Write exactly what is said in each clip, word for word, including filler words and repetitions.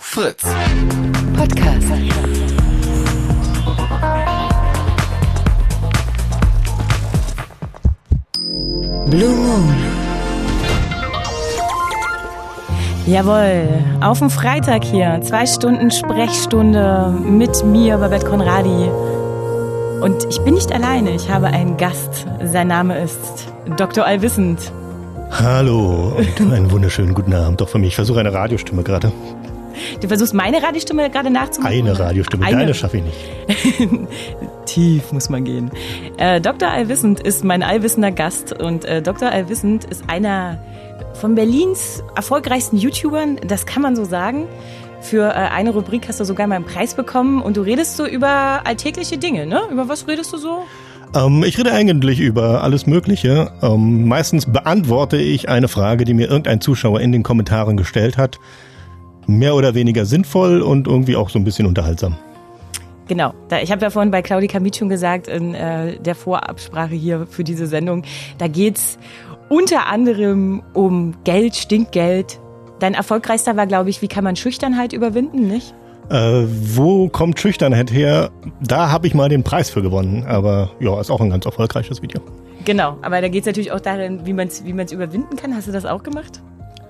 Fritz. Podcast. Blue Moon. Jawohl, auf dem Freitag hier, zwei Stunden Sprechstunde mit mir, Babette Conradi. Und ich bin nicht alleine, ich habe einen Gast. Sein Name ist Doktor Allwissend. Hallo und einen wunderschönen guten Abend. Doch für mich, ich versuche eine Radiostimme gerade. Du versuchst meine Radiostimme gerade nachzumachen? Eine Radiostimme, eine. Deine schaffe ich nicht. Tief muss man gehen. Äh, Doktor Allwissend ist mein allwissender Gast und äh, Doktor Allwissend ist einer von Berlins erfolgreichsten YouTubern, das kann man so sagen. Für äh, eine Rubrik hast du sogar mal einen Preis bekommen und du redest so über alltägliche Dinge, ne? Über was redest du so? Ähm, ich rede eigentlich über alles Mögliche. Ähm, meistens beantworte ich eine Frage, die mir irgendein Zuschauer in den Kommentaren gestellt hat. Mehr oder weniger sinnvoll und irgendwie auch so ein bisschen unterhaltsam. Genau, da, ich habe ja vorhin bei Claudia Kamit schon gesagt, in äh, der Vorabsprache hier für diese Sendung, da geht's unter anderem um Geld, Stinkgeld. Dein erfolgreichster war, glaube ich, wie kann man Schüchternheit überwinden, nicht? Äh, wo kommt Schüchternheit her? Da habe ich mal den Preis für gewonnen, aber ja, ist auch ein ganz erfolgreiches Video. Genau, aber da geht's natürlich auch darin, wie man es wie man's überwinden kann. Hast du das auch gemacht?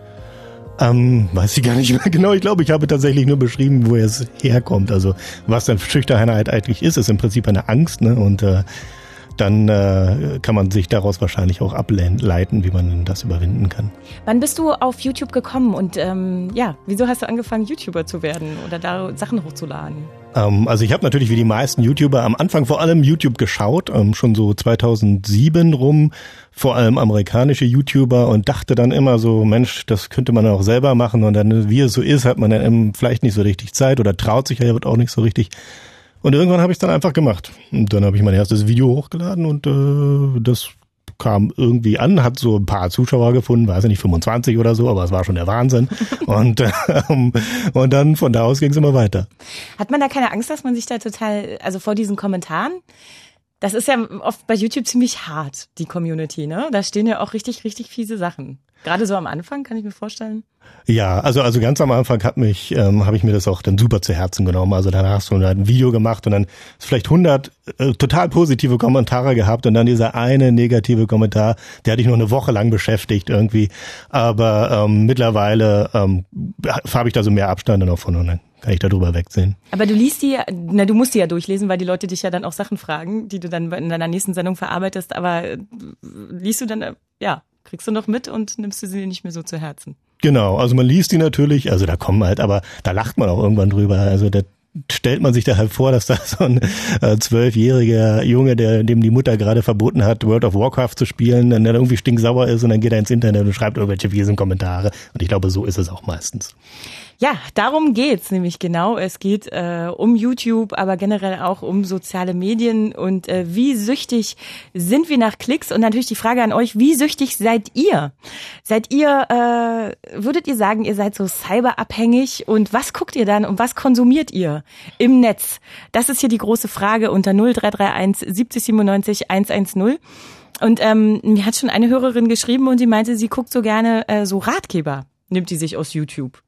Ähm, weiß ich gar nicht mehr genau. Ich glaube, ich habe tatsächlich nur beschrieben, wo es herkommt. Also was dann Schüchternheit eigentlich ist, ist im Prinzip eine Angst, ne? Und äh, dann äh, kann man sich daraus wahrscheinlich auch ableiten, wie man das überwinden kann. Wann bist du auf YouTube gekommen und ähm, ja, wieso hast du angefangen, YouTuber zu werden oder da Sachen hochzuladen? Ähm, also ich habe natürlich wie die meisten YouTuber am Anfang vor allem YouTube geschaut, ähm, schon so zweitausendsieben rum, vor allem amerikanische YouTuber und dachte dann immer so, Mensch, das könnte man auch selber machen und dann, wie es so ist, hat man dann vielleicht nicht so richtig Zeit oder traut sich ja auch nicht so richtig. Und irgendwann habe ich es dann einfach gemacht. Und dann habe ich mein erstes Video hochgeladen und äh, das kam irgendwie an, hat so ein paar Zuschauer gefunden, weiß ich nicht, fünfundzwanzig oder so, aber es war schon der Wahnsinn. und ähm, und dann von da aus ging es immer weiter. Hat man da keine Angst, dass man sich da total, also vor diesen Kommentaren, das ist ja oft bei YouTube ziemlich hart, die Community, ne? Da stehen ja auch richtig, richtig fiese Sachen. Gerade so am Anfang, kann ich mir vorstellen. Ja, also also ganz am Anfang hat mich ähm, habe ich mir das auch dann super zu Herzen genommen. Also danach hast du ein Video gemacht und dann ist vielleicht hundert äh, total positive Kommentare gehabt und dann dieser eine negative Kommentar, der hat dich noch eine Woche lang beschäftigt irgendwie. Aber ähm, mittlerweile ähm, habe ich da so mehr Abstand dann auch von und dann kann ich da drüber wegsehen. Aber du liest die, na du musst die ja durchlesen, weil die Leute dich ja dann auch Sachen fragen, die du dann in deiner nächsten Sendung verarbeitest. Aber äh, liest du dann, äh, ja, kriegst du noch mit und nimmst du sie nicht mehr so zu Herzen? Genau, also man liest die natürlich, also da kommen halt, aber da lacht man auch irgendwann drüber. Also da stellt man sich da halt vor, dass da so ein äh, zwölfjähriger Junge, der dem die Mutter gerade verboten hat, World of Warcraft zu spielen, dann der irgendwie stinksauer ist und dann geht er ins Internet und schreibt irgendwelche fiesen Kommentare. Und ich glaube, so ist es auch meistens. Ja, darum geht's nämlich genau. Es geht äh, um YouTube, aber generell auch um soziale Medien und äh, wie süchtig sind wir nach Klicks? Und natürlich die Frage an euch, wie süchtig seid ihr? Seid ihr, äh, würdet ihr sagen, ihr seid so cyberabhängig? Und was guckt ihr dann und was konsumiert ihr im Netz? Das ist hier die große Frage unter null drei drei eins siebzig siebenundneunzig hundertzehn. Und ähm, mir hat schon eine Hörerin geschrieben und sie meinte, sie guckt so gerne äh, so Ratgeber, nimmt die sich aus YouTube.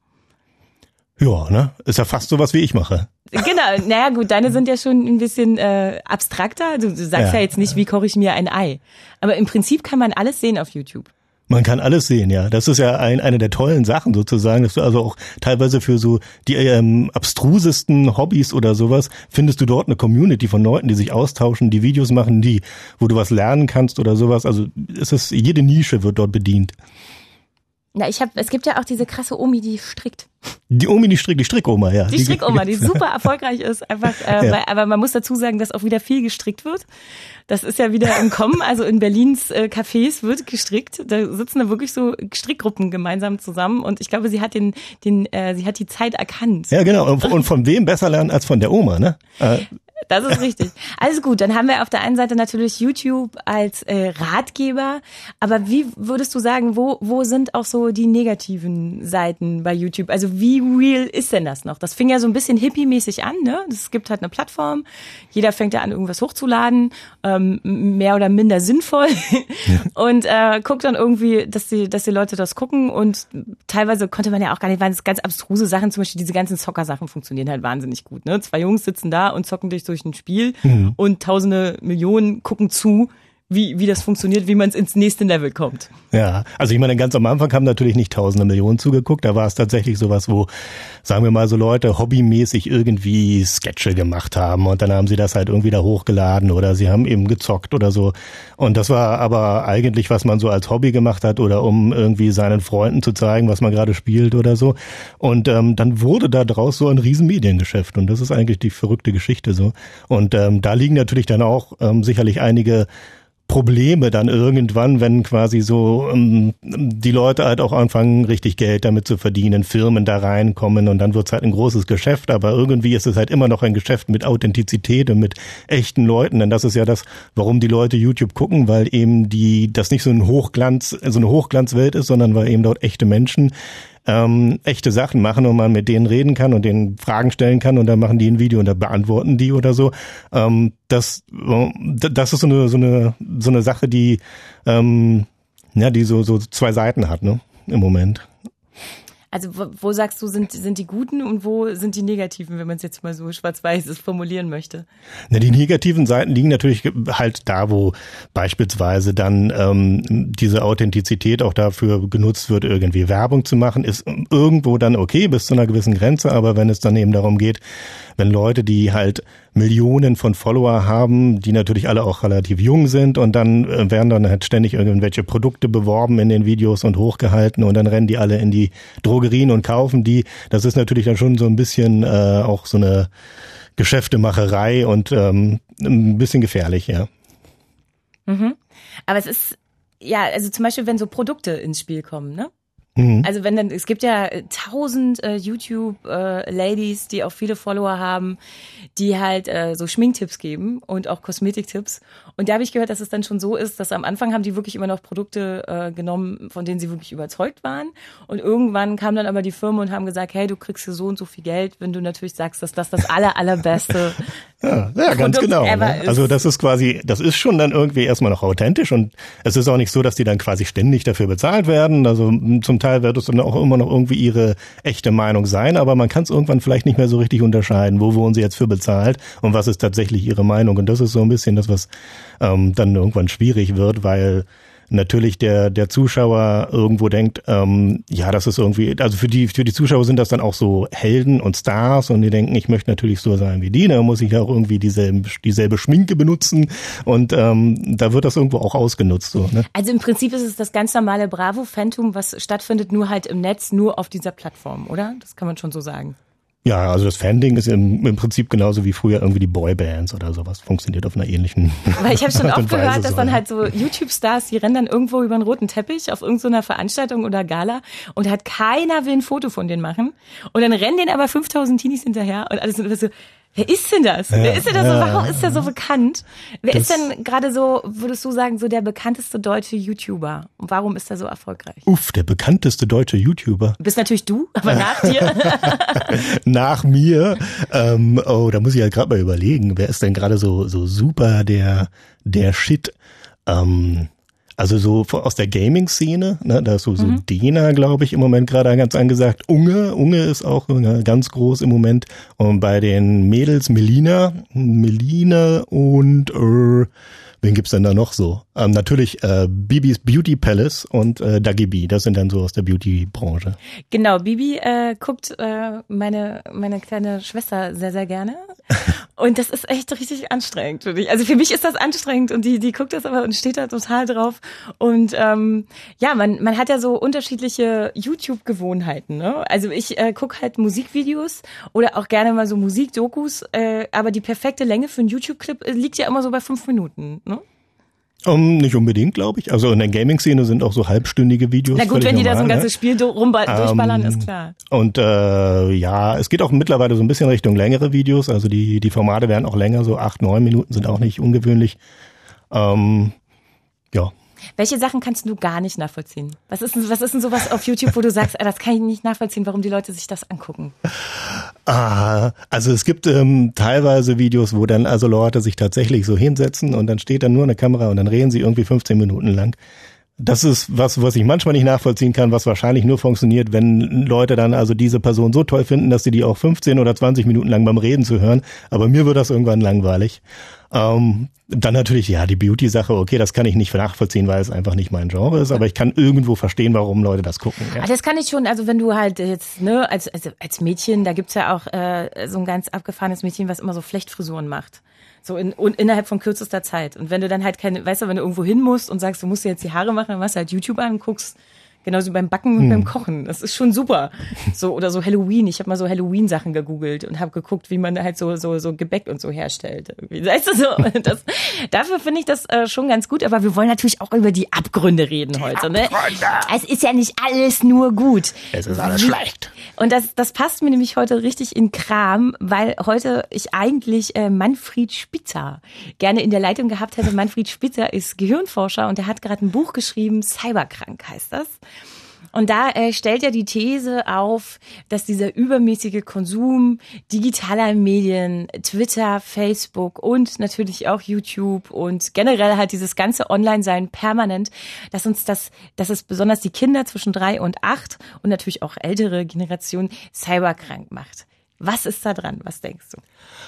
Ja, ne? Ist ja fast so was, wie ich mache. Genau, naja gut, deine sind ja schon ein bisschen äh, abstrakter. Du, du sagst ja. ja jetzt nicht, wie koche ich mir ein Ei. Aber im Prinzip kann man alles sehen auf YouTube. Man kann alles sehen, ja. Das ist ja ein, eine der tollen Sachen sozusagen, dass du also auch teilweise für so die ähm, abstrusesten Hobbys oder sowas findest du dort eine Community von Leuten, die sich austauschen, die Videos machen, die, wo du was lernen kannst oder sowas. Also es ist, jede Nische wird dort bedient. Na, ich habe, es gibt ja auch diese krasse Omi, die strickt. Die Omi, die Strick, die Strickoma, ja. Die, die Strickoma, die super erfolgreich ist, einfach. Äh, ja. weil, aber man muss dazu sagen, dass auch wieder viel gestrickt wird. Das ist ja wieder im Kommen. Also in Berlins äh, Cafés wird gestrickt. Da sitzen da wirklich so Strickgruppen gemeinsam zusammen. Und ich glaube, sie hat den, den, äh, sie hat die Zeit erkannt. Ja, genau. Und, und von wem besser lernen als von der Oma, ne? Äh, Das ist richtig. Alles gut, dann haben wir auf der einen Seite natürlich YouTube als äh, Ratgeber, aber wie würdest du sagen, wo wo sind auch so die negativen Seiten bei YouTube? Also wie real ist denn das noch? Das fing ja so ein bisschen hippie-mäßig an, ne? Es gibt halt eine Plattform, jeder fängt ja an, irgendwas hochzuladen, ähm, mehr oder minder sinnvoll ja. und äh, guckt dann irgendwie, dass die dass die Leute das gucken und teilweise konnte man ja auch gar nicht, waren das ganz abstruse Sachen, zum Beispiel diese ganzen Zocker-Sachen funktionieren halt wahnsinnig gut, ne? Zwei Jungs sitzen da und zocken dich durch ein Spiel mhm. und tausende Millionen gucken zu, wie wie das funktioniert, wie man es ins nächste Level kommt. Ja, also ich meine, ganz am Anfang haben natürlich nicht tausende Millionen zugeguckt, da war es tatsächlich sowas, wo, sagen wir mal, so Leute hobbymäßig irgendwie Sketche gemacht haben und dann haben sie das halt irgendwie da hochgeladen oder sie haben eben gezockt oder so und das war aber eigentlich, was man so als Hobby gemacht hat oder um irgendwie seinen Freunden zu zeigen, was man gerade spielt oder so und ähm, dann wurde da draus so ein riesen Mediengeschäft und das ist eigentlich die verrückte Geschichte so und ähm, da liegen natürlich dann auch ähm, sicherlich einige Probleme dann irgendwann, wenn quasi so ähm, die Leute halt auch anfangen, richtig Geld damit zu verdienen, Firmen da reinkommen und dann wird's halt ein großes Geschäft, aber irgendwie ist es halt immer noch ein Geschäft mit Authentizität und mit echten Leuten, denn das ist ja das, warum die Leute YouTube gucken, weil eben die das nicht so ein Hochglanz, so eine Hochglanzwelt ist, sondern weil eben dort echte Menschen ähm, echte Sachen machen und man mit denen reden kann und denen Fragen stellen kann und dann machen die ein Video und dann beantworten die oder so. Ähm, das, das ist so eine so eine so eine Sache, die ähm, ja die so so zwei Seiten hat, ne, im Moment. Also wo, wo sagst du, sind sind die Guten und wo sind die Negativen, wenn man es jetzt mal so schwarz-weiß formulieren möchte? Na, die negativen Seiten liegen natürlich halt da, wo beispielsweise dann ähm, diese Authentizität auch dafür genutzt wird, irgendwie Werbung zu machen, ist irgendwo dann okay bis zu einer gewissen Grenze, aber wenn es dann eben darum geht, wenn Leute, die halt Millionen von Follower haben, die natürlich alle auch relativ jung sind und dann äh, werden dann halt ständig irgendwelche Produkte beworben in den Videos und hochgehalten und dann rennen die alle in die Drogerien und kaufen die. Das ist natürlich dann schon so ein bisschen äh, auch so eine Geschäftemacherei und ähm, ein bisschen gefährlich, ja. Mhm. Aber es ist, ja, also zum Beispiel, wenn so Produkte ins Spiel kommen, ne? Mhm. Also wenn dann, es gibt ja tausend äh, YouTube-Ladies, äh, die auch viele Follower haben, die halt äh, so Schminktipps geben und auch Kosmetiktipps. Und da habe ich gehört, dass es dann schon so ist, dass am Anfang haben die wirklich immer noch Produkte äh, genommen, von denen sie wirklich überzeugt waren. Und irgendwann kamen dann aber die Firmen und haben gesagt, hey, du kriegst hier so und so viel Geld, wenn du natürlich sagst, dass das das aller, allerbeste ja, ja, ganz genau. Ne? Also das ist quasi, das ist schon dann irgendwie erstmal noch authentisch und es ist auch nicht so, dass die dann quasi ständig dafür bezahlt werden. Also zum Teil wird es dann auch immer noch irgendwie ihre echte Meinung sein, aber man kann es irgendwann vielleicht nicht mehr so richtig unterscheiden, wo wurden sie jetzt für bezahlt und was ist tatsächlich ihre Meinung. Und das ist so ein bisschen das, was ähm, dann irgendwann schwierig wird, weil natürlich der der Zuschauer irgendwo denkt, ähm, ja, das ist irgendwie, also für die für die Zuschauer sind das dann auch so Helden und Stars und die denken, ich möchte natürlich so sein wie die, da muss ich ja auch irgendwie dieselbe, dieselbe Schminke benutzen und ähm, da wird das irgendwo auch ausgenutzt. So, ne? Also im Prinzip ist es das ganz normale Bravo-Phantom, was stattfindet, nur halt im Netz, nur auf dieser Plattform, oder? Das kann man schon so sagen. Ja, also das Fanding ist im, im Prinzip genauso wie früher irgendwie die Boybands oder sowas. Funktioniert auf einer ähnlichen Weil ich habe schon oft gehört, Weise dass so, dann ja. halt so YouTube-Stars, die rennen dann irgendwo über einen roten Teppich auf irgendeiner Veranstaltung oder Gala und hat keiner will ein Foto von denen machen. Und dann rennen denen aber fünftausend Teenies hinterher und alles und so. Wer ist denn das? Ja, Wer ist denn das? Ja, Warum ist der so bekannt? Wer ist denn gerade so, würdest du sagen, so der bekannteste deutsche YouTuber? Und warum ist er so erfolgreich? Uff, der bekannteste deutsche YouTuber. Bist natürlich du, aber nach dir? Nach mir? Ähm, oh, da muss ich halt gerade mal überlegen. Wer ist denn gerade so so super der der Shit? Ähm, Also so aus der Gaming-Szene, ne, da ist so, so mhm. Dena, glaube ich, im Moment gerade ganz angesagt. Unge, Unge ist auch ne, ganz groß im Moment. Und bei den Mädels Melina, Melina und äh, wen gibt's denn da noch so? Ähm, natürlich äh, Bibis Beauty Palace und äh, Dagi B. Das sind dann so aus der Beauty-Branche. Genau, Bibi äh, guckt äh, meine meine kleine Schwester sehr, sehr gerne. Und das ist echt richtig anstrengend für mich. Also für mich ist das anstrengend und die die guckt das aber und steht da total drauf. Und ähm, ja, man man hat ja so unterschiedliche YouTube-Gewohnheiten. Ne? Also ich äh, gucke halt Musikvideos oder auch gerne mal so Musikdokus. Äh, aber die perfekte Länge für einen YouTube-Clip liegt ja immer so bei fünf Minuten. Ne? Um, nicht unbedingt, glaube ich. Also in der Gaming-Szene sind auch so halbstündige Videos. Na gut, wenn die normal, da so ein ne? ganzes Spiel rumba- durchballern, ähm, ist klar. Und äh, ja, es geht auch mittlerweile so ein bisschen Richtung längere Videos. Also die die Formate werden auch länger, so acht, neun Minuten sind auch nicht ungewöhnlich. Ähm, ja. Welche Sachen kannst du gar nicht nachvollziehen? Was ist denn, was ist denn sowas auf YouTube, wo du sagst, das kann ich nicht nachvollziehen, warum die Leute sich das angucken? Ah, also es gibt ähm, teilweise Videos, wo dann also Leute sich tatsächlich so hinsetzen und dann steht dann nur eine Kamera und dann reden sie irgendwie fünfzehn Minuten lang. Das ist was, was ich manchmal nicht nachvollziehen kann, was wahrscheinlich nur funktioniert, wenn Leute dann also diese Person so toll finden, dass sie die auch fünfzehn oder zwanzig Minuten lang beim Reden zu hören. Aber mir wird das irgendwann langweilig. Ähm, dann natürlich, ja, die Beauty-Sache, okay, das kann ich nicht nachvollziehen, weil es einfach nicht mein Genre ist, aber ich kann irgendwo verstehen, warum Leute das gucken. Ja. Das kann ich schon, also wenn du halt jetzt, ne, als als, als Mädchen, da gibt's ja auch äh, so ein ganz abgefahrenes Mädchen, was immer so Flechtfrisuren macht. So in, und innerhalb von kürzester Zeit. Und wenn du dann halt keine, weißt du, wenn du irgendwo hin musst und sagst, du musst dir jetzt die Haare machen, dann machst du halt YouTube an und guckst, genauso wie beim Backen und hm. beim Kochen. Das ist schon super. So oder so Halloween. Ich habe mal so Halloween-Sachen gegoogelt und habe geguckt, wie man halt so so so Gebäck und so herstellt. Irgendwie. Weißt du so? Das, dafür finde ich das äh, schon ganz gut. Aber wir wollen natürlich auch über die Abgründe reden die heute. Ne? Es ist ja nicht alles nur gut. Es ist alles schlecht. Und das das passt mir nämlich heute richtig in Kram, weil heute ich eigentlich äh, Manfred Spitzer gerne in der Leitung gehabt hätte. Manfred Spitzer ist Gehirnforscher und er hat gerade ein Buch geschrieben, Cyberkrank heißt das. Und da äh, stellt er die These auf, dass dieser übermäßige Konsum digitaler Medien, Twitter, Facebook und natürlich auch YouTube und generell halt dieses ganze Online-Sein permanent, dass uns das, dass es besonders die Kinder zwischen drei und acht und natürlich auch ältere Generationen cyberkrank macht. Was ist da dran? Was denkst du?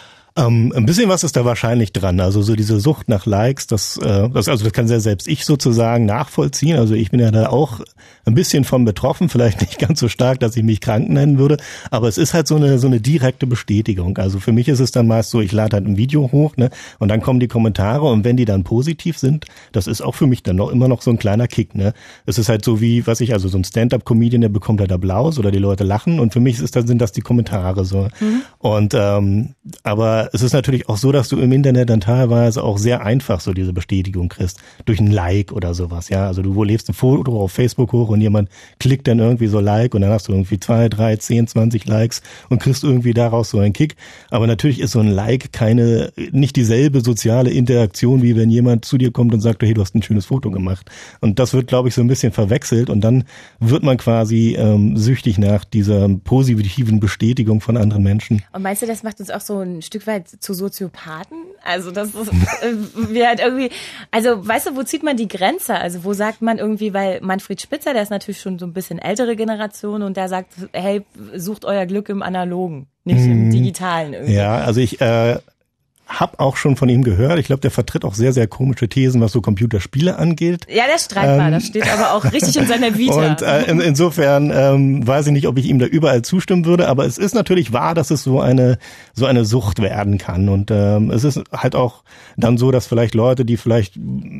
Ähm, ein bisschen was ist da wahrscheinlich dran. Also so diese Sucht nach Likes, das, äh, das also das kann ja selbst ich sozusagen nachvollziehen. Also ich bin ja da auch ein bisschen von betroffen, vielleicht nicht ganz so stark, dass ich mich krank nennen würde, aber es ist halt so eine so eine direkte Bestätigung. Also für mich ist es dann meist so, ich lade halt ein Video hoch, ne, und dann kommen die Kommentare und wenn die dann positiv sind, das ist auch für mich dann noch immer noch so ein kleiner Kick, ne. Es ist halt so wie, was ich also so ein Stand-up-Comedian, der bekommt halt Applaus oder die Leute lachen und für mich ist das, sind das die Kommentare so. Mhm. Und ähm, aber es ist natürlich auch so, dass du im Internet dann teilweise auch sehr einfach so diese Bestätigung kriegst. Durch ein Like oder sowas, ja. Also du lädst ein Foto auf Facebook hoch und jemand klickt dann irgendwie so Like und dann hast du irgendwie zwei, drei, zehn, zwanzig Likes und kriegst irgendwie daraus so einen Kick. Aber natürlich ist so ein Like keine, nicht dieselbe soziale Interaktion, wie wenn jemand zu dir kommt und sagt, hey, du hast ein schönes Foto gemacht. Und das wird, glaube ich, so ein bisschen verwechselt und dann wird man quasi ähm, süchtig nach dieser positiven Bestätigung von anderen Menschen. Und meinst du, das macht uns auch so ein Stück weit zu Soziopathen? Also das ist, äh, wir halt irgendwie, also weißt du, wo zieht man die Grenze? Also wo sagt man irgendwie, weil Manfred Spitzer, der ist natürlich schon so ein bisschen ältere Generation und der sagt, hey, sucht euer Glück im Analogen, nicht mhm. im Digitalen irgendwie. Ja, also ich äh, hab auch schon von ihm gehört. Ich glaube, der vertritt auch sehr, sehr komische Thesen, was so Computerspiele angeht. Ja, der ist streitbar. Ähm, das steht aber auch richtig in seiner Vita. Und äh, in, insofern ähm, weiß ich nicht, ob ich ihm da überall zustimmen würde. Aber es ist natürlich wahr, dass es so eine so eine Sucht werden kann. Und ähm, es ist halt auch dann so, dass vielleicht Leute, die vielleicht,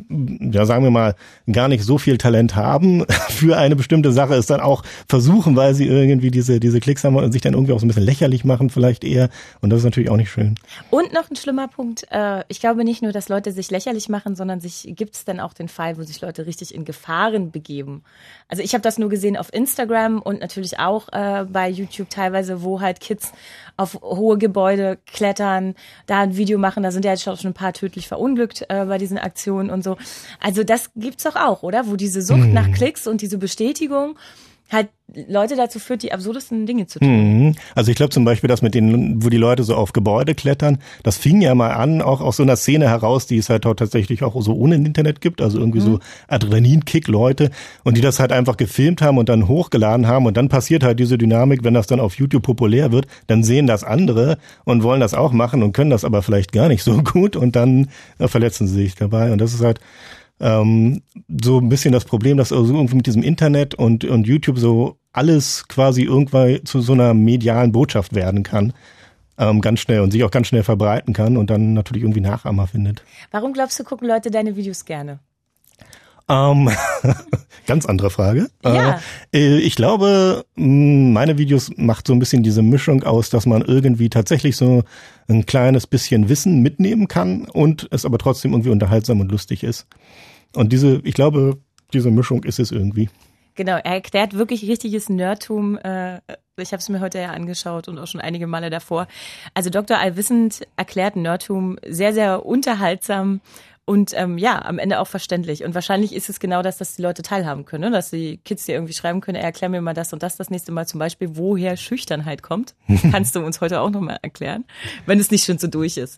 ja sagen wir mal, gar nicht so viel Talent haben für eine bestimmte Sache, es dann auch versuchen, weil sie irgendwie diese diese Klicks haben und sich dann irgendwie auch so ein bisschen lächerlich machen vielleicht eher. Und das ist natürlich auch nicht schön. Und noch ein schlimmer Punkt. Ich glaube nicht nur, dass Leute sich lächerlich machen, sondern sich gibt es dann auch den Fall, wo sich Leute richtig in Gefahren begeben. Also ich habe das nur gesehen auf Instagram und natürlich auch äh, bei YouTube teilweise, wo halt Kids auf hohe Gebäude klettern, da ein Video machen. Da sind ja jetzt schon ein paar tödlich verunglückt äh, bei diesen Aktionen und so. Also das gibt's doch auch, oder? Wo diese Sucht mhm. nach Klicks und diese Bestätigung halt Leute dazu führt, die absurdesten Dinge zu tun. Also ich glaube zum Beispiel, dass mit den, wo die Leute so auf Gebäude klettern, das fing ja mal an, auch aus so einer Szene heraus, die es halt auch tatsächlich auch so ohne Internet gibt, also irgendwie mhm. so Adrenalinkick-Leute und die das halt einfach gefilmt haben und dann hochgeladen haben und dann passiert halt diese Dynamik, wenn das dann auf YouTube populär wird, dann sehen das andere und wollen das auch machen und können das aber vielleicht gar nicht so gut und dann äh, verletzen sie sich dabei und das ist halt Ähm, so ein bisschen das Problem, dass also irgendwie mit diesem Internet und, und YouTube so alles quasi irgendwann zu so einer medialen Botschaft werden kann. Ähm, ganz schnell und sich auch ganz schnell verbreiten kann und dann natürlich irgendwie Nachahmer findet. Warum glaubst du, gucken Leute deine Videos gerne? Ähm, ganz andere Frage. Ja. Äh, ich glaube, meine Videos macht so ein bisschen diese Mischung aus, dass man irgendwie tatsächlich so ein kleines bisschen Wissen mitnehmen kann und es aber trotzdem irgendwie unterhaltsam und lustig ist. Und diese, ich glaube, diese Mischung ist es irgendwie. Genau, er erklärt wirklich richtiges Nerdtum. Äh, ich habe es mir heute ja angeschaut und auch schon einige Male davor. Also Doktor Allwissend erklärt Nerdtum sehr, sehr unterhaltsam. Und ähm, ja, am Ende auch verständlich. Und wahrscheinlich ist es genau das, dass die Leute teilhaben können, ne? Dass die Kids dir irgendwie schreiben können, ey, erklär mir mal das und das das nächste Mal, zum Beispiel, woher Schüchternheit kommt. Kannst du uns heute auch nochmal erklären, wenn es nicht schon so durch ist.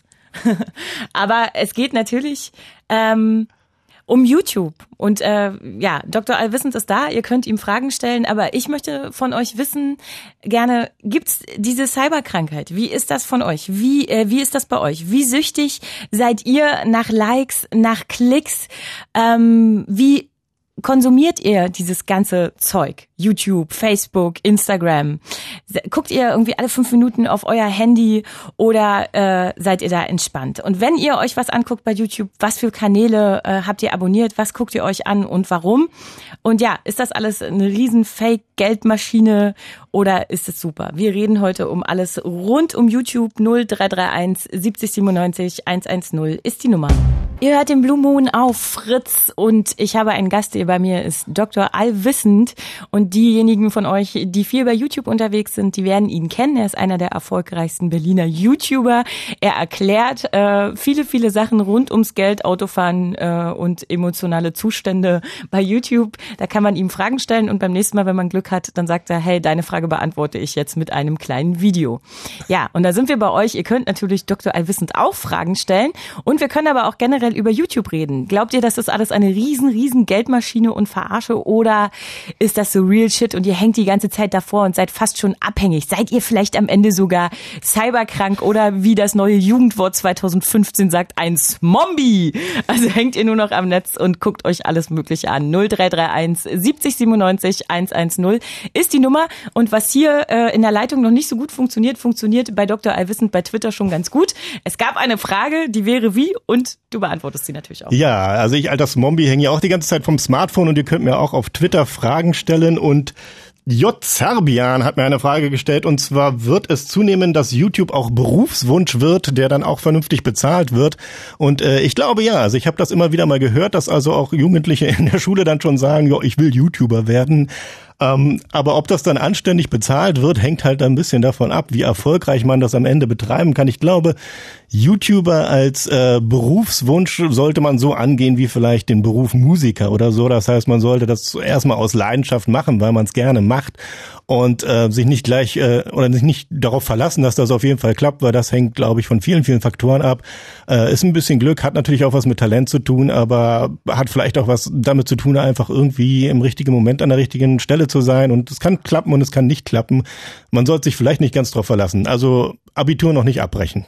Aber es geht natürlich ähm, um YouTube. Und äh, ja, Doktor Allwissend ist da, ihr könnt ihm Fragen stellen, aber ich möchte von euch wissen, gerne, gibt's diese Cyberkrankheit? Wie ist das von euch? Wie äh, wie ist das bei euch? Wie süchtig seid ihr nach Likes, nach Klicks? Ähm, wie konsumiert ihr dieses ganze Zeug? YouTube, Facebook, Instagram. Guckt ihr irgendwie alle fünf Minuten auf euer Handy oder äh, seid ihr da entspannt? Und wenn ihr euch was anguckt bei YouTube, was für Kanäle äh, habt ihr abonniert? Was guckt ihr euch an und warum? Und ja, ist das alles eine riesen Fake-Geldmaschine oder ist es super? Wir reden heute um alles rund um YouTube. null drei drei eins siebzig siebenundneunzig hundertzehn ist die Nummer. Ihr hört den Blue Moon auf Fritz und ich habe einen Gast, der bei mir ist Doktor Allwissend. Und diejenigen von euch, die viel bei YouTube unterwegs sind, die werden ihn kennen. Er ist einer der erfolgreichsten Berliner YouTuber. Er erklärt äh, viele, viele Sachen rund ums Geld, Autofahren äh, und emotionale Zustände bei YouTube. Da kann man ihm Fragen stellen und beim nächsten Mal, wenn man Glück hat, dann sagt er, hey, deine Frage beantworte ich jetzt mit einem kleinen Video. Ja, und da sind wir bei euch. Ihr könnt natürlich Doktor Allwissend auch Fragen stellen und wir können aber auch generell über YouTube reden. Glaubt ihr, das ist alles eine riesen, riesen Geldmaschine und Verarsche oder ist das so real shit und ihr hängt die ganze Zeit davor und seid fast schon abhängig? Seid ihr vielleicht am Ende sogar cyberkrank oder wie das neue Jugendwort zwanzig fünfzehn sagt, ein Zombie? Also hängt ihr nur noch am Netz und guckt euch alles Mögliche an. null drei drei eins siebzig siebenundneunzig hundertzehn ist die Nummer und was hier äh, in der Leitung noch nicht so gut funktioniert, funktioniert bei Doktor Allwissend bei Twitter schon ganz gut. Es gab eine Frage, die wäre wie und du beantwortest sie natürlich auch. Ja, also ich alter Zombie hänge ja auch die ganze Zeit vom Smartphone und ihr könnt mir auch auf Twitter Fragen stellen und J. Zerbian hat mir eine Frage gestellt und zwar wird es zunehmen, dass YouTube auch Berufswunsch wird, der dann auch vernünftig bezahlt wird und äh, ich glaube ja, also ich habe das immer wieder mal gehört, dass also auch Jugendliche in der Schule dann schon sagen, ja, ich will YouTuber werden. Ähm, aber ob das dann anständig bezahlt wird, hängt halt ein bisschen davon ab, wie erfolgreich man das am Ende betreiben kann. Ich glaube, YouTuber als äh, Berufswunsch sollte man so angehen wie vielleicht den Beruf Musiker oder so. Das heißt, man sollte das erstmal aus Leidenschaft machen, weil man es gerne macht und äh, sich nicht gleich äh, oder sich nicht darauf verlassen, dass das auf jeden Fall klappt, weil das hängt, glaube ich, von vielen, vielen Faktoren ab. Äh, ist ein bisschen Glück, hat natürlich auch was mit Talent zu tun, aber hat vielleicht auch was damit zu tun, einfach irgendwie im richtigen Moment an der richtigen Stelle zu sein und es kann klappen und es kann nicht klappen. Man sollte sich vielleicht nicht ganz drauf verlassen. Also Abitur noch nicht abbrechen.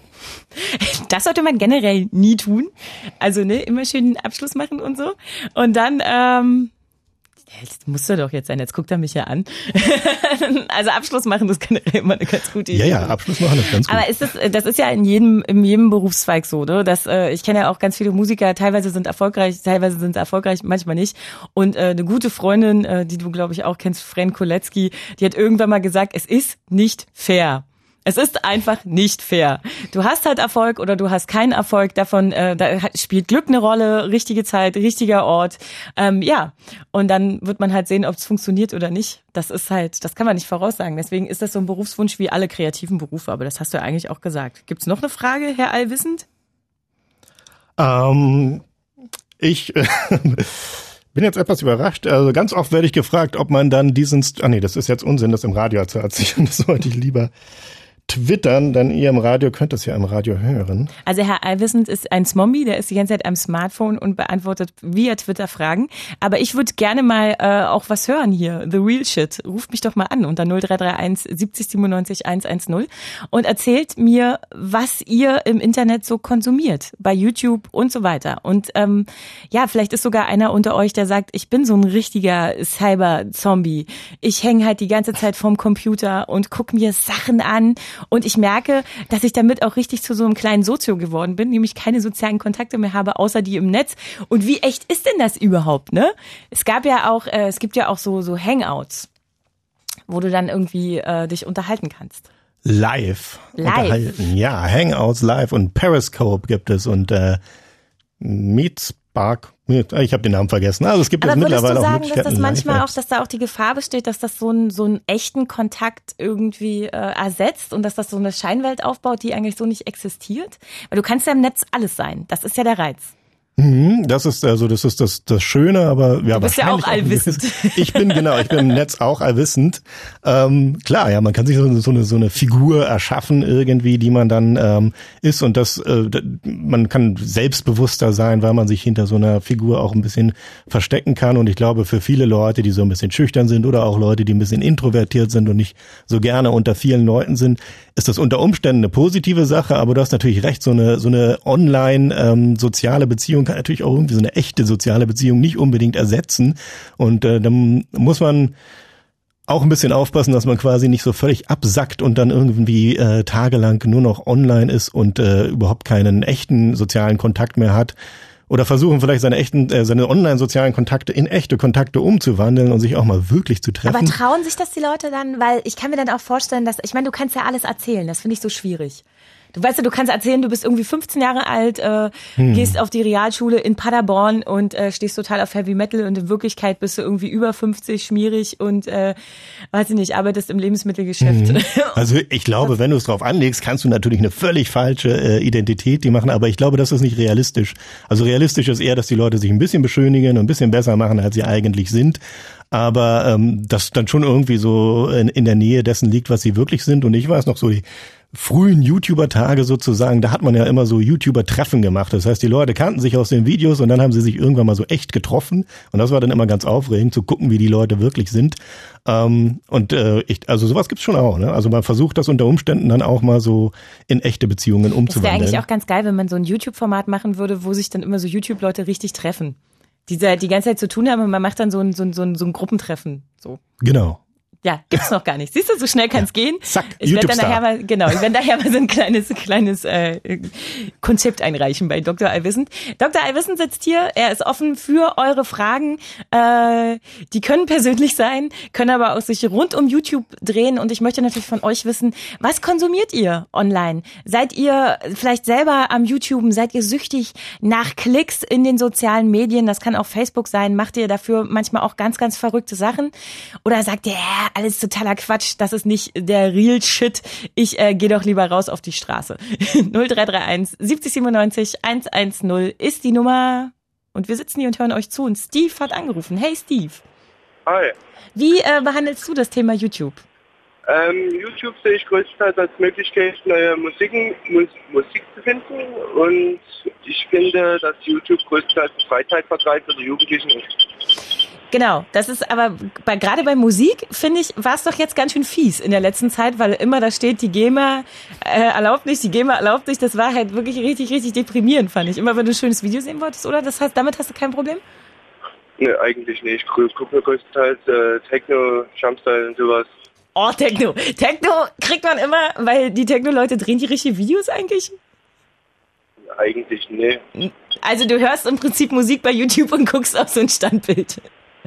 Das sollte man generell nie tun. Also ne, immer schön einen Abschluss machen und so. Und dann, ähm, das muss er doch jetzt sein, jetzt guckt er mich ja an. Also Abschluss machen, das ist generell immer eine ganz gute Idee. Ja, ja, Abschluss machen ist ganz gut. Aber ist das, das ist ja in jedem, in jedem Berufszweig so, ne? Das, äh, ich kenne ja auch ganz viele Musiker, teilweise sind erfolgreich, teilweise sind erfolgreich, manchmal nicht. Und äh, eine gute Freundin, äh, die du, glaube ich, auch kennst, Fran Koletzki, die hat irgendwann mal gesagt, es ist nicht fair. Es ist einfach nicht fair. Du hast halt Erfolg oder du hast keinen Erfolg. Davon äh, da spielt Glück eine Rolle, richtige Zeit, richtiger Ort. Ähm, ja, und dann wird man halt sehen, ob es funktioniert oder nicht. Das ist halt, das kann man nicht voraussagen. Deswegen ist das so ein Berufswunsch wie alle kreativen Berufe. Aber das hast du ja eigentlich auch gesagt. Gibt's noch eine Frage, Herr Allwissend? Ähm, ich äh, bin jetzt etwas überrascht. Also ganz oft werde ich gefragt, ob man dann diesen... Ah nee, das ist jetzt Unsinn, das im Radio zu erzählen. Das sollte ich lieber twittern, denn ihr im Radio könnt es ja im Radio hören. Also Herr Allwissend ist ein Zombie, der ist die ganze Zeit am Smartphone und beantwortet via Twitter Fragen. Aber ich würde gerne mal äh, auch was hören hier. The Real Shit. Ruft mich doch mal an unter null drei drei eins siebzig siebenundneunzig hundertzehn und erzählt mir, was ihr im Internet so konsumiert, bei YouTube und so weiter. Und ähm, ja, vielleicht ist sogar einer unter euch, der sagt, ich bin so ein richtiger Cyber-Zombie. Ich hänge halt die ganze Zeit vorm Computer und gucke mir Sachen an Und ich merke, dass ich damit auch richtig zu so einem kleinen Sozio geworden bin, nämlich keine sozialen Kontakte mehr habe, außer die im Netz. Und wie echt ist denn das überhaupt, ne? Es gab ja auch, äh, es gibt ja auch so, so Hangouts, wo du dann irgendwie äh, dich unterhalten kannst. Live, live unterhalten. Ja, Hangouts live und Periscope gibt es und äh, Meetspark. Ich habe den Namen vergessen. Also es gibt aber jetzt mittlerweile auch auch Möglichkeiten. Aber würdest du sagen, dass das manchmal live. auch, dass da auch die Gefahr besteht, dass das so einen so einen echten Kontakt irgendwie äh, ersetzt und dass das so eine Scheinwelt aufbaut, die eigentlich so nicht existiert? Weil du kannst ja im Netz alles sein. Das ist ja der Reiz. Das ist also das ist das das Schöne, aber ja, du bist ja auch allwissend. Ich bin genau, ich bin im Netz auch allwissend. Ähm, klar, ja, man kann sich so, so eine so eine Figur erschaffen irgendwie, die man dann ähm, ist und das äh, man kann selbstbewusster sein, weil man sich hinter so einer Figur auch ein bisschen verstecken kann. Und ich glaube, für viele Leute, die so ein bisschen schüchtern sind oder auch Leute, die ein bisschen introvertiert sind und nicht so gerne unter vielen Leuten sind, ist das unter Umständen eine positive Sache. Aber du hast natürlich recht, so eine so eine online ähm, soziale Beziehung kann natürlich auch irgendwie so eine echte soziale Beziehung nicht unbedingt ersetzen. Und äh, dann muss man auch ein bisschen aufpassen, dass man quasi nicht so völlig absackt und dann irgendwie äh, tagelang nur noch online ist und äh, überhaupt keinen echten sozialen Kontakt mehr hat. Oder versuchen vielleicht seine echten, äh, seine online-sozialen Kontakte in echte Kontakte umzuwandeln und sich auch mal wirklich zu treffen. Aber trauen sich das die Leute dann? Weil ich kann mir dann auch vorstellen, dass, ich meine, du kannst ja alles erzählen, das finde ich so schwierig. Du weißt ja, du kannst erzählen, du bist irgendwie fünfzehn Jahre alt, äh, hm. gehst auf die Realschule in Paderborn und äh, stehst total auf Heavy Metal und in Wirklichkeit bist du irgendwie über fünfzig, schmierig und äh, weiß ich nicht, arbeitest im Lebensmittelgeschäft. Hm. Also ich glaube, wenn du es drauf anlegst, kannst du natürlich eine völlig falsche äh, Identität die machen, aber ich glaube, das ist nicht realistisch. Also realistisch ist eher, dass die Leute sich ein bisschen beschönigen und ein bisschen besser machen, als sie eigentlich sind. Aber ähm, das dann schon irgendwie so in, in der Nähe dessen liegt, was sie wirklich sind. Und ich weiß noch so die frühen YouTuber-Tage sozusagen, da hat man ja immer so YouTuber-Treffen gemacht. Das heißt, die Leute kannten sich aus den Videos und dann haben sie sich irgendwann mal so echt getroffen. Und das war dann immer ganz aufregend, zu gucken, wie die Leute wirklich sind. Ähm, und äh, ich, also sowas gibt's schon auch. Ne? Also man versucht das unter Umständen dann auch mal so in echte Beziehungen umzuwandeln. Das wäre eigentlich auch ganz geil, wenn man so ein YouTube-Format machen würde, wo sich dann immer so YouTube-Leute richtig treffen. Die die ganze Zeit zu tun haben und man macht dann so ein, so ein, so ein, so ein Gruppentreffen. So. Genau. Ja, gibt's noch gar nicht. Siehst du, so schnell kann's ja. gehen. Zack, ich werde dann nachher mal, genau, ich werde nachher mal so ein kleines, kleines äh, Konzept einreichen bei Doktor Allwissend. Doktor Allwissend sitzt hier, er ist offen für eure Fragen. Äh, die können persönlich sein, können aber auch sich rund um YouTube drehen. Und ich möchte natürlich von euch wissen, was konsumiert ihr online? Seid ihr vielleicht selber am YouTuben? Seid ihr süchtig nach Klicks in den sozialen Medien? Das kann auch Facebook sein. Macht ihr dafür manchmal auch ganz, ganz verrückte Sachen? Oder sagt ihr, ja, alles totaler Quatsch, das ist nicht der Real Shit. Ich äh, gehe doch lieber raus auf die Straße. null drei drei eins siebzig siebenundneunzig hundertzehn ist die Nummer. Und wir sitzen hier und hören euch zu. Und Steve hat angerufen. Hey Steve. Hi. Wie äh, behandelst du das Thema YouTube? Ähm, YouTube sehe ich größtenteils als Möglichkeit, neue Musiken, Mus Musik zu finden. Und ich finde, dass YouTube größtenteils Freizeitvertreib für die Jugendlichen ist. Genau, das ist aber bei, gerade bei Musik, finde ich, war es doch jetzt ganz schön fies in der letzten Zeit, weil immer da steht, die GEMA äh, erlaubt nicht, die GEMA erlaubt nicht. Das war halt wirklich richtig, richtig deprimierend, fand ich. Immer wenn du ein schönes Video sehen wolltest, oder? Das heißt, damit hast du kein Problem? Ne, eigentlich nicht. Ich gucke mir größtenteils äh, Techno, Jumpstyle und sowas. Oh, Techno. Techno kriegt man immer, weil die Techno-Leute drehen die richtigen Videos eigentlich? Eigentlich, nee. Also du hörst im Prinzip Musik bei YouTube und guckst auf so ein Standbild.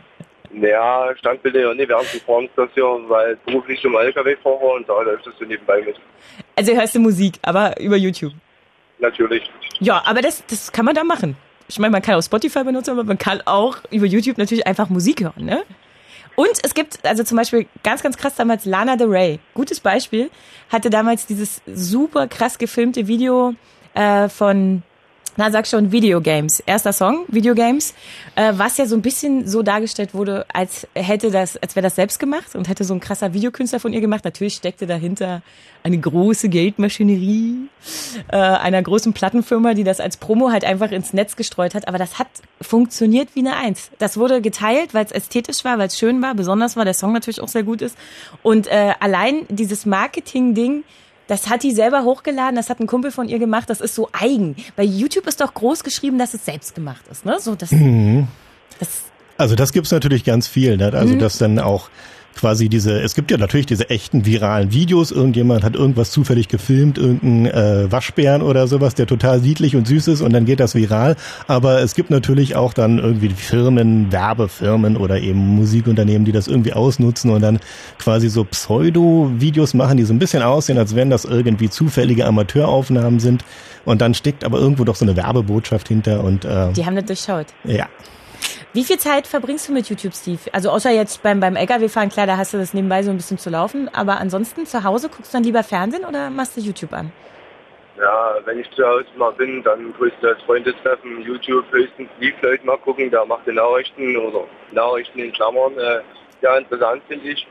Naja, Standbilder ja nicht während des Fahrens das ja, weil beruflich zum L K W-Fahrer und da läuft das so nebenbei mit. Also hörst du Musik, aber über YouTube? Natürlich. Ja, aber das, das kann man da machen. Ich meine, man kann auch Spotify benutzen, aber man kann auch über YouTube natürlich einfach Musik hören, ne? Und es gibt, also zum Beispiel ganz, ganz krass damals Lana Del Rey, gutes Beispiel, hatte damals dieses super krass gefilmte Video äh, von... Na, sag schon, Videogames. Erster Song, Videogames, äh, was ja so ein bisschen so dargestellt wurde, als hätte das, als wäre das selbst gemacht und hätte so ein krasser Videokünstler von ihr gemacht. Natürlich steckte dahinter eine große Geldmaschinerie äh, einer großen Plattenfirma, die das als Promo halt einfach ins Netz gestreut hat. Aber das hat funktioniert wie eine Eins. Das wurde geteilt, weil es ästhetisch war, weil es schön war, besonders war, der Song natürlich auch sehr gut ist. Und äh, allein dieses Marketing-Ding, das hat die selber hochgeladen, das hat ein Kumpel von ihr gemacht, das ist so eigen. Bei YouTube ist doch groß geschrieben, dass es selbst gemacht ist, ne? So, das, mhm. das Also das gibt's natürlich ganz viel, ne? Also mhm. dass dann auch quasi diese, es gibt ja natürlich diese echten viralen Videos, irgendjemand hat irgendwas zufällig gefilmt, irgendein äh, Waschbären oder sowas, der total niedlich und süß ist und dann geht das viral, aber es gibt natürlich auch dann irgendwie Firmen, Werbefirmen oder eben Musikunternehmen, die das irgendwie ausnutzen und dann quasi so Pseudo-Videos machen, die so ein bisschen aussehen, als wenn das irgendwie zufällige Amateuraufnahmen sind und dann steckt aber irgendwo doch so eine Werbebotschaft hinter und äh, die haben das durchschaut. Ja. Wie viel Zeit verbringst du mit YouTube, Steve? Also außer jetzt beim, beim L K W-Fahren, klar, da hast du das nebenbei so ein bisschen zu laufen, aber ansonsten zu Hause guckst du dann lieber Fernsehen oder machst du YouTube an? Ja, wenn ich zu Hause mal bin, dann größtenteils Freundestreffen, YouTube, höchstens Live-Leute mal gucken, der macht die Nachrichten oder Nachrichten in Klammern, äh, ja, interessant finde ich.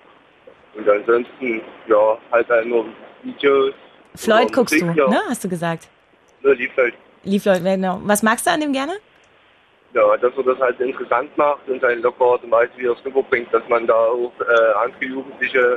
Und ansonsten, ja, halt halt nur Videos. Floyd guckst Musik, du, ja. ne, hast du gesagt? Nur Live-Leute. Live-Leute, genau. Was magst du an dem gerne? Ja, dass er das halt interessant macht und seine lockere Art und Weise, wie er es rüberbringt, dass man da auch äh, andere Jugendliche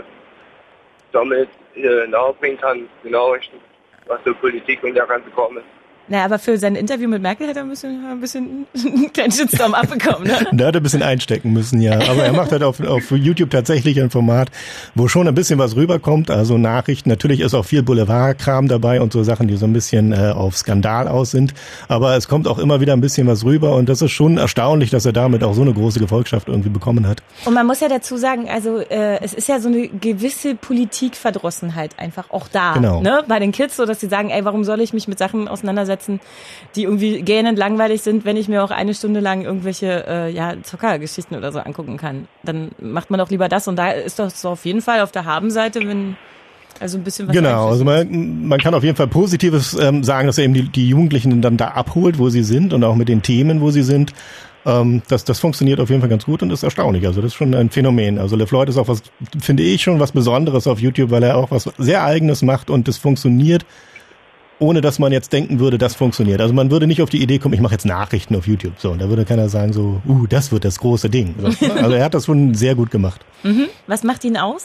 damit äh, nahebringen kann, die Nachrichten, was so Politik und der ganze Kram ist. Naja, aber für sein Interview mit Merkel hat er ein bisschen, ein bisschen einen kleinen Shitstorm abbekommen, ne? Da hat er ein bisschen einstecken müssen, ja. Aber er macht halt auf, auf YouTube tatsächlich ein Format, wo schon ein bisschen was rüberkommt. Also Nachrichten, natürlich ist auch viel Boulevardkram dabei und so Sachen, die so ein bisschen äh, auf Skandal aus sind. Aber es kommt auch immer wieder ein bisschen was rüber und das ist schon erstaunlich, dass er damit auch so eine große Gefolgschaft irgendwie bekommen hat. Und man muss ja dazu sagen, also äh, es ist ja so eine gewisse Politikverdrossenheit einfach auch da, genau. Ne? Bei den Kids, so dass sie sagen, ey, warum soll ich mich mit Sachen auseinandersetzen, die irgendwie gähnend langweilig sind, wenn ich mir auch eine Stunde lang irgendwelche äh, ja, Zockergeschichten oder so angucken kann. Dann macht man doch lieber das und da ist doch so auf jeden Fall auf der Habenseite, wenn also ein bisschen was. Genau, also man, man kann auf jeden Fall Positives ähm, sagen, dass er eben die, die Jugendlichen dann da abholt, wo sie sind und auch mit den Themen, wo sie sind. Ähm, das, das funktioniert auf jeden Fall ganz gut und ist erstaunlich. Also das ist schon ein Phänomen. Also LeFloid ist auch was, finde ich, schon was Besonderes auf YouTube, weil er auch was sehr Eigenes macht und das funktioniert, ohne dass man jetzt denken würde, das funktioniert. Also man würde nicht auf die Idee kommen, ich mache jetzt Nachrichten auf YouTube. So, und da würde keiner sagen so, uh, das wird das große Ding. So, also er hat das schon sehr gut gemacht. Mhm. Was macht ihn aus?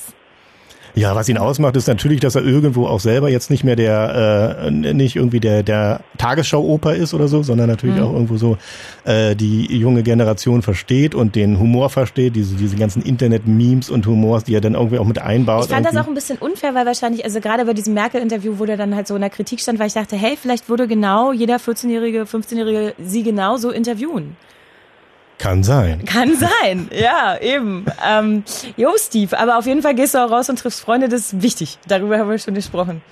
Ja, was ihn ausmacht, ist natürlich, dass er irgendwo auch selber jetzt nicht mehr der, äh, nicht irgendwie der der Tagesschau-Oper ist oder so, sondern natürlich mhm. auch irgendwo so äh, die junge Generation versteht und den Humor versteht, diese diese ganzen Internet-Memes und Humors, die er dann irgendwie auch mit einbaut. Ich fand irgendwie. das auch ein bisschen unfair, weil wahrscheinlich, also gerade bei diesem Merkel-Interview, wo der dann halt so in der Kritik stand, weil ich dachte, hey, vielleicht würde genau jeder vierzehnjährige, fünfzehnjährige sie genau so interviewen. Kann sein. Kann sein, ja, eben. Ähm, jo, Steve, aber auf jeden Fall gehst du auch raus und triffst Freunde, das ist wichtig. Darüber haben wir schon gesprochen.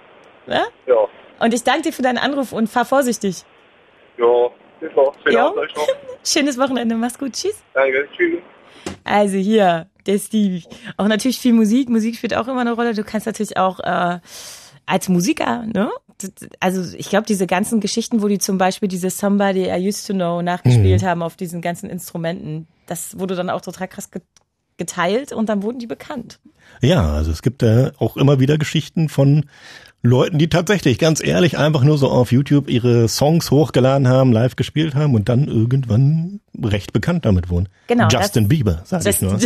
Ja? Ja. Und ich danke dir für deinen Anruf und fahr vorsichtig. Ja, super. Schönen Jo. Abend euch noch. Schönes Wochenende, mach's gut, tschüss. Danke, tschüss. Also hier, der Steve. Auch natürlich viel Musik. Musik spielt auch immer eine Rolle. Du kannst natürlich auch äh, als Musiker, ne? Also ich glaube, diese ganzen Geschichten, wo die zum Beispiel diese Somebody I Used to Know nachgespielt mhm. haben auf diesen ganzen Instrumenten, das wurde dann auch total krass geteilt und dann wurden die bekannt. Ja, also es gibt äh, auch immer wieder Geschichten von Leuten, die tatsächlich ganz ehrlich einfach nur so auf YouTube ihre Songs hochgeladen haben, live gespielt haben und dann irgendwann recht bekannt damit wurden. Genau. Justin Bieber, sag ich nur.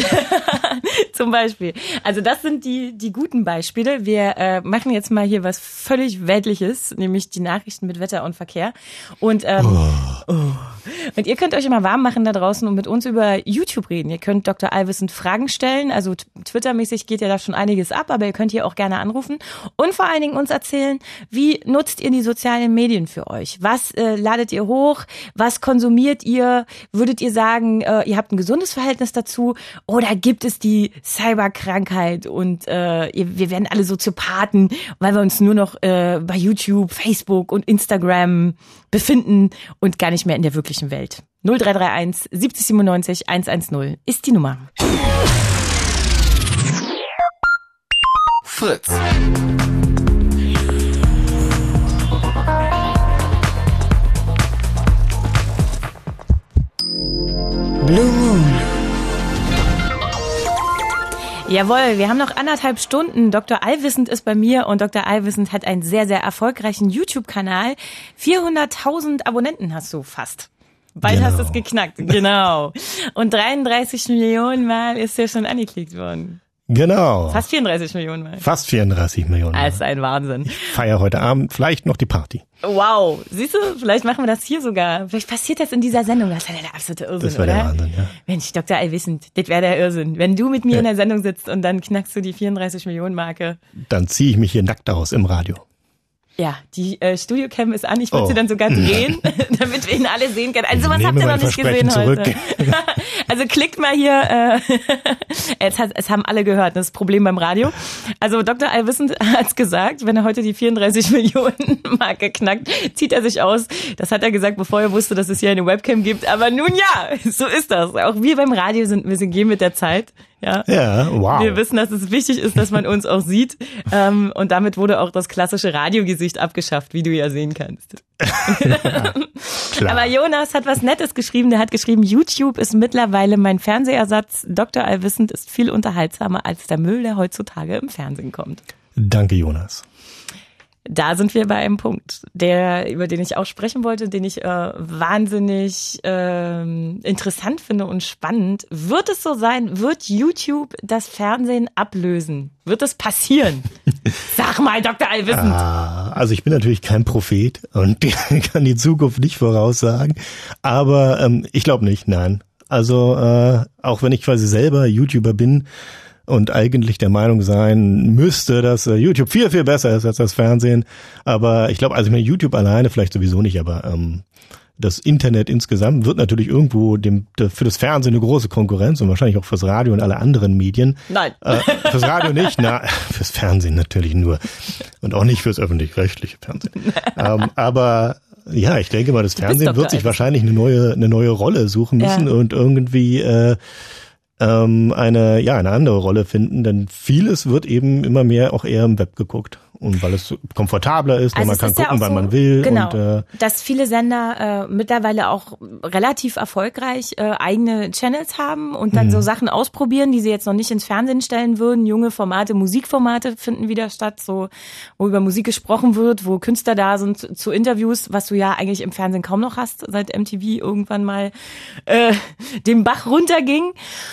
Zum Beispiel. Also das sind die die guten Beispiele. Wir äh, machen jetzt mal hier was völlig Weltliches, nämlich die Nachrichten mit Wetter und Verkehr. Und ähm, oh. Oh. Und ihr könnt euch immer warm machen da draußen und mit uns über YouTube reden. Ihr könnt Doktor Allwissend Fragen stellen. Also Twitter-mäßig geht ja da schon einiges ab, aber ihr könnt hier auch gerne anrufen. Und vor allen Dingen uns erzählen, wie nutzt ihr die sozialen Medien für euch? Was äh, ladet ihr hoch? Was konsumiert ihr? Würdet ihr sagen, äh, ihr habt ein gesundes Verhältnis dazu? Oder gibt es die Cyberkrankheit und äh, wir werden alle Soziopathen, weil wir uns nur noch äh, bei YouTube, Facebook und Instagram befinden und gar nicht mehr in der wirklichen Welt. null drei drei eins siebzig siebenundneunzig hundertzehn ist die Nummer. Fritz. Blue Moon. Jawohl, wir haben noch anderthalb Stunden. Doktor Allwissend ist bei mir und Doktor Allwissend hat einen sehr, sehr erfolgreichen YouTube-Kanal. vierhunderttausend Abonnenten hast du fast. Bald genau. hast du es geknackt, genau. Und dreiunddreißig Millionen Mal ist der schon angeklickt worden. Genau. Fast vierunddreißig Millionen Mal. Fast vierunddreißig Millionen Mal. Das ist ein Wahnsinn. Ich feiere heute Abend vielleicht noch die Party. Wow. Siehst du, vielleicht machen wir das hier sogar. Vielleicht passiert das in dieser Sendung. Das wäre der absolute Irrsinn, Das wäre der Wahnsinn, ja. Mensch, Doktor Allwissend, das wäre der Irrsinn. Wenn du mit mir ja. in der Sendung sitzt und dann knackst du die vierunddreißig Millionen Marke. Dann ziehe ich mich hier nackt aus im Radio. Ja, die äh, Studiocam ist an. Ich würde Oh. sie dann sogar drehen, damit wir ihn alle sehen können. Also sowas Ich habt nehme ihr noch mein nicht gesehen Versprechen heute. Also klickt mal hier. Äh, es, hat, es haben alle gehört, das Problem beim Radio. Also Doktor Allwissend hat's gesagt, wenn er heute die vierunddreißig Millionen Marke knackt, zieht er sich aus. Das hat er gesagt, bevor er wusste, dass es hier eine Webcam gibt. Aber nun ja, so ist das. Auch wir beim Radio sind, wir sind gehen mit der Zeit. Ja. Ja, wow. Wir wissen, dass es wichtig ist, dass man uns auch sieht. Ähm, und damit wurde auch das klassische Radiogesicht abgeschafft, wie du ja sehen kannst. ja, klar. Aber Jonas hat was Nettes geschrieben. Der hat geschrieben, YouTube ist mittlerweile mein Fernsehersatz. Doktor Allwissend ist viel unterhaltsamer als der Müll, der heutzutage im Fernsehen kommt. Danke, Jonas. Da sind wir bei einem Punkt, der, über den ich auch sprechen wollte, den ich äh, wahnsinnig äh, interessant finde und spannend. Wird es so sein, wird YouTube das Fernsehen ablösen? Wird es passieren? Sag mal, Doktor Allwissend. Ah, also ich bin natürlich kein Prophet und kann die Zukunft nicht voraussagen, aber ähm, ich glaube nicht, nein. Also äh, auch wenn ich quasi selber YouTuber bin, und eigentlich der Meinung sein müsste, dass YouTube viel, viel besser ist als das Fernsehen. Aber ich glaube, also mit YouTube alleine vielleicht sowieso nicht, aber ähm, das Internet insgesamt wird natürlich irgendwo dem für das Fernsehen eine große Konkurrenz und wahrscheinlich auch fürs Radio und alle anderen Medien. Nein. Äh, fürs Radio nicht, na, fürs Fernsehen natürlich nur. Und auch nicht fürs öffentlich-rechtliche Fernsehen. ähm, aber ja, ich denke mal, das Fernsehen wird sich wahrscheinlich eine neue, eine neue Rolle suchen müssen ja. und irgendwie äh, ähm, eine, ja, eine andere Rolle finden, denn vieles wird eben immer mehr auch eher im Web geguckt. Und weil es komfortabler ist, also man kann gucken, ja wann so, man will. Genau, und, äh, dass viele Sender äh, mittlerweile auch relativ erfolgreich äh, eigene Channels haben und dann mhm. so Sachen ausprobieren, die sie jetzt noch nicht ins Fernsehen stellen würden. Junge Formate, Musikformate finden wieder statt, so wo über Musik gesprochen wird, wo Künstler da sind zu Interviews, was du ja eigentlich im Fernsehen kaum noch hast, seit M T V irgendwann mal äh, den Bach runterging.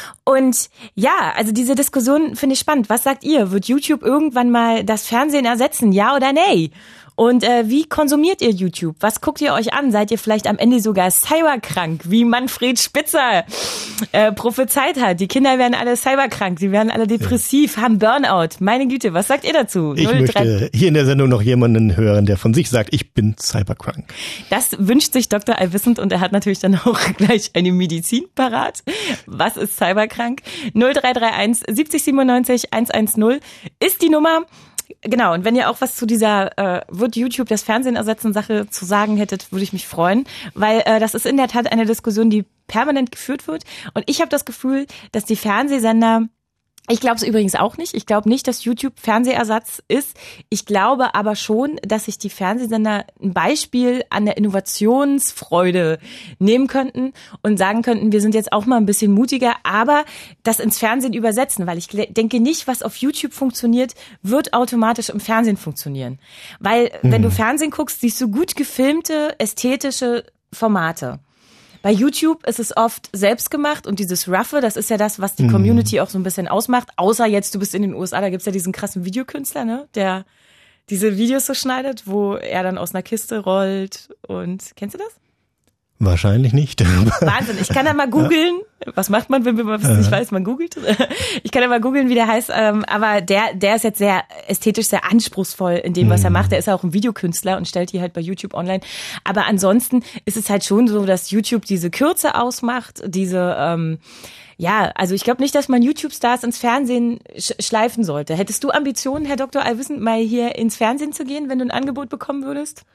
Und ja, also diese Diskussion finde ich spannend. Was sagt ihr? Wird YouTube irgendwann mal das Fernsehen ersetzen? Ja oder nee? Und äh, wie konsumiert ihr YouTube? Was guckt ihr euch an? Seid ihr vielleicht am Ende sogar cyberkrank, wie Manfred Spitzer äh, prophezeit hat? Die Kinder werden alle cyberkrank, sie werden alle depressiv, ja. haben Burnout. Meine Güte, was sagt ihr dazu? Ich möchte hier in der Sendung noch jemanden hören, der von sich sagt, ich bin cyberkrank. Das wünscht sich Doktor Allwissend und er hat natürlich dann auch gleich eine Medizin parat. Was ist cyberkrank? null drei drei eins siebzig siebenundneunzig hundertzehn ist die Nummer. Genau, und wenn ihr auch was zu dieser äh, wird YouTube das Fernsehen ersetzen Sache zu sagen hättet, würde ich mich freuen, weil äh, das ist in der Tat eine Diskussion, die permanent geführt wird. Und ich habe das Gefühl, dass die Fernsehsender, ich glaube es übrigens auch nicht, ich glaube nicht, dass YouTube Fernsehersatz ist. Ich glaube aber schon, dass sich die Fernsehsender ein Beispiel an der Innovationsfreude nehmen könnten und sagen könnten, wir sind jetzt auch mal ein bisschen mutiger, aber das ins Fernsehen übersetzen, weil ich denke nicht, was auf YouTube funktioniert, wird automatisch im Fernsehen funktionieren. Weil mhm. wenn du Fernsehen guckst, siehst du gut gefilmte, ästhetische Formate. Bei YouTube ist es oft selbst gemacht und dieses Roughe, das ist ja das, was die Community auch so ein bisschen ausmacht. Außer jetzt, du bist in den U S A, da gibt's ja diesen krassen Videokünstler, ne, der diese Videos so schneidet, wo er dann aus einer Kiste rollt und, kennst du das? Wahrscheinlich nicht. Wahnsinn, ich kann da mal googeln. Was macht man, wenn man was nicht weiß? Man googelt. Ich kann da mal googeln, wie der heißt. Aber der, der ist jetzt sehr ästhetisch, sehr anspruchsvoll in dem, was er macht. Der ist auch ein Videokünstler und stellt die halt bei YouTube online. Aber ansonsten ist es halt schon so, dass YouTube diese Kürze ausmacht, diese, ähm, ja, also ich glaube nicht, dass man YouTube-Stars ins Fernsehen sch- schleifen sollte. Hättest du Ambitionen, Herr Doktor Allwissend, mal hier ins Fernsehen zu gehen, wenn du ein Angebot bekommen würdest?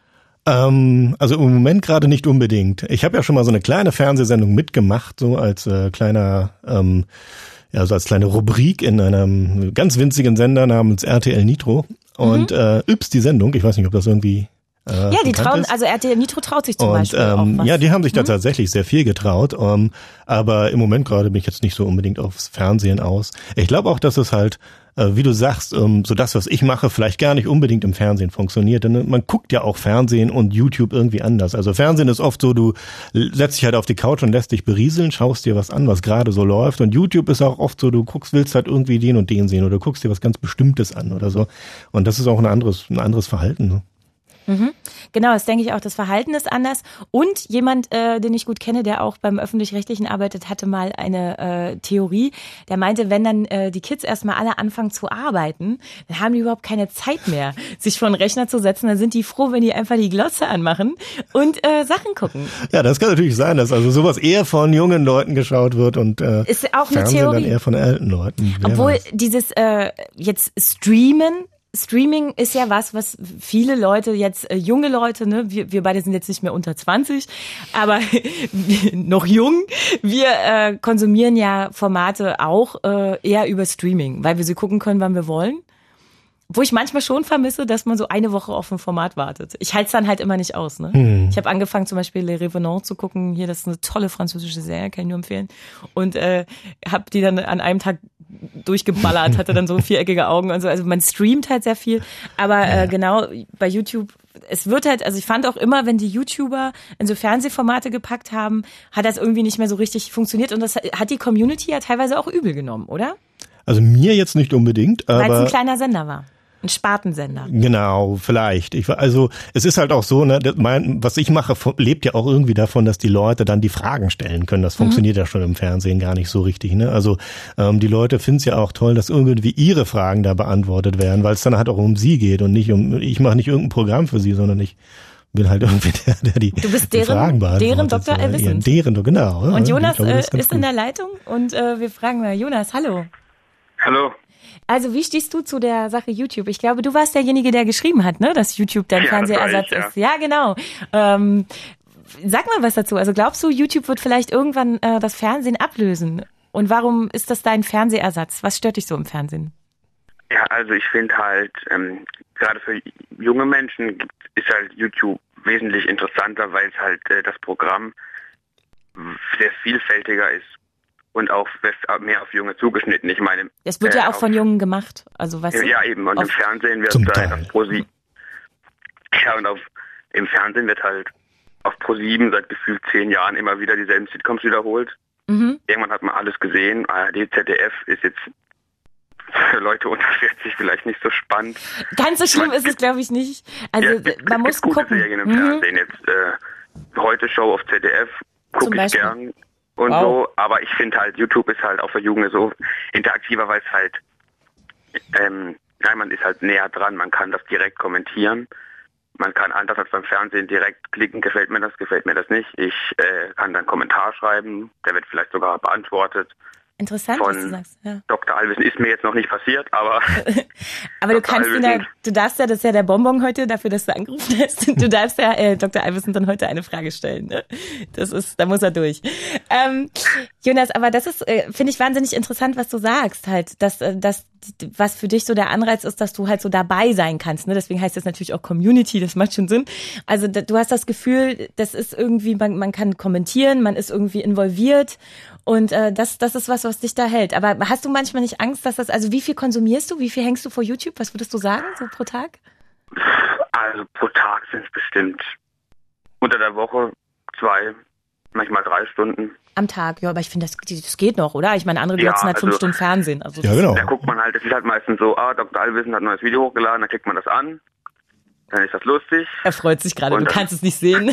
Ähm, also im Moment gerade nicht unbedingt. Ich habe ja schon mal so eine kleine Fernsehsendung mitgemacht, so als äh, kleiner, ähm, ja, so als kleine Rubrik in einem ganz winzigen Sender namens R T L Nitro. Und mhm. äh, Yps, die Sendung, ich weiß nicht, ob das irgendwie Äh, ja, die trauen, ist. also R T L Nitro traut sich zum und, Beispiel ähm, auch was. Ja, die haben sich da hm? tatsächlich sehr viel getraut, ähm, aber im Moment gerade bin ich jetzt nicht so unbedingt aufs Fernsehen aus. Ich glaube auch, dass es halt, äh, wie du sagst, ähm, so das, was ich mache, vielleicht gar nicht unbedingt im Fernsehen funktioniert, denn man guckt ja auch Fernsehen und YouTube irgendwie anders. Also Fernsehen ist oft so, du setzt dich halt auf die Couch und lässt dich berieseln, schaust dir was an, was gerade so läuft, und YouTube ist auch oft so, du guckst, willst halt irgendwie den und den sehen oder du guckst dir was ganz Bestimmtes an oder so, und das ist auch ein anderes, ein anderes Verhalten, ne? Mhm. Genau, das denke ich auch. Das Verhalten ist anders. Und jemand, äh, den ich gut kenne, der auch beim Öffentlich-Rechtlichen arbeitet, hatte mal eine äh, Theorie. Der meinte, wenn dann äh, die Kids erstmal alle anfangen zu arbeiten, dann haben die überhaupt keine Zeit mehr, sich vor den Rechner zu setzen. Dann sind die froh, wenn die einfach die Glotze anmachen und äh, Sachen gucken. Ja, das kann natürlich sein, dass also sowas eher von jungen Leuten geschaut wird und äh, ist auch eine Fernsehen Theorie. dann eher von alten Leuten. Wer Obwohl weiß. dieses äh, jetzt Streamen, Streaming ist ja was, was viele Leute jetzt, äh, junge Leute, ne, wir, wir beide sind jetzt nicht mehr unter zwanzig, aber noch jung, wir äh, konsumieren ja Formate auch äh, eher über Streaming, weil wir sie gucken können, wann wir wollen. Wo ich manchmal schon vermisse, dass man so eine Woche auf ein Format wartet. Ich halte es dann halt immer nicht aus. Ne? Hm. Ich habe angefangen zum Beispiel Les Revenants zu gucken. Hier, das ist eine tolle französische Serie, kann ich nur empfehlen. Und äh, habe die dann an einem Tag durchgeballert, hatte dann so viereckige Augen und so. Also man streamt halt sehr viel. Aber äh, genau, bei YouTube, es wird halt, also ich fand auch immer, wenn die YouTuber in so Fernsehformate gepackt haben, hat das irgendwie nicht mehr so richtig funktioniert. Und das hat die Community ja teilweise auch übel genommen, oder? Also mir jetzt nicht unbedingt, aber... Weil es ein kleiner Sender war. Ein Spartensender. Genau, vielleicht. Ich, also es ist halt auch so, ne, mein, was ich mache, lebt ja auch irgendwie davon, dass die Leute dann die Fragen stellen können. Das funktioniert mhm. ja schon im Fernsehen gar nicht so richtig. Ne? Also ähm, die Leute finden es ja auch toll, dass irgendwie ihre Fragen da beantwortet werden, weil es dann halt auch um sie geht und nicht um, ich mache nicht irgendein Programm für sie, sondern ich bin halt irgendwie der, der die, du bist die deren, Fragen beantwortet. Deren Doktor Allwissend. Ja, deren, genau. Und Jonas glaube, äh, ist gut. in der Leitung und äh, wir fragen mal, Jonas, hallo. Hallo. Also wie stehst du zu der Sache YouTube? Ich glaube, du warst derjenige, der geschrieben hat, ne, dass YouTube dein ja, Fernsehersatz ich, ja. ist. Ja, genau. Ähm, sag mal was dazu. Also glaubst du, YouTube wird vielleicht irgendwann äh, das Fernsehen ablösen? Und warum ist das dein Fernsehersatz? Was stört dich so im Fernsehen? Ja, also ich finde halt, ähm, gerade für junge Menschen ist halt YouTube wesentlich interessanter, weil es halt äh, das Programm sehr vielfältiger ist. Und auch mehr auf Junge zugeschnitten. Ich meine, es wird äh, ja auch von Jungen gemacht. Also was? Ja, eben. Und im Fernsehen wird halt auf ProSieben. Ja, und auf, im Fernsehen wird halt auf ProSieben seit gefühlt zehn Jahren immer wieder dieselben Sitcoms wiederholt. Mhm. Irgendwann hat man alles gesehen. A R D, Z D F ist jetzt für Leute unter vierzig vielleicht nicht so spannend. Ganz so schlimm man, ist es, glaube ich, nicht. Also ja, es gibt, man es muss gibt gute gucken. Serien im mhm. Fernsehen. Jetzt äh, Heute Show auf Z D F gucke ich gern. Und wow. so, aber ich finde halt, YouTube ist halt auch für Jugend so interaktiver, weil es halt, ähm, nein, man ist halt näher dran, man kann das direkt kommentieren, man kann anders als beim Fernsehen direkt klicken, gefällt mir das, gefällt mir das nicht, ich äh, kann dann einen Kommentar schreiben, der wird vielleicht sogar beantwortet. Interessant, von was du sagst. Ja. Doktor Allwissen ist mir jetzt noch nicht passiert, aber... aber du kannst ihn ja, du darfst ja, das ist ja der Bonbon heute, dafür, dass du angerufen hast, du darfst ja äh, Doktor Allwissen dann heute eine Frage stellen. Ne? Das ist, da muss er durch. Ähm, Jonas, aber das ist, äh, finde ich wahnsinnig interessant, was du sagst, halt, dass, äh, dass was für dich so der Anreiz ist, dass du halt so dabei sein kannst. Ne? Deswegen heißt das natürlich auch Community, das macht schon Sinn. Also da, du hast das Gefühl, das ist irgendwie, man, man kann kommentieren, man ist irgendwie involviert und äh, das, das ist was, was dich da hält. Aber hast du manchmal nicht Angst, dass das, also wie viel konsumierst du, wie viel hängst du vor YouTube? Was würdest du sagen, so pro Tag? Also pro Tag sind es bestimmt unter der Woche zwei, manchmal drei Stunden. Am Tag, ja, aber ich finde, das, das geht noch, oder? Ich meine, andere, die ja, nutzen halt also, fünf Stunden Fernsehen. Also ja, genau. Da guckt man halt, das ist halt meistens so, ah, Doktor Allwissen hat ein neues Video hochgeladen, dann klickt man das an, dann ist das lustig. Er freut sich gerade, du dann, kannst es nicht sehen.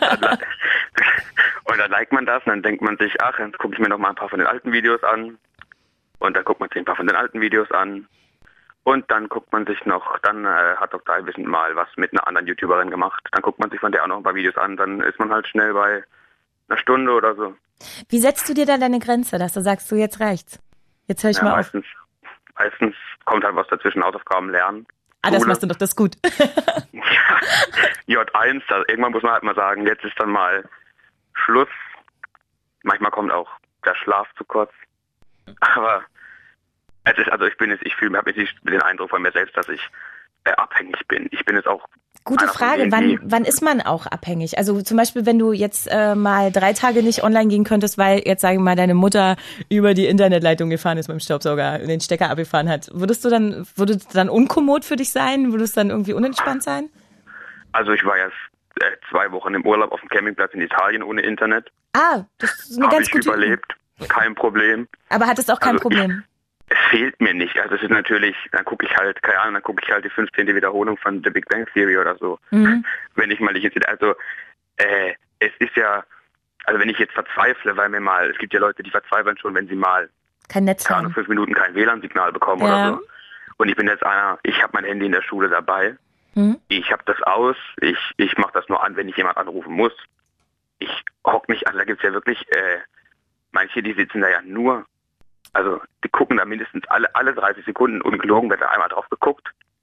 Und dann liked man das und dann denkt man sich, ach, jetzt gucke ich mir noch mal ein paar von den alten Videos an. Und dann guckt man sich ein paar von den alten Videos an. Und dann guckt man sich noch, dann äh, hat Doktor Allwissen mal was mit einer anderen YouTuberin gemacht. Dann guckt man sich von der auch noch ein paar Videos an, dann ist man halt schnell bei einer Stunde oder so. Wie setzt du dir da deine Grenze, dass du sagst, du jetzt reicht's? Jetzt höre ich ja, mal meistens, auf. Meistens kommt halt was dazwischen, Hausaufgaben lernen. Ah, das machst du doch, das ist gut. Ja, J eins, da, irgendwann muss man halt mal sagen, jetzt ist dann mal Schluss. Manchmal kommt auch der Schlaf zu kurz. Aber es ist, also ich bin jetzt, ich fühle, habe jetzt nicht den Eindruck von mir selbst, dass ich äh, abhängig bin. Ich bin jetzt auch Gute Frage, wann wann ist man auch abhängig? Also zum Beispiel, wenn du jetzt äh, mal drei Tage nicht online gehen könntest, weil jetzt sagen wir mal deine Mutter über die Internetleitung gefahren ist mit dem Staubsauger, den Stecker abgefahren hat, würdest du dann, würde es dann unkommod für dich sein? Würde es dann irgendwie unentspannt sein? Also ich war jetzt äh, zwei Wochen im Urlaub auf dem Campingplatz in Italien ohne Internet. Ah, das ist eine Hab ganz ich gute überlebt, kein Problem. Aber hattest auch kein Also Problem? Ich, es fehlt mir nicht. Also es ist natürlich, dann gucke ich halt, keine Ahnung, dann gucke ich halt die fünfzehnte Wiederholung von The Big Bang Theory oder so. Mhm. Wenn ich mal nicht jetzt, also äh, es ist ja, also wenn ich jetzt verzweifle, weil mir mal, es gibt ja Leute, die verzweifeln schon, wenn sie mal kein Netz keine haben. Ahnung, fünf Minuten kein W L A N-Signal bekommen Ja. oder so. Und ich bin jetzt einer, ich habe mein Handy in der Schule dabei. Mhm. Ich habe das aus, ich, ich mache das nur an, wenn ich jemand anrufen muss. Ich hock nicht, also da gibt's ja wirklich, äh, manche, die sitzen da ja nur, also die gucken da mindestens alle alle dreißig Sekunden, ungelogen wird da einmal drauf geguckt.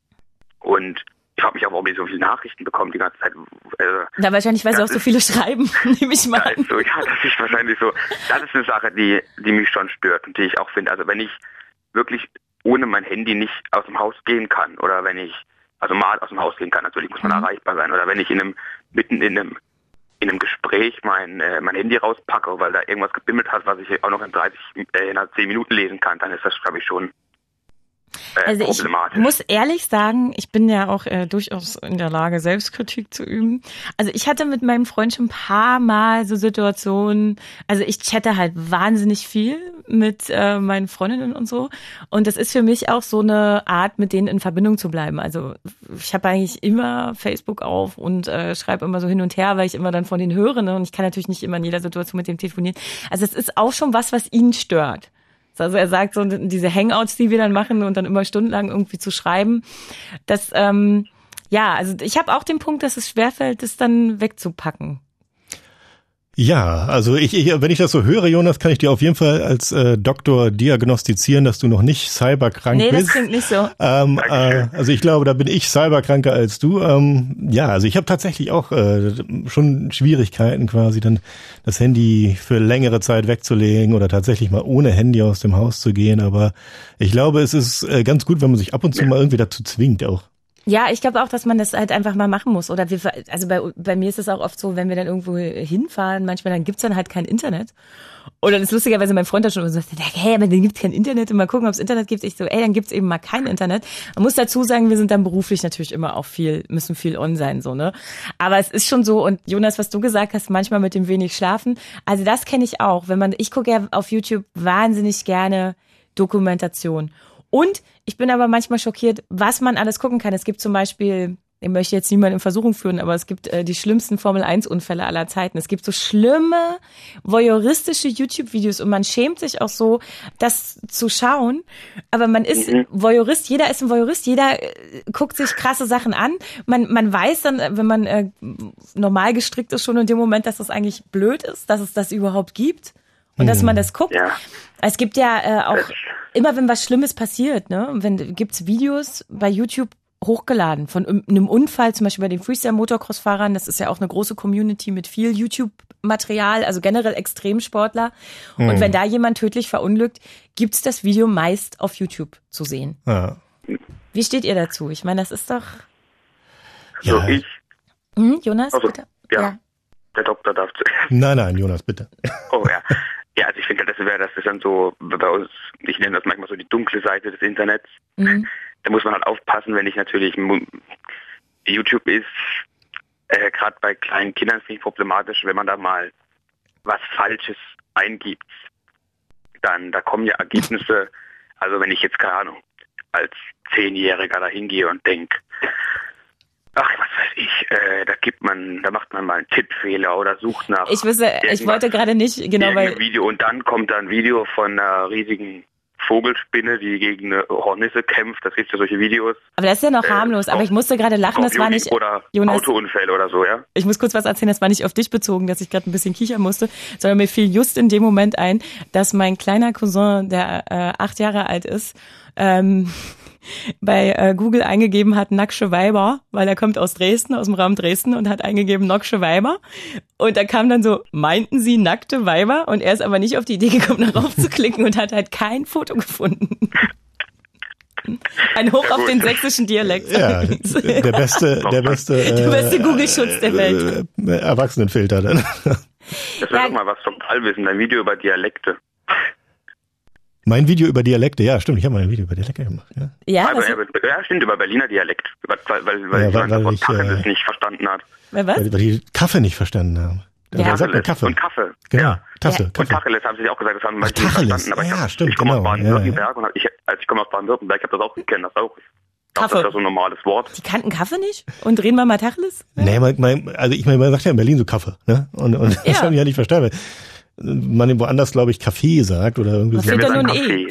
Und ich frage mich auch, warum die so viele Nachrichten bekommen die ganze Zeit. Also, Na, wahrscheinlich, weil sie auch so viele schreiben, nehme ich mal da an. ist so, ja, das ist wahrscheinlich so. Das ist eine Sache, die, die mich schon stört und die ich auch finde. Also wenn ich wirklich ohne mein Handy nicht aus dem Haus gehen kann oder wenn ich, also mal aus dem Haus gehen kann, natürlich muss man Mhm. erreichbar sein, oder wenn ich in einem, mitten in einem, in einem Gespräch mein, äh, mein Handy rauspacke, weil da irgendwas gebimmelt hat, was ich auch noch in dreißig, äh, in zehn Minuten lesen kann, dann ist das, glaube ich, schon äh, Also ich problematisch. muss ehrlich sagen, ich bin ja auch äh, durchaus in der Lage, Selbstkritik zu üben. Also ich hatte mit meinem Freund schon ein paar Mal so Situationen, also ich chatte halt wahnsinnig viel mit äh, meinen Freundinnen und so. Und das ist für mich auch so eine Art, mit denen in Verbindung zu bleiben. Also ich habe eigentlich immer Facebook auf und äh, schreibe immer so hin und her, weil ich immer dann von denen höre. Ne? Und ich kann natürlich nicht immer in jeder Situation mit dem telefonieren. Also es ist auch schon was, was ihn stört. Also er sagt so, diese Hangouts, die wir dann machen und dann immer stundenlang irgendwie zu schreiben, das, ähm, ja, also ich habe auch den Punkt, dass es schwerfällt, das dann wegzupacken. Ja, also ich, ich, wenn ich das so höre, Jonas, kann ich dir auf jeden Fall als äh, Doktor diagnostizieren, dass du noch nicht cyberkrank nee, bist. Nee, das klingt nicht so. Ähm, äh, also ich glaube, da bin ich cyberkranker als du. Ähm, ja, also ich habe tatsächlich auch äh, schon Schwierigkeiten, quasi dann das Handy für längere Zeit wegzulegen oder tatsächlich mal ohne Handy aus dem Haus zu gehen. Aber ich glaube, es ist äh, ganz gut, wenn man sich ab und zu mal irgendwie dazu zwingt auch. Ja, ich glaube auch, dass man das halt einfach mal machen muss. Oder wir, also bei, bei mir ist es auch oft so, wenn wir dann irgendwo hinfahren, manchmal dann gibt's dann halt kein Internet. Und dann ist lustigerweise mein Freund da schon so, hey, aber dann gibt's kein Internet und mal gucken, ob es Internet gibt. Ich so, ey, dann gibt's eben mal kein Internet. Man muss dazu sagen, wir sind dann beruflich natürlich immer auch viel, müssen viel on sein, so, ne. Aber es ist schon so, und Jonas, was du gesagt hast, manchmal mit dem wenig Schlafen, also das kenne ich auch. Wenn man, ich gucke ja auf YouTube wahnsinnig gerne Dokumentation. Und ich bin aber manchmal schockiert, was man alles gucken kann. Es gibt zum Beispiel, ich möchte jetzt niemanden in Versuchung führen, aber es gibt äh, die schlimmsten Formel eins Unfälle aller Zeiten. Es gibt so schlimme, voyeuristische YouTube-Videos und man schämt sich auch so, das zu schauen. Aber man ist Mhm. Voyeurist, jeder ist ein Voyeurist, jeder äh, guckt sich krasse Sachen an. Man, man weiß dann, wenn man äh, normal gestrickt ist, schon in dem Moment, dass das eigentlich blöd ist, dass es das überhaupt gibt und mhm. dass man das guckt. Ja. Es gibt ja äh, auch immer, wenn was Schlimmes passiert, ne, wenn gibt's Videos bei YouTube hochgeladen von einem Unfall, zum Beispiel bei den Freestyle-Motocross-Fahrern. Das ist ja auch eine große Community mit viel YouTube-Material, also generell Extremsportler. Mhm. Und wenn da jemand tödlich verunglückt, gibt's das Video meist auf YouTube zu sehen. Ja. Wie steht ihr dazu? Ich meine, das ist doch... So, Ja. ich, Hm, Jonas, also, bitte? ja, Ja. der Doktor darf zu. Nein, nein, Jonas, bitte. Oh ja. Ja, also ich finde, das wäre, das ist dann so, bei uns, ich nenne das manchmal so die dunkle Seite des Internets. Mhm. Da muss man halt aufpassen, wenn ich natürlich, YouTube ist, äh, gerade bei kleinen Kindern finde ich problematisch, wenn man da mal was Falsches eingibt. Dann, da kommen ja Ergebnisse, also wenn ich jetzt, keine Ahnung, als Zehnjähriger da hingehe und denke, ach, was weiß ich, äh, da gibt man, da macht man mal einen Tippfehler oder sucht nach. Ich wüsste, ich wollte gerade nicht, genau, weil... Video und dann kommt da ein Video von einer riesigen Vogelspinne, die gegen eine Hornisse kämpft. Das gibt ja solche Videos. Aber das ist ja noch harmlos. Äh, aber ich musste gerade lachen, das war nicht... Oder Jonas, Autounfälle oder so, ja? Ich muss kurz was erzählen, das war nicht auf dich bezogen, dass ich gerade ein bisschen kichern musste, sondern mir fiel just in dem Moment ein, dass mein kleiner Cousin, der äh, acht Jahre alt ist, ähm, bei äh, Google eingegeben hat, nacksche Weiber, weil er kommt aus Dresden, aus dem Raum Dresden und hat eingegeben, nacksche Weiber. Und da kam dann so, meinten Sie nackte Weiber? Und er ist aber nicht auf die Idee gekommen, darauf zu klicken und hat halt kein Foto gefunden. Ein Hoch auf den sächsischen Dialekt. Ja, der beste, der beste, der beste Google-Schutz der Welt. Äh, Erwachsenenfilter dann. Das wäre doch mal was zum Allwissen, ein Video über Dialekte. Mein Video über Dialekte, ja, stimmt, ich habe mal ein Video über Dialekte gemacht. Ja, ja, aber, ja stimmt, über Berliner Dialekt, weil, weil, weil, ja, weil, weil weil ich Tacheles äh, nicht verstanden hat. Weil was? Weil, weil die Kaffee nicht verstanden haben. Ja, sagt man Kaffee. Und Kaffee. Genau, ja. Tasse, ja. Kaffee. Und Tacheles haben sie auch gesagt, das haben Ach, sie nicht verstanden. Aber ja, ich, hab, stimmt, ich komme genau. aus Baden-Württemberg ja, ja. und hab, ich, als ich komme aus Baden-Württemberg, ich habe das auch gekannt, das auch. Kaffee. Das ist so ein normales Wort. Die kannten Kaffee nicht? Und reden wir mal Tacheles? Nee, man, man, also ich meine, man sagt ja in Berlin so Kaffee, ne? Und, und ja. das haben die ja nicht verstanden. Man woanders, glaube ich, Kaffee sagt oder irgendwie Was so. wird da nun eh?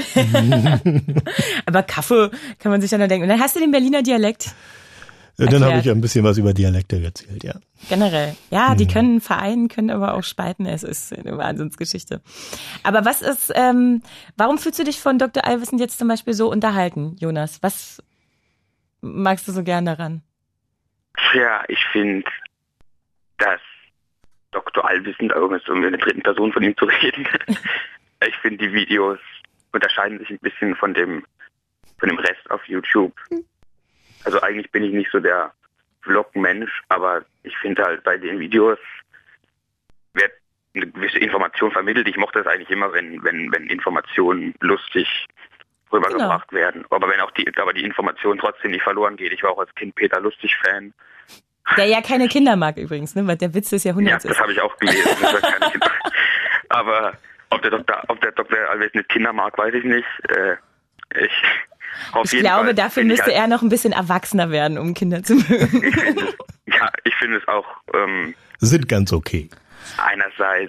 Aber Kaffee kann man sich dann denken. Und dann hast du den Berliner Dialekt. Erklärt. Dann habe ich ja ein bisschen was über Dialekte erzählt, ja. Generell. Ja, die können vereinen, können aber auch spalten. Es ist eine Wahnsinnsgeschichte. Aber was ist, ähm, warum fühlst du dich von Doktor Allwissend jetzt zum Beispiel so unterhalten, Jonas? Was magst du so gern daran? Tja, ich finde, dass Doktor Allwissend, also um in der dritten Person von ihm zu reden, ich finde, die Videos unterscheiden sich ein bisschen von dem, von dem Rest auf YouTube. Also eigentlich bin ich nicht so der Vlog-Mensch, aber ich finde halt bei den Videos wird eine gewisse Information vermittelt. Ich mochte es eigentlich immer, wenn, wenn, wenn Informationen lustig rübergebracht genau. werden. Aber wenn auch die, aber die Information trotzdem nicht verloren geht. Ich war auch als Kind Peter Lustig-Fan. Der ja keine Kinder mag übrigens, ne? Weil der Witz des Jahrhunderts ist. Ja, das habe ich auch gelesen. Das keine Kinder. Aber ob der Doktor, ob der Doktor Allwissend Kinder mag, weiß ich nicht. Äh, ich Auf ich jeden glaube, Fall dafür müsste halt, er noch ein bisschen erwachsener werden, um Kinder zu mögen. Ich find, ja, ich finde es auch ähm, sind ganz okay. Einerseits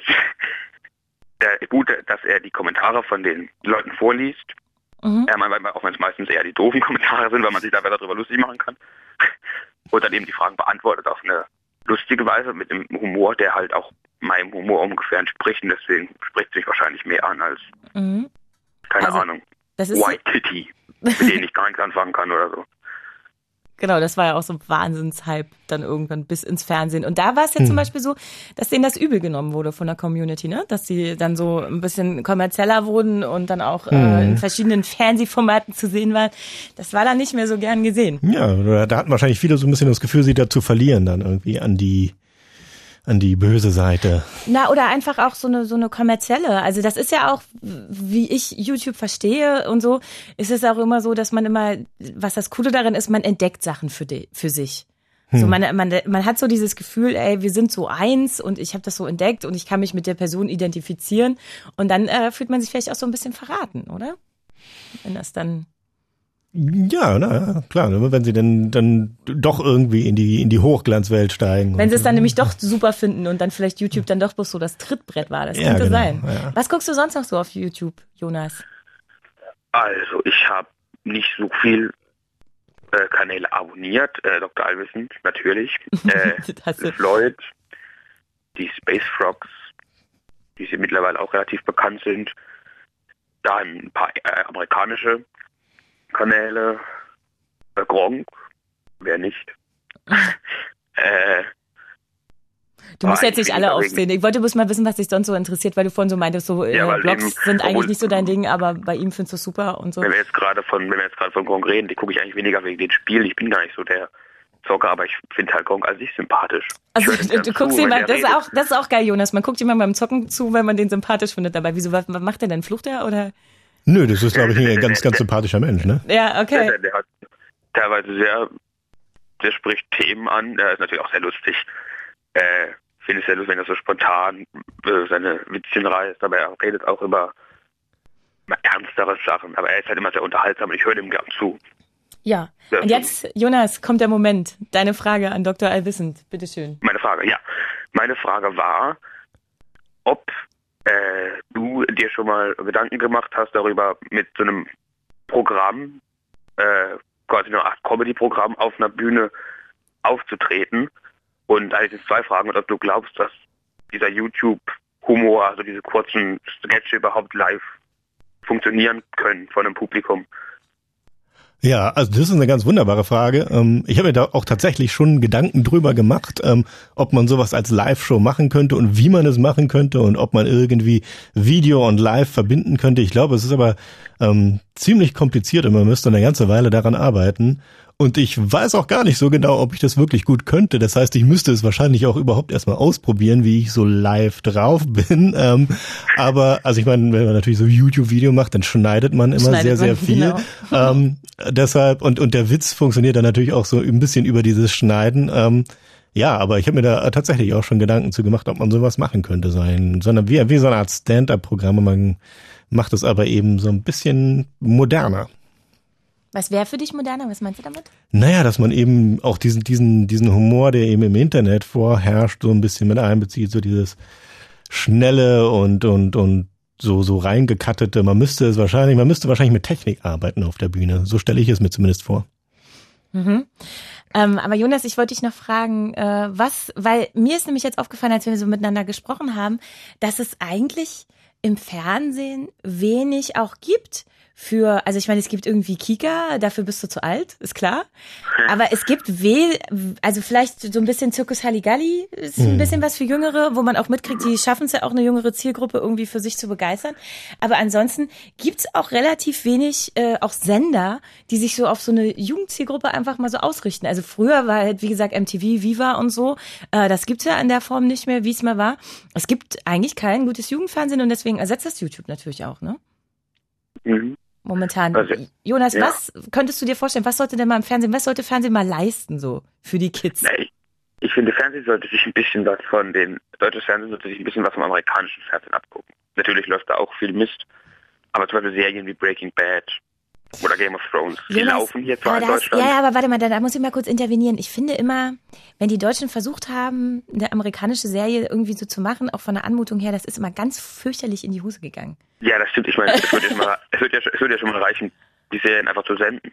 äh, gut, dass er die Kommentare von den Leuten vorliest. Mhm. Äh, auch wenn es meistens eher die doofen Kommentare sind, weil man sich da darüber lustig machen kann. Und dann eben die Fragen beantwortet auf eine lustige Weise mit einem Humor, der halt auch meinem Humor ungefähr entspricht. Und deswegen spricht es sich wahrscheinlich mehr an als, mhm. keine also, Ahnung, das ist White Titty, mit denen ich gar nichts anfangen kann oder so. Genau, das war ja auch so ein Wahnsinnshype dann irgendwann bis ins Fernsehen. Und da war es ja hm. zum Beispiel so, dass denen das übel genommen wurde von der Community, ne? Dass sie dann so ein bisschen kommerzieller wurden und dann auch hm. äh, in verschiedenen Fernsehformaten zu sehen waren. Das war dann nicht mehr so gern gesehen. Ja, da hatten wahrscheinlich viele so ein bisschen das Gefühl, sie da zu verlieren dann irgendwie an die an die böse Seite. Na, oder einfach auch so eine so eine kommerzielle. Also das ist ja auch, wie ich YouTube verstehe und so, ist es auch immer so, dass man immer, was das Coole darin ist, man entdeckt Sachen für die, für sich. Hm. So man, man, man hat so dieses Gefühl, ey, wir sind so eins und ich habe das so entdeckt und ich kann mich mit der Person identifizieren und dann äh, fühlt man sich vielleicht auch so ein bisschen verraten, oder? Wenn das dann Ja, na klar, wenn sie dann dann doch irgendwie in die in die Hochglanzwelt steigen. Wenn sie es dann nämlich doch super finden und dann vielleicht YouTube dann doch bloß so das Trittbrett war, das ja, könnte genau, sein. Ja. Was guckst du sonst noch so auf YouTube, Jonas? Also ich habe nicht so viel äh, Kanäle abonniert, äh, Doktor Allwissend natürlich, äh, Floyd, die Space Frogs, die sie mittlerweile auch relativ bekannt sind, dann ein paar äh, amerikanische Kanäle, äh, Gronk, wer nicht. äh, du musst jetzt nicht alle aufzählen. Ich wollte bloß mal wissen, was dich sonst so interessiert, weil du vorhin so meintest, so äh, ja, Blogs eben, sind eigentlich nicht so dein Ding, aber bei ihm findest du es super und so. Wenn wir jetzt gerade von, wenn wir jetzt gerade von Gronk reden, die gucke ich eigentlich weniger wegen den Spielen. Ich bin gar nicht so der Zocker, aber ich finde halt Gronk an sich sympathisch. Also du, du guckst ihm, das ist auch, das ist auch geil, Jonas. Man guckt jemandem beim Zocken zu, wenn man den sympathisch findet dabei. Wieso, was, was macht der denn? Flucht er oder? Nö, das ist, glaube ich, ein ganz, ganz sympathischer Mensch, ne? Ja, okay. Der, der hat teilweise sehr, der spricht Themen an, der ist natürlich auch sehr lustig. Äh, finde es sehr lustig, wenn er so spontan äh, seine Witzchen reißt, aber er redet auch über ernstere Sachen. Aber er ist halt immer sehr unterhaltsam und ich höre ihm gern zu. Ja, und jetzt, Jonas, kommt der Moment. Deine Frage an Doktor Allwissend, bitteschön. Meine Frage, ja. Meine Frage war, ob Äh, du dir schon mal Gedanken gemacht hast darüber, mit so einem Programm, äh, quasi eine Art Comedy-Programm auf einer Bühne aufzutreten. Und eigentlich sind zwei Fragen, ob du glaubst, dass dieser YouTube-Humor, also diese kurzen Sketche überhaupt live funktionieren können von einem Publikum. Ja, also das ist eine ganz wunderbare Frage. Ich habe mir da auch tatsächlich schon Gedanken drüber gemacht, ob man sowas als Live-Show machen könnte und wie man es machen könnte und ob man irgendwie Video und Live verbinden könnte. Ich glaube, es ist aber ähm, ziemlich kompliziert und man müsste eine ganze Weile daran arbeiten. Und ich weiß auch gar nicht so genau, ob ich das wirklich gut könnte. Das heißt, ich müsste es wahrscheinlich auch überhaupt erstmal ausprobieren, wie ich so live drauf bin. Ähm, aber, also ich meine, wenn man natürlich so YouTube-Video macht, dann schneidet man immer schneidet sehr, man, sehr viel. Genau. Ähm, deshalb, und, und der Witz funktioniert dann natürlich auch so ein bisschen über dieses Schneiden. Ähm, ja, aber ich habe mir da tatsächlich auch schon Gedanken zu gemacht, ob man sowas machen könnte sein. Sondern wie, wie so eine Art Stand-up-Programm. Man macht es aber eben so ein bisschen moderner. Was wäre für dich moderner? Was meinst du damit? Naja, dass man eben auch diesen, diesen, diesen Humor, der eben im Internet vorherrscht, so ein bisschen mit einbezieht, so dieses schnelle und, und, und so, so reingekattete. Man müsste es wahrscheinlich, man müsste wahrscheinlich mit Technik arbeiten auf der Bühne. So stelle ich es mir zumindest vor. Mhm. Ähm, aber Jonas, ich wollte dich noch fragen, äh, was, weil mir ist nämlich jetzt aufgefallen, als wir so miteinander gesprochen haben, dass es eigentlich im Fernsehen wenig auch gibt für, also ich meine, es gibt irgendwie Kika, dafür bist du zu alt, ist klar. Aber es gibt weh, also vielleicht so ein bisschen Zirkus Halligalli ist ein bisschen was für Jüngere, wo man auch mitkriegt, die schaffen es ja auch, eine jüngere Zielgruppe irgendwie für sich zu begeistern. Aber ansonsten gibt's auch relativ wenig, äh, auch Sender, die sich so auf so eine Jugendzielgruppe einfach mal so ausrichten. Also früher war halt, wie gesagt, M T V, Viva und so. Äh, das gibt's ja in der Form nicht mehr, wie es mal war. Es gibt eigentlich kein gutes Jugendfernsehen und deswegen ersetzt das YouTube natürlich auch, ne? Mhm. Momentan. Also, Jonas, ja. Was könntest du dir vorstellen, was sollte denn mal im Fernsehen, was sollte Fernsehen mal leisten, so, für die Kids? Ja, ich, ich finde, Fernsehen sollte sich ein bisschen was von den, deutsches Fernsehen sollte sich ein bisschen was vom amerikanischen Fernsehen abgucken. Natürlich läuft da auch viel Mist, aber zum Beispiel Serien wie Breaking Bad oder Game of Thrones, die Jonas, laufen hier zwar in das, Deutschland. Ja, ja, aber warte mal, da, da muss ich mal kurz intervenieren. Ich finde immer, wenn die Deutschen versucht haben, eine amerikanische Serie irgendwie so zu machen, auch von der Anmutung her, das ist immer ganz fürchterlich in die Hose gegangen. Ja, das stimmt. Ich meine, es wird ja schon mal, es wird ja, es wird ja schon mal reichen, die Serien einfach zu senden.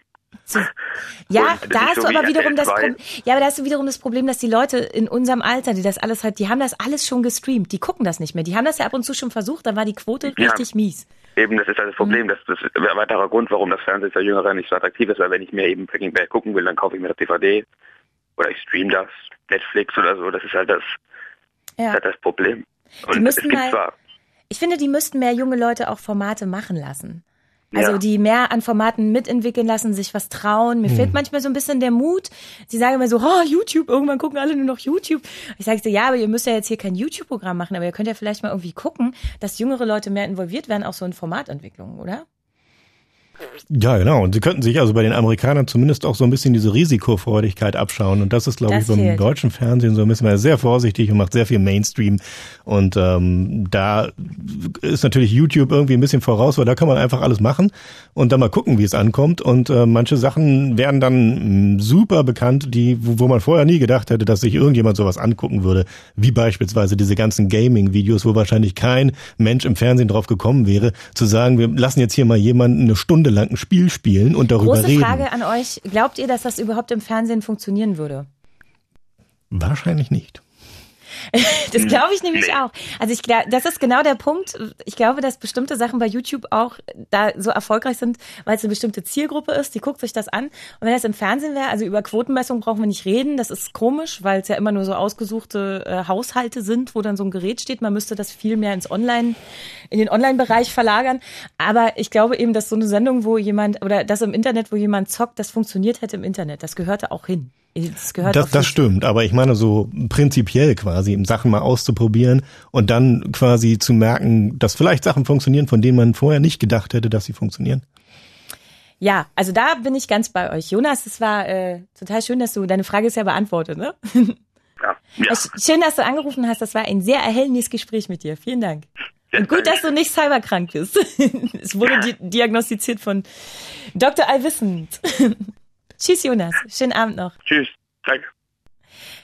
Ja, da hast so du aber wiederum das Problem, ja, aber da hast du wiederum das Problem, dass die Leute in unserem Alter, die das alles halt, die haben das alles schon gestreamt, die gucken das nicht mehr. Die haben das ja ab und zu schon versucht, da war die Quote ja, richtig mies. Eben, das ist halt das Problem, mhm. das, das ist ein weiterer Grund, warum das Fernsehen für Jüngere nicht so attraktiv ist, weil wenn ich mir eben Breaking Bad gucken will, dann kaufe ich mir das D V D oder ich stream das, Netflix oder so, das ist halt das, ja. das, ist halt das Problem. Und die müssten es gibt mal, zwar, ich finde, die müssten mehr junge Leute auch Formate machen lassen. Also ja. die mehr an Formaten mitentwickeln lassen, sich was trauen. Mir hm. fehlt manchmal so ein bisschen der Mut. Sie sagen immer so, oh, YouTube, irgendwann gucken alle nur noch YouTube. Ich sage so, ja, aber ihr müsst ja jetzt hier kein YouTube-Programm machen, aber ihr könnt ja vielleicht mal irgendwie gucken, dass jüngere Leute mehr involviert werden, auch so in Formatentwicklungen, oder? Ja, genau. Und sie könnten sich also bei den Amerikanern zumindest auch so ein bisschen diese Risikofreudigkeit abschauen. Und das ist, glaube ich, beim fehlt. deutschen Fernsehen so ein bisschen, man ist sehr vorsichtig und macht sehr viel Mainstream. Und ähm, da ist natürlich YouTube irgendwie ein bisschen voraus, weil da kann man einfach alles machen und dann mal gucken, wie es ankommt. Und äh, manche Sachen werden dann super bekannt, die wo, wo man vorher nie gedacht hätte, dass sich irgendjemand sowas angucken würde. Wie beispielsweise diese ganzen Gaming-Videos, wo wahrscheinlich kein Mensch im Fernsehen drauf gekommen wäre, zu sagen, wir lassen jetzt hier mal jemanden eine Stunde lang ein Spiel spielen und darüber Große reden. Große Frage an euch. Glaubt ihr, dass das überhaupt im Fernsehen funktionieren würde? Wahrscheinlich nicht. Das glaube ich nämlich nee. auch. Also ich glaube, das ist genau der Punkt. Ich glaube, dass bestimmte Sachen bei YouTube auch da so erfolgreich sind, weil es eine bestimmte Zielgruppe ist, die guckt sich das an. Und wenn das im Fernsehen wäre, also über Quotenmessung brauchen wir nicht reden, das ist komisch, weil es ja immer nur so ausgesuchte äh, Haushalte sind, wo dann so ein Gerät steht. Man müsste das viel mehr ins Online, in den Online-Bereich verlagern. Aber ich glaube eben, dass so eine Sendung, wo jemand, oder das im Internet, wo jemand zockt, das funktioniert hätte im Internet. Das gehörte auch hin. Das, gehört das, das stimmt, aber ich meine so prinzipiell quasi, Sachen mal auszuprobieren und dann quasi zu merken, dass vielleicht Sachen funktionieren, von denen man vorher nicht gedacht hätte, dass sie funktionieren. Ja, also da bin ich ganz bei euch. Jonas, es war äh, total schön, dass du, deine Frage ist ja beantwortet, ne? Ja. Ja. Schön, dass du angerufen hast, das war ein sehr erhellendes Gespräch mit dir. Vielen Dank. Und gut, dass du nicht cyberkrank bist. Es wurde di- diagnostiziert von Doktor Allwissend. Tschüss, Jonas. Schönen Abend noch. Tschüss. Danke.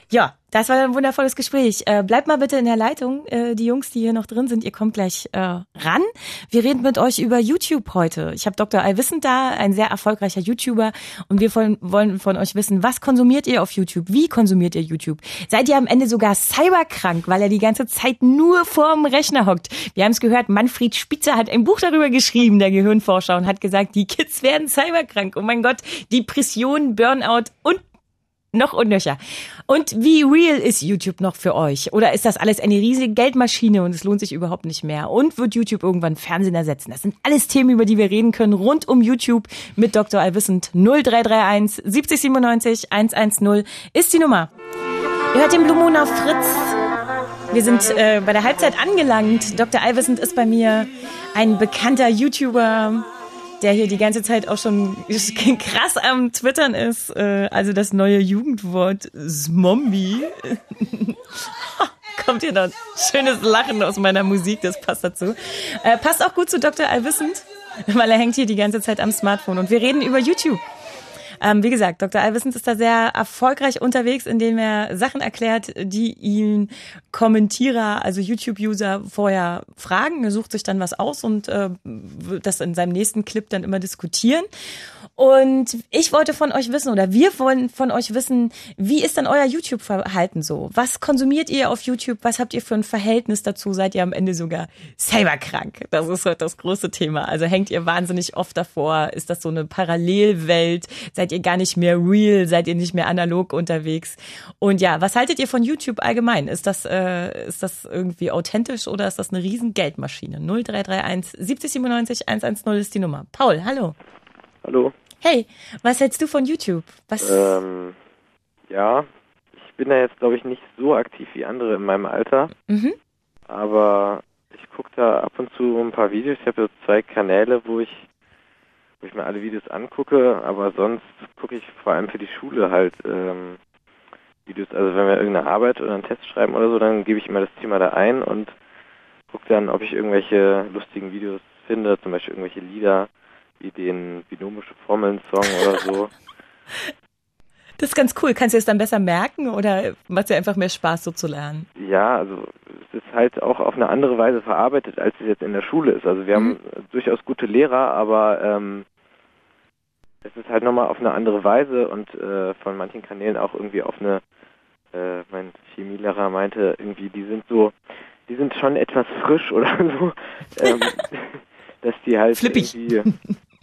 Ja, das war ein wundervolles Gespräch. Äh, bleibt mal bitte in der Leitung, äh, die Jungs, die hier noch drin sind, ihr kommt gleich äh, ran. Wir reden mit euch über YouTube heute. Ich habe Doktor Allwissend da, ein sehr erfolgreicher YouTuber, und wir wollen, wollen von euch wissen, was konsumiert ihr auf YouTube? Wie konsumiert ihr YouTube? Seid ihr am Ende sogar cyberkrank, weil er die ganze Zeit nur vorm Rechner hockt? Wir haben es gehört, Manfred Spitzer hat ein Buch darüber geschrieben, der Gehirnforscher, und hat gesagt, die Kids werden cyberkrank. Oh mein Gott, Depression, Burnout und noch und nöcher. Und wie real ist YouTube noch für euch? Oder ist das alles eine riesige Geldmaschine und es lohnt sich überhaupt nicht mehr? Und wird YouTube irgendwann Fernsehen ersetzen? Das sind alles Themen, über die wir reden können, rund um YouTube mit Doktor Allwissend. null drei drei eins siebzig siebenundneunzig hundertzehn ist die Nummer. Ihr hört den Blue Moon auf Fritz. Wir sind äh, bei der Halbzeit angelangt. Doktor Allwissend ist bei mir ein bekannter YouTuber, der hier die ganze Zeit auch schon krass am Twittern ist. Also das neue Jugendwort Zombie. Kommt hier noch ein schönes Lachen aus meiner Musik, das passt dazu. Äh, passt auch gut zu Doktor Allwissend, weil er hängt hier die ganze Zeit am Smartphone. Und wir reden über YouTube. Ähm, wie gesagt, Doktor Allwissend ist da sehr erfolgreich unterwegs, indem er Sachen erklärt, die ihn Kommentierer, also YouTube-User, vorher fragen. Er sucht sich dann was aus und äh, wird das in seinem nächsten Clip dann immer diskutieren. Und ich wollte von euch wissen, oder wir wollen von euch wissen, wie ist denn euer YouTube-Verhalten so? Was konsumiert ihr auf YouTube? Was habt ihr für ein Verhältnis dazu? Seid ihr am Ende sogar cyberkrank? Das ist heute das große Thema. Also hängt ihr wahnsinnig oft davor? Ist das so eine Parallelwelt? Seid ihr gar nicht mehr real? Seid ihr nicht mehr analog unterwegs? Und ja, was haltet ihr von YouTube allgemein? Ist das, äh, ist das irgendwie authentisch oder ist das eine riesen Geldmaschine? null drei drei eins siebzig siebenundneunzig hundertzehn ist die Nummer. Paul, hallo. Hallo. Hey, was hältst du von YouTube? Was? Ähm, ja, ich bin da jetzt, glaube ich, nicht so aktiv wie andere in meinem Alter. Mhm. Aber ich gucke da ab und zu ein paar Videos. Ich habe so zwei Kanäle, wo ich, wo ich mir alle Videos angucke. Aber sonst gucke ich vor allem für die Schule halt ähm, Videos. Also wenn wir irgendeine Arbeit oder einen Test schreiben oder so, dann gebe ich immer das Thema da ein und gucke dann, ob ich irgendwelche lustigen Videos finde, zum Beispiel irgendwelche Lieder, wie den binomische Formeln-Song oder so. Das ist ganz cool. Kannst du es dann besser merken oder macht es dir einfach mehr Spaß, so zu lernen? Ja, also es ist halt auch auf eine andere Weise verarbeitet, als es jetzt in der Schule ist. Also wir mhm. haben durchaus gute Lehrer, aber ähm, es ist halt nochmal auf eine andere Weise und äh, von manchen Kanälen auch irgendwie auf eine, äh, mein Chemielehrer meinte irgendwie, die sind so, die sind schon etwas frisch oder so, ähm, dass die halt Flippig. irgendwie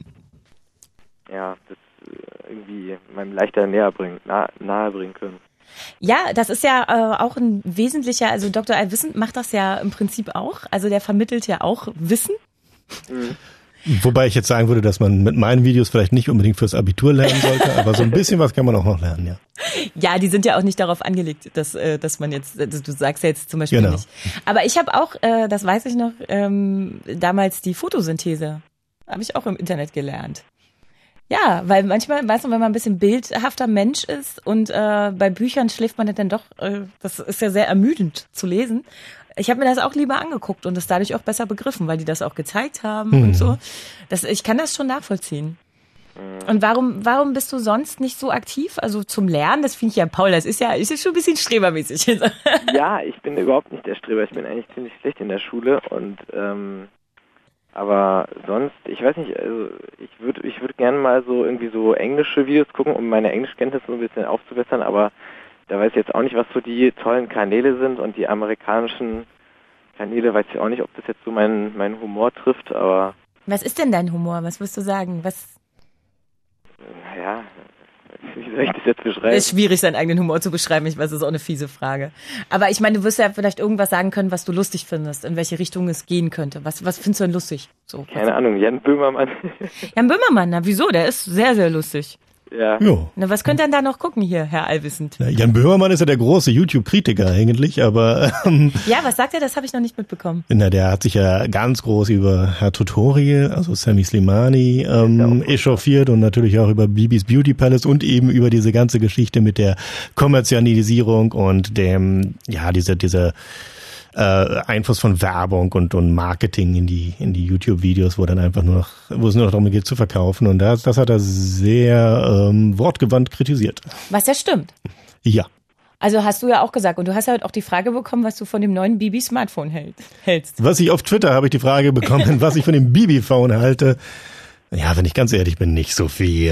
ja, das irgendwie meinem leichter näher bringen, nah, nahe bringen können. Ja, das ist ja äh, auch ein wesentlicher, also Doktor Allwissend macht das ja im Prinzip auch, also der vermittelt ja auch Wissen. Mhm. Wobei ich jetzt sagen würde, dass man mit meinen Videos vielleicht nicht unbedingt fürs Abitur lernen sollte, aber so ein bisschen was kann man auch noch lernen, ja. Ja, die sind ja auch nicht darauf angelegt, dass, äh, dass man jetzt, du sagst ja jetzt zum Beispiel genau. nicht. Aber ich habe auch, äh, das weiß ich noch, ähm, damals die Photosynthese habe ich auch im Internet gelernt. Ja, weil manchmal, weißt du, wenn man ein bisschen bildhafter Mensch ist und äh, bei Büchern schläft man dann doch, äh, das ist ja sehr ermüdend zu lesen. Ich habe mir das auch lieber angeguckt und das dadurch auch besser begriffen, weil die das auch gezeigt haben mhm. und so. Das, ich kann das schon nachvollziehen. Mhm. Und warum, warum bist du sonst nicht so aktiv? Also zum Lernen, das finde ich ja, Paul, das ist ja, ist ja schon ein bisschen strebermäßig. Ja, ich bin überhaupt nicht der Streber. Ich bin eigentlich ziemlich schlecht in der Schule und ähm, aber sonst, ich weiß nicht, also ich würde ich würde gerne mal so irgendwie so englische Videos gucken, um meine Englischkenntnisse so ein bisschen aufzubessern, aber da weiß ich jetzt auch nicht, was so die tollen Kanäle sind und die amerikanischen Kanäle, weiß ich auch nicht, ob das jetzt so meinen meinen Humor trifft, aber... Was ist denn dein Humor? Was würdest du sagen? Was? Naja, wie soll ich das jetzt beschreiben? Es ist schwierig, seinen eigenen Humor zu beschreiben. Ich weiß, das ist auch eine fiese Frage. Aber ich meine, du wirst ja vielleicht irgendwas sagen können, was du lustig findest, in welche Richtung es gehen könnte. Was, was findest du denn lustig? So, Keine Ahnung, Jan Böhmermann. Jan Böhmermann, na wieso? Der ist sehr, sehr lustig. Ja. Jo. Na, was könnt ihr denn da noch gucken hier, Herr Allwissend? Ja, Jan Böhmermann ist ja der große YouTube-Kritiker eigentlich, aber... Ähm, ja, was sagt er? Das habe ich noch nicht mitbekommen. Na, der hat sich ja ganz groß über Herr Tutorial, also Sammy Slimani, ähm, echauffiert und natürlich auch über Bibis Beauty Palace und eben über diese ganze Geschichte mit der Kommerzialisierung und dem, ja, diese, diese äh, Einfluss von Werbung und, und Marketing in die, in die YouTube-Videos, wo dann einfach nur noch, wo es nur noch darum geht zu verkaufen. Und das, das hat er sehr ähm, wortgewandt kritisiert. Was ja stimmt. Ja. Also hast du ja auch gesagt, und du hast ja heute auch die Frage bekommen, was du von dem neuen Bibi-Smartphone hältst. Was ich auf Twitter habe ich die Frage bekommen, was ich von dem Bibi-Phone halte. Ja, wenn ich ganz ehrlich bin, nicht so viel.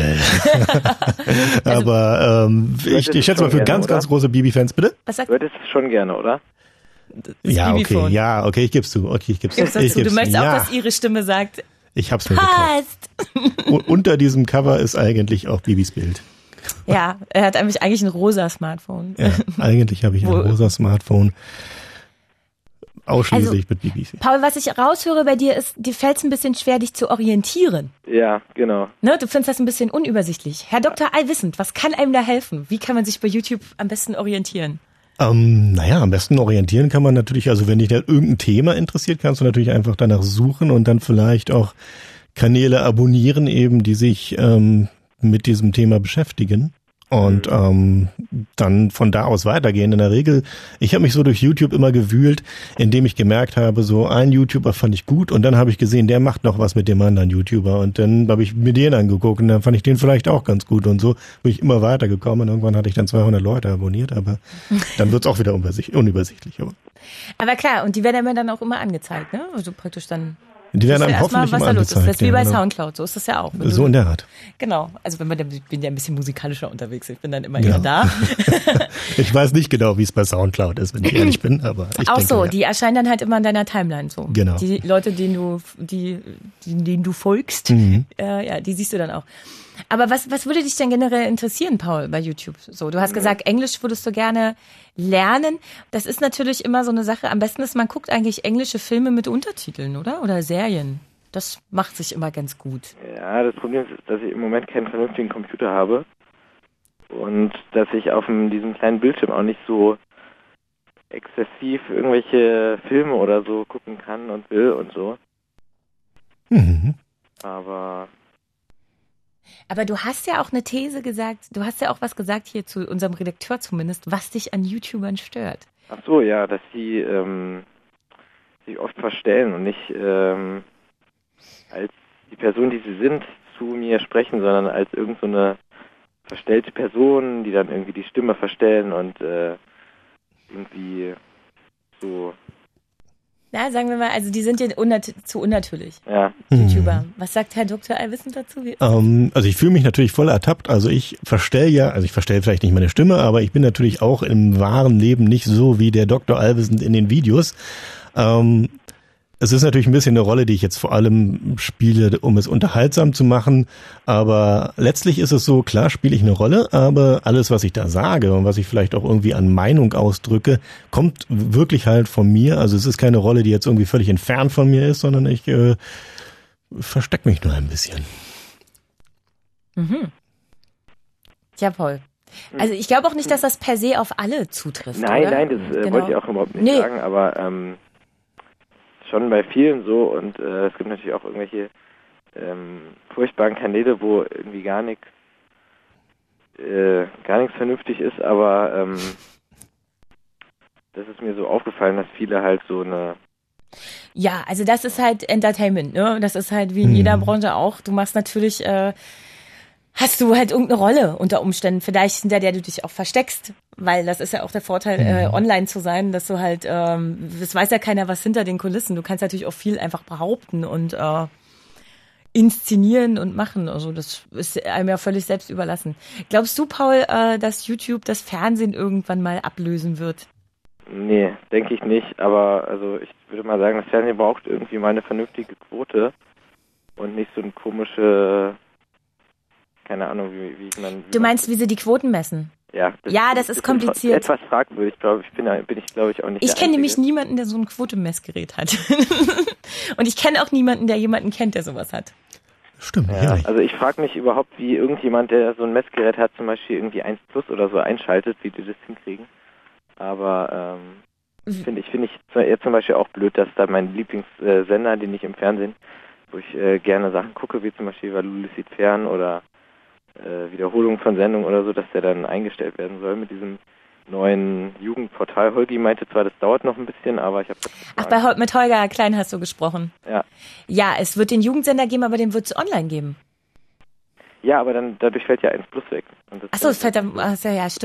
also, Aber ähm, ich, ich schätze mal für gerne, ganz, oder? ganz große Bibi-Fans, bitte? Was sagt du? Würdest es schon gerne, oder? Das ja, okay, ja, okay, ich geb's zu. Okay, ich geb's, gib's ich zu. Gib's, du möchtest ja. auch, dass ihre Stimme sagt, ich hab's mir gekauft. Unter diesem Cover ist eigentlich auch Bibis Bild. Ja, er hat eigentlich, eigentlich ein rosa Smartphone. Ja, eigentlich habe ich ein rosa Smartphone. Ausschließlich also, mit Bibis. Paul, was ich raushöre bei dir ist, dir fällt es ein bisschen schwer, dich zu orientieren. Ja, genau. Ne, du findest das ein bisschen unübersichtlich. Herr Doktor Allwissend, was kann einem da helfen? Wie kann man sich bei YouTube am besten orientieren? Ähm, naja, am besten orientieren kann man natürlich, also wenn dich da irgendein Thema interessiert, kannst du natürlich einfach danach suchen und dann vielleicht auch Kanäle abonnieren, eben die sich ähm, mit diesem Thema beschäftigen und ähm, dann von da aus weitergehen. In der Regel, ich habe mich so durch YouTube immer gewühlt, indem ich gemerkt habe, so ein YouTuber fand ich gut und dann habe ich gesehen, der macht noch was mit dem anderen YouTuber und dann habe ich mir den angeguckt und dann fand ich den vielleicht auch ganz gut und so bin ich immer weitergekommen und irgendwann hatte ich dann zweihundert Leute abonniert, aber dann wird's auch wieder unübersichtlich. Aber. aber klar, und die werden mir dann auch immer angezeigt, ne? Also praktisch dann... Die werden einem hoffentlich mal, immer angezeigt. Das ist wie ja, bei genau. Soundcloud, so ist das ja auch. So in der Art. Genau, also wenn man, ich bin ja ein bisschen musikalischer unterwegs, ich bin dann immer ja. eher da. Ich weiß nicht genau, wie es bei Soundcloud ist, wenn ich ehrlich bin, aber ich auch denke, so, ja. die erscheinen dann halt immer in deiner Timeline so. Genau. Die Leute, denen du, die, denen du folgst, mhm. äh, ja, die siehst du dann auch. Aber was, was würde dich denn generell interessieren, Paul, bei YouTube? So, du hast gesagt, Englisch würdest du gerne lernen. Das ist natürlich immer so eine Sache. Am besten ist, man guckt eigentlich englische Filme mit Untertiteln, oder? Oder Serien. Das macht sich immer ganz gut. Ja, das Problem ist, dass ich im Moment keinen vernünftigen Computer habe und dass ich auf dem, diesem kleinen Bildschirm auch nicht so exzessiv irgendwelche Filme oder so gucken kann und will und so. Mhm. Aber... Aber du hast ja auch eine These gesagt, du hast ja auch was gesagt hier zu unserem Redakteur zumindest, was dich an YouTubern stört. Ach so, ja, dass sie ähm, sich oft verstellen und nicht ähm, als die Person, die sie sind, zu mir sprechen, sondern als irgend so eine verstellte Person, die dann irgendwie die Stimme verstellen und äh, irgendwie so... Na, sagen wir mal, also die sind dir unnat- zu unnatürlich. Ja. YouTuber. Mhm. Was sagt Herr Doktor Allwissend dazu? Wie ähm, also ich fühle mich natürlich voll ertappt. Also ich verstelle ja, also ich verstelle vielleicht nicht meine Stimme, aber ich bin natürlich auch im wahren Leben nicht so wie der Doktor Allwissend in den Videos. Ähm, es ist natürlich ein bisschen eine Rolle, die ich jetzt vor allem spiele, um es unterhaltsam zu machen. Aber letztlich ist es so, klar spiele ich eine Rolle, aber alles, was ich da sage und was ich vielleicht auch irgendwie an Meinung ausdrücke, kommt wirklich halt von mir. Also es ist keine Rolle, die jetzt irgendwie völlig entfernt von mir ist, sondern ich äh, verstecke mich nur ein bisschen. Mhm. Tja, Paul. Also ich glaube auch nicht, dass das per se auf alle zutrifft. Nein, oder? nein, das äh, Genau. wollte ich auch überhaupt nicht Nee. sagen, aber ähm, schon bei vielen so und äh, es gibt natürlich auch irgendwelche ähm, furchtbaren Kanäle, wo irgendwie gar nichts äh, gar nichts vernünftig ist, aber ähm, das ist mir so aufgefallen, dass viele halt so eine Ja, also das ist halt Entertainment, ne? Das ist halt wie in Mhm. jeder Branche auch. Du machst natürlich, äh, hast du halt irgendeine Rolle unter Umständen, vielleicht hinter der du dich auch versteckst, weil das ist ja auch der Vorteil, äh, online zu sein, dass du halt, ähm, es weiß ja keiner, was hinter den Kulissen. Du kannst natürlich auch viel einfach behaupten und äh, inszenieren und machen. Also das ist einem ja völlig selbst überlassen. Glaubst du, Paul, äh, dass YouTube das Fernsehen irgendwann mal ablösen wird? Nee, denke ich nicht, aber also ich würde mal sagen, das Fernsehen braucht irgendwie mal eine vernünftige Quote und nicht so eine komische, keine Ahnung, wie, wie man... Wie Du man, meinst, wie sie die Quoten messen? Ja, Ja, das ist kompliziert. Etwas fragwürdig, glaube ich, bin, bin ich glaube ich auch nicht Ich der kenne nämlich Einzige. niemanden, der so ein Quotemessgerät hat. Und ich kenne auch niemanden, der jemanden kennt, der sowas hat. Stimmt, Ja, ja. also ich frage mich überhaupt, wie irgendjemand, der so ein Messgerät hat, zum Beispiel irgendwie eins Plus oder so einschaltet, wie die das hinkriegen. Aber ähm, finde ich finde ich jetzt zum Beispiel auch blöd, dass da mein Lieblingssender, den ich im Fernsehen, wo ich äh, gerne Sachen gucke, wie zum Beispiel Valulis sieht fern oder äh, Wiederholungen von Sendungen oder so, dass der dann eingestellt werden soll mit diesem neuen Jugendportal. Holgi meinte zwar, das dauert noch ein bisschen, aber ich habe das Ach, gefragt. bei, mit Holger Klein hast du gesprochen. Ja. Ja, es wird den Jugendsender geben, aber den wird es online geben. Ja, aber dann dadurch fällt ja eins Plus weg. Und das Achso, es ist fällt dann, ach so, ja, stimmt.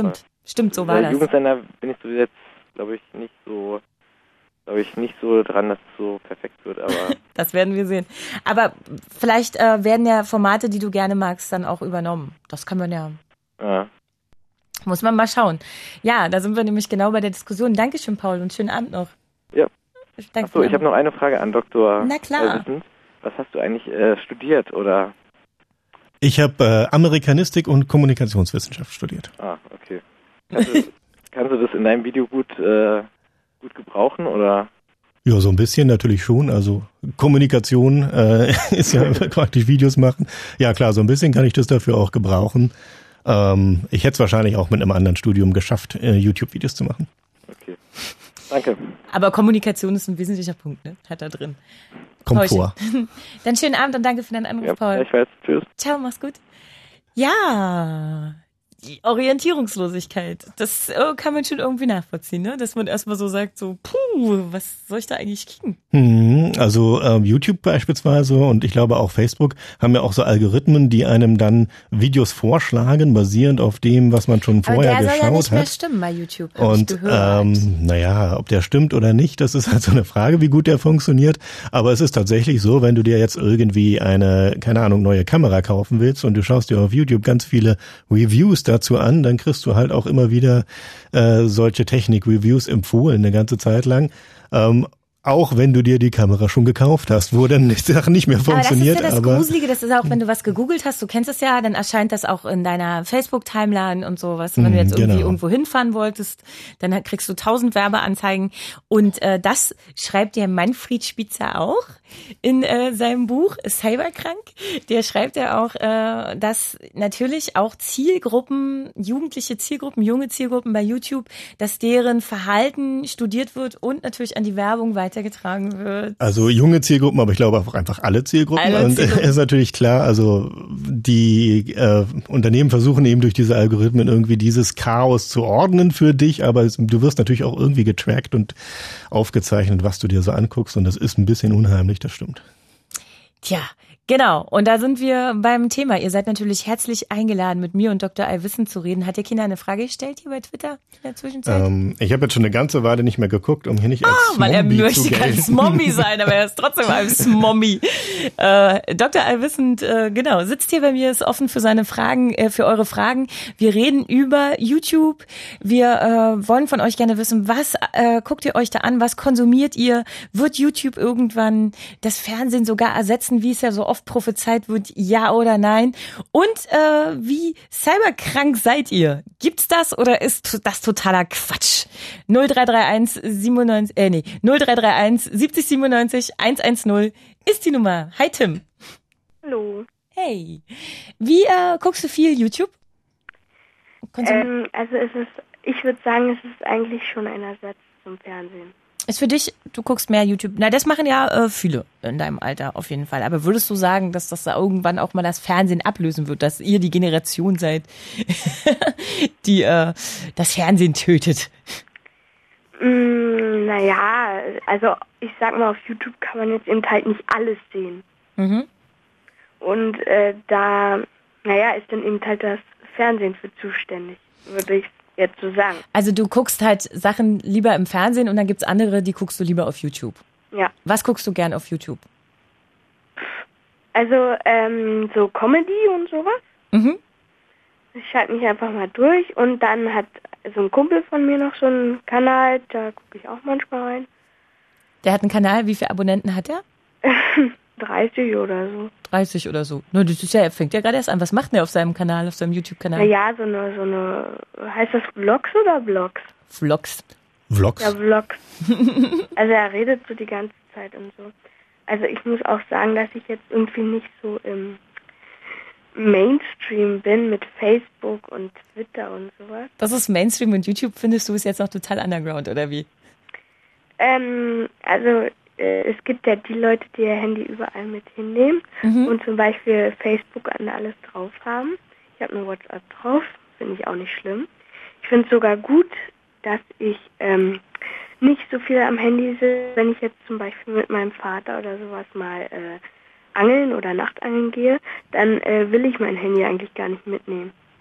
Stimmt, so war Bei das. Jugendsender bin ich so jetzt, glaube ich, nicht so, glaube ich, nicht so dran, dass es so perfekt wird, aber. Das werden wir sehen. Aber vielleicht äh, werden ja Formate, die du gerne magst, dann auch übernommen. Das kann man ja. Ja. Muss man mal schauen. Ja, da sind wir nämlich genau bei der Diskussion. Dankeschön, Paul, und schönen Abend noch. Ja. Danke. Achso, ich habe noch eine Frage an Doktor Na klar. Elvison. Was hast du eigentlich äh, studiert, oder? Ich habe äh, Amerikanistik und Kommunikationswissenschaft studiert. Ah, okay. Kannst du, kannst du das in deinem Video gut, äh, gut gebrauchen, oder? Ja, so ein bisschen natürlich schon. Also Kommunikation äh, ist ja praktisch Videos machen. Ja klar, so ein bisschen kann ich das dafür auch gebrauchen. Ähm, ich hätte es wahrscheinlich auch mit einem anderen Studium geschafft, äh, YouTube-Videos zu machen. Okay, danke. Aber Kommunikation ist ein wesentlicher Punkt, ne? Hat da drin. Kommt Paulchen. vor. Dann schönen Abend und danke für deinen Anruf, Ja, Paul. ich weiß. Tschüss. Ciao, mach's gut. Ja, die Orientierungslosigkeit, das äh, kann man schon irgendwie nachvollziehen, ne? Dass man erstmal so sagt, so, puh, was soll ich da eigentlich kriegen? Hm, also ähm, YouTube beispielsweise und ich glaube auch Facebook haben ja auch so Algorithmen, die einem dann Videos vorschlagen, basierend auf dem, was man schon vorher Aber der geschaut soll ja nicht mehr hat. stimmen bei YouTube, hab Und ich gehört. ähm, naja, ob der stimmt oder nicht, das ist halt so eine Frage, wie gut der funktioniert. Aber es ist tatsächlich so, wenn du dir jetzt irgendwie eine, keine Ahnung, neue Kamera kaufen willst und du schaust dir auf YouTube ganz viele Reviews dazu an, dann kriegst du halt auch immer wieder äh, solche Technik-Reviews empfohlen, eine ganze Zeit lang. Ähm, Auch wenn du dir die Kamera schon gekauft hast, wo dann die Sache nicht mehr funktioniert. Aber das ist ja das aber Gruselige, das ist auch, wenn du was gegoogelt hast, du kennst es ja, dann erscheint das auch in deiner Facebook-Timeline und so, weißt du, wenn du jetzt irgendwie genau. irgendwo hinfahren wolltest, dann kriegst du tausend Werbeanzeigen und äh, das schreibt der Manfred Spitzer auch in äh, seinem Buch Cyberkrank. Der schreibt ja auch, äh, dass natürlich auch Zielgruppen, jugendliche Zielgruppen, junge Zielgruppen bei YouTube, dass deren Verhalten studiert wird und natürlich an die Werbung weitergetragen wird. Also junge Zielgruppen, aber ich glaube auch einfach alle Zielgruppen. Alle und Zielgruppen. ist natürlich klar, also die äh, Unternehmen versuchen eben durch diese Algorithmen irgendwie dieses Chaos zu ordnen für dich, aber es, du wirst natürlich auch irgendwie getrackt und aufgezeichnet, was du dir so anguckst und das ist ein bisschen unheimlich, das stimmt. Tja, genau. Und da sind wir beim Thema. Ihr seid natürlich herzlich eingeladen, mit mir und Doktor Elvison zu reden. Hat der Kinder eine Frage gestellt hier bei Twitter in der Zwischenzeit? Ähm, ich habe jetzt schon eine ganze Weile nicht mehr geguckt, um hier nicht als Ah, weil er Smombi zu möchte kein gelten. Smombi sein, aber er ist trotzdem ein Smombi. Äh, Doktor Elvison, äh, genau, sitzt hier bei mir, ist offen für seine Fragen, äh, für eure Fragen. Wir reden über YouTube. Wir äh, wollen von euch gerne wissen, was äh, guckt ihr euch da an, was konsumiert ihr? Wird YouTube irgendwann das Fernsehen sogar ersetzen, wie es ja so oft prophezeit wird, ja oder nein? Und äh, wie cyberkrank seid ihr? Gibt's das oder ist das totaler Quatsch? null drei drei eins siebenundneunzig, äh nee, null drei drei eins siebzig siebenundneunzig hundertzehn ist die Nummer. Hi Tim. Hallo. Hey. Wie äh, guckst du viel YouTube? Ähm, also es ist, ich würde sagen, es ist eigentlich schon ein Ersatz zum Fernsehen. Ist für dich, du guckst mehr YouTube. Na, das machen ja äh, viele in deinem Alter auf jeden Fall. Aber würdest du sagen, dass das da irgendwann auch mal das Fernsehen ablösen wird, dass ihr die Generation seid, die äh, das Fernsehen tötet? Mm, naja, also ich sag mal, auf YouTube kann man jetzt eben halt nicht alles sehen. Mhm. Und äh, da, naja, ist dann eben halt das Fernsehen für zuständig, würde ich jetzt so sagen. Also du guckst halt Sachen lieber im Fernsehen und dann gibt's andere, die guckst du lieber auf YouTube. Ja. Was guckst du gern auf YouTube? Also ähm, so Comedy und sowas. Mhm. Ich schalte mich einfach mal durch und dann hat so ein Kumpel von mir noch so einen Kanal, da gucke ich auch manchmal rein. Der hat einen Kanal, wie viele Abonnenten hat er? dreißig oder so. dreißig oder so. Na, das ist ja, er fängt ja gerade erst an. Was macht denn er auf seinem Kanal, auf seinem YouTube-Kanal? Naja, so eine, so eine, heißt das Vlogs oder Vlogs? Vlogs. Vlogs? Ja, Vlogs. Also er redet so die ganze Zeit und so. Also ich muss auch sagen, dass ich jetzt irgendwie nicht so im Mainstream bin mit Facebook und Twitter und sowas. Das ist Mainstream und YouTube findest du ist jetzt noch total underground, oder wie? Ähm, also äh, es gibt ja die Leute, die ihr Handy überall mit hinnehmen Mhm. und zum Beispiel Facebook an alles drauf haben. Ich habe eine WhatsApp drauf, finde ich auch nicht schlimm. Ich finde es sogar gut, dass ich ähm, nicht so viel am Handy sitze, wenn ich jetzt zum Beispiel mit meinem Vater oder sowas mal äh, angeln oder Nachtangeln gehe, dann äh, will ich mein Handy eigentlich gar nicht mitnehmen.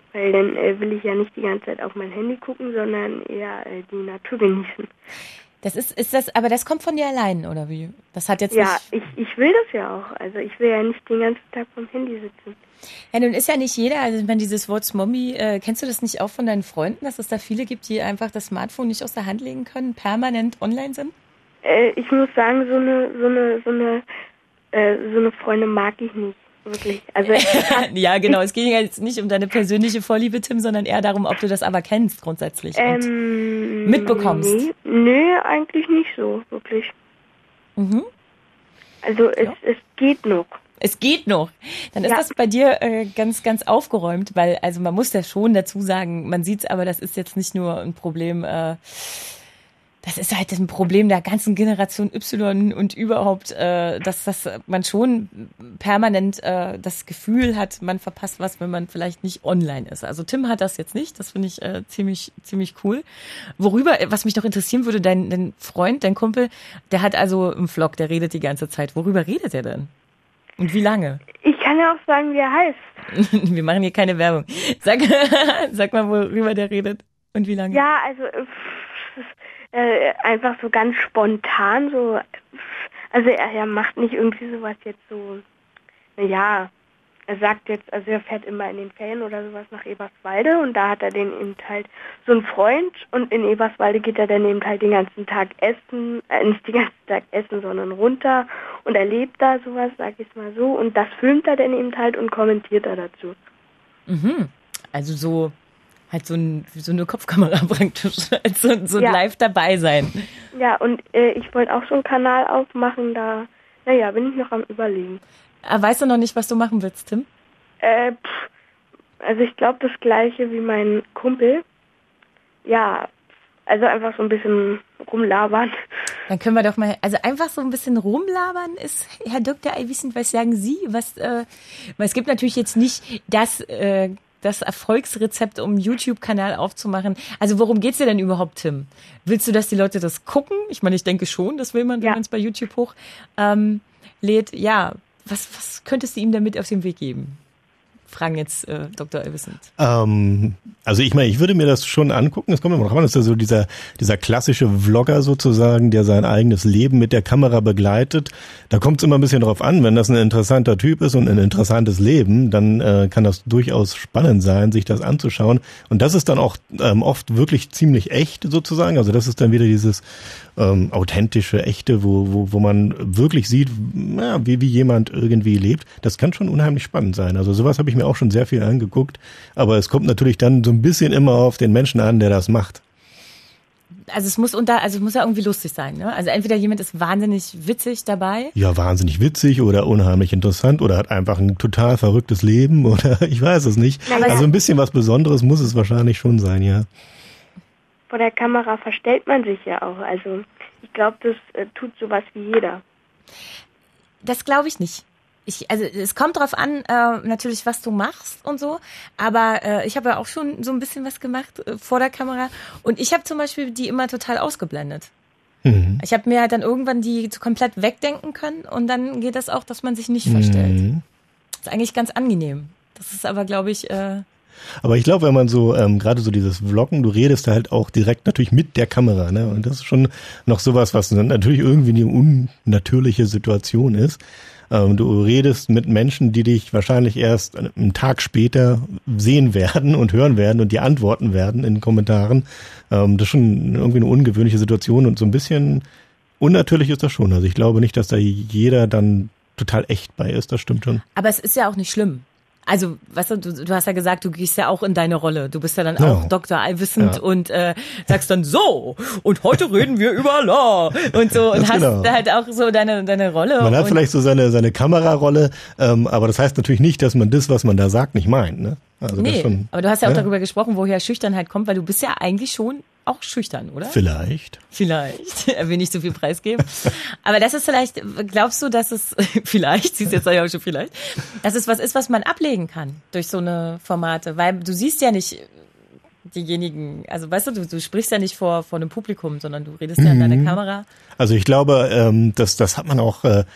Weil dann äh, will ich ja nicht die ganze Zeit auf mein Handy gucken, sondern eher äh, die Natur genießen. Das ist, ist das, aber das kommt von dir allein, oder wie? Das hat jetzt ja, nicht... ich, ich will das ja auch. Also ich will ja nicht den ganzen Tag vom Handy sitzen. Ja, nun ist ja nicht jeder, also ich meine, dieses Wort Smommy, äh, kennst du das nicht auch von deinen Freunden, dass es da viele gibt, die einfach das Smartphone nicht aus der Hand legen können, permanent online sind? Äh, ich muss sagen, so eine, so eine, so eine, äh, so eine Freundin mag ich nicht. Wirklich. Also ja, genau. Es ging jetzt nicht um deine persönliche Vorliebe, Tim, sondern eher darum, ob du das aber kennst grundsätzlich und ähm, mitbekommst. Nee, nee, eigentlich nicht so, wirklich. Mhm. Also es, ja. es geht noch. Es geht noch. Dann ist ja. das bei dir äh, ganz, ganz aufgeräumt, weil, also man muss ja schon dazu sagen, man sieht's, aber das ist jetzt nicht nur ein Problem, äh, das ist halt ein Problem der ganzen Generation Y und überhaupt, äh, dass, dass man schon permanent äh, das Gefühl hat, man verpasst was, wenn man vielleicht nicht online ist. Also Tim hat das jetzt nicht, das finde ich äh, ziemlich ziemlich cool. Worüber, was mich noch interessieren würde, dein, dein Freund, dein Kumpel, der hat also einen Vlog, der redet die ganze Zeit. Worüber redet er denn? Und wie lange? Ich kann ja auch sagen, wie er heißt. Wir machen hier keine Werbung. Sag, sag mal, worüber der redet und wie lange. Ja, also äh, einfach so ganz spontan, so, also er, er macht nicht irgendwie sowas jetzt so, naja, er sagt jetzt, also er fährt immer in den Ferien oder sowas nach Eberswalde und da hat er den eben halt so einen Freund und in Eberswalde geht er dann eben halt den ganzen Tag essen, äh, nicht den ganzen Tag essen, sondern runter und erlebt da sowas, sag ich mal so, und das filmt er dann eben halt und kommentiert er dazu. Mhm. Also so, halt so, ein, so eine Kopfkamera praktisch, so, so ja. live dabei sein. Ja, und äh, ich wollte auch so einen Kanal aufmachen, da, naja, bin ich noch am Überlegen. Weißt du noch nicht, was du machen willst, Tim? Äh, pff, also ich glaube das Gleiche wie mein Kumpel. Ja, also einfach so ein bisschen rumlabern. Dann können wir doch mal, also einfach so ein bisschen rumlabern ist, Herr Doktor Eiwissen, was sagen Sie? Was, äh, weil es gibt natürlich jetzt nicht das, äh, das Erfolgsrezept, um einen YouTube-Kanal aufzumachen. Also worum geht's dir denn überhaupt, Tim? Willst du, dass die Leute das gucken? Ich meine, ich denke schon, das will man, wenn ja. man es bei YouTube hoch ähm, lädt. Ja, was, was könntest du ihm damit auf den Weg geben? Fragen jetzt äh, Doktor Eiwissen. Ähm, also ich meine, ich würde mir das schon angucken. Es kommt immer noch an, das ist ja so dieser, dieser klassische Vlogger sozusagen, der sein eigenes Leben mit der Kamera begleitet. Da kommt es immer ein bisschen drauf an, wenn das ein interessanter Typ ist und ein interessantes Leben, dann äh, kann das durchaus spannend sein, sich das anzuschauen. Und das ist dann auch ähm, oft wirklich ziemlich echt sozusagen. Also das ist dann wieder dieses ähm, authentische, echte, wo, wo, wo man wirklich sieht, ja, wie, wie jemand irgendwie lebt. Das kann schon unheimlich spannend sein. Also sowas habe ich mir auch schon sehr viel angeguckt. Aber es kommt natürlich dann so ein bisschen immer auf den Menschen an, der das macht. Also es muss unter, also es muss ja irgendwie lustig sein, ne? Also entweder jemand ist wahnsinnig witzig dabei. Ja, wahnsinnig witzig oder unheimlich interessant oder hat einfach ein total verrücktes Leben oder ich weiß es nicht. Aber also ein bisschen was Besonderes muss es wahrscheinlich schon sein, ja. Vor der Kamera verstellt man sich ja auch. Also ich glaube, das äh, tut sowas wie jeder. Das glaube ich nicht. Ich, also es kommt drauf an, äh, natürlich, was du machst und so, aber äh, ich habe ja auch schon so ein bisschen was gemacht äh, vor der Kamera und ich habe zum Beispiel die immer total ausgeblendet. Mhm. Ich habe mir halt dann irgendwann die komplett wegdenken können und dann geht das auch, dass man sich nicht mhm. verstellt. Das ist eigentlich ganz angenehm. Das ist aber, glaube ich... Äh, Aber ich glaube, wenn man so, ähm, gerade so dieses Vloggen, du redest halt auch direkt natürlich mit der Kamera, ne? Und das ist schon noch sowas, was natürlich irgendwie eine unnatürliche Situation ist. Ähm, du redest mit Menschen, die dich wahrscheinlich erst einen Tag später sehen werden und hören werden und dir antworten werden in den Kommentaren. Ähm, das ist schon irgendwie eine ungewöhnliche Situation und so ein bisschen unnatürlich ist das schon. Also ich glaube nicht, dass da jeder dann total echt bei ist, das stimmt schon. Aber es ist ja auch nicht schlimm. Also, weißt du, du, du hast ja gesagt, du gehst ja auch in deine Rolle. Du bist ja dann ja. auch Doktor Allwissend ja. und äh, sagst dann so, und heute reden wir über La und so und das hast genau. halt auch so deine deine Rolle. Man hat und vielleicht so seine seine Kamerarolle, ähm, aber das heißt natürlich nicht, dass man das, was man da sagt, nicht meint, ne? Also nee, das schon, aber du hast ja auch ja. darüber gesprochen, woher Schüchternheit kommt, weil du bist ja eigentlich schon auch schüchtern, oder? Vielleicht. Vielleicht. Er will nicht so viel preisgeben. Aber das ist vielleicht, glaubst du, dass es, vielleicht, siehst jetzt ja auch schon vielleicht, dass es was ist, was man ablegen kann durch so eine Formate? Weil du siehst ja nicht diejenigen, also weißt du, du, du sprichst ja nicht vor, vor einem Publikum, sondern du redest ja in deine Kamera. Also ich glaube, ähm, das, das hat man auch... Äh,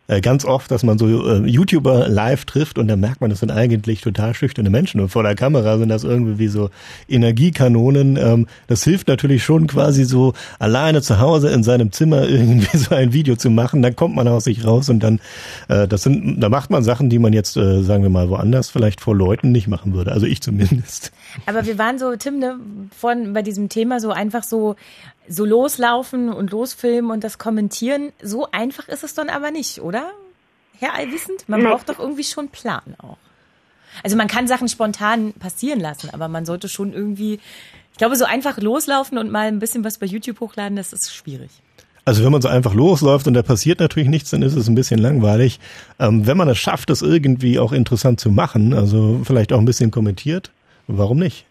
ganz oft, dass man so äh, YouTuber live trifft und dann merkt man, das sind eigentlich total schüchterne Menschen und vor der Kamera sind das irgendwie wie so Energiekanonen. Ähm, das hilft natürlich schon quasi so alleine zu Hause in seinem Zimmer irgendwie so ein Video zu machen. Dann kommt man aus sich raus und dann, äh, das sind, da macht man Sachen, die man jetzt, äh, sagen wir mal, woanders vielleicht vor Leuten nicht machen würde. Also ich zumindest. Aber wir waren so, Tim, ne, vorhin bei diesem Thema so einfach so, so loslaufen und losfilmen und das kommentieren. So einfach ist es dann aber nicht, oder? Herr Allwissend? Man braucht doch irgendwie schon einen Plan auch. Also man kann Sachen spontan passieren lassen, aber man sollte schon irgendwie, ich glaube, so einfach loslaufen und mal ein bisschen was bei YouTube hochladen, das ist schwierig. Also wenn man so einfach losläuft und da passiert natürlich nichts, dann ist es ein bisschen langweilig. Ähm, wenn man es schafft, das irgendwie auch interessant zu machen, also vielleicht auch ein bisschen kommentiert, warum nicht?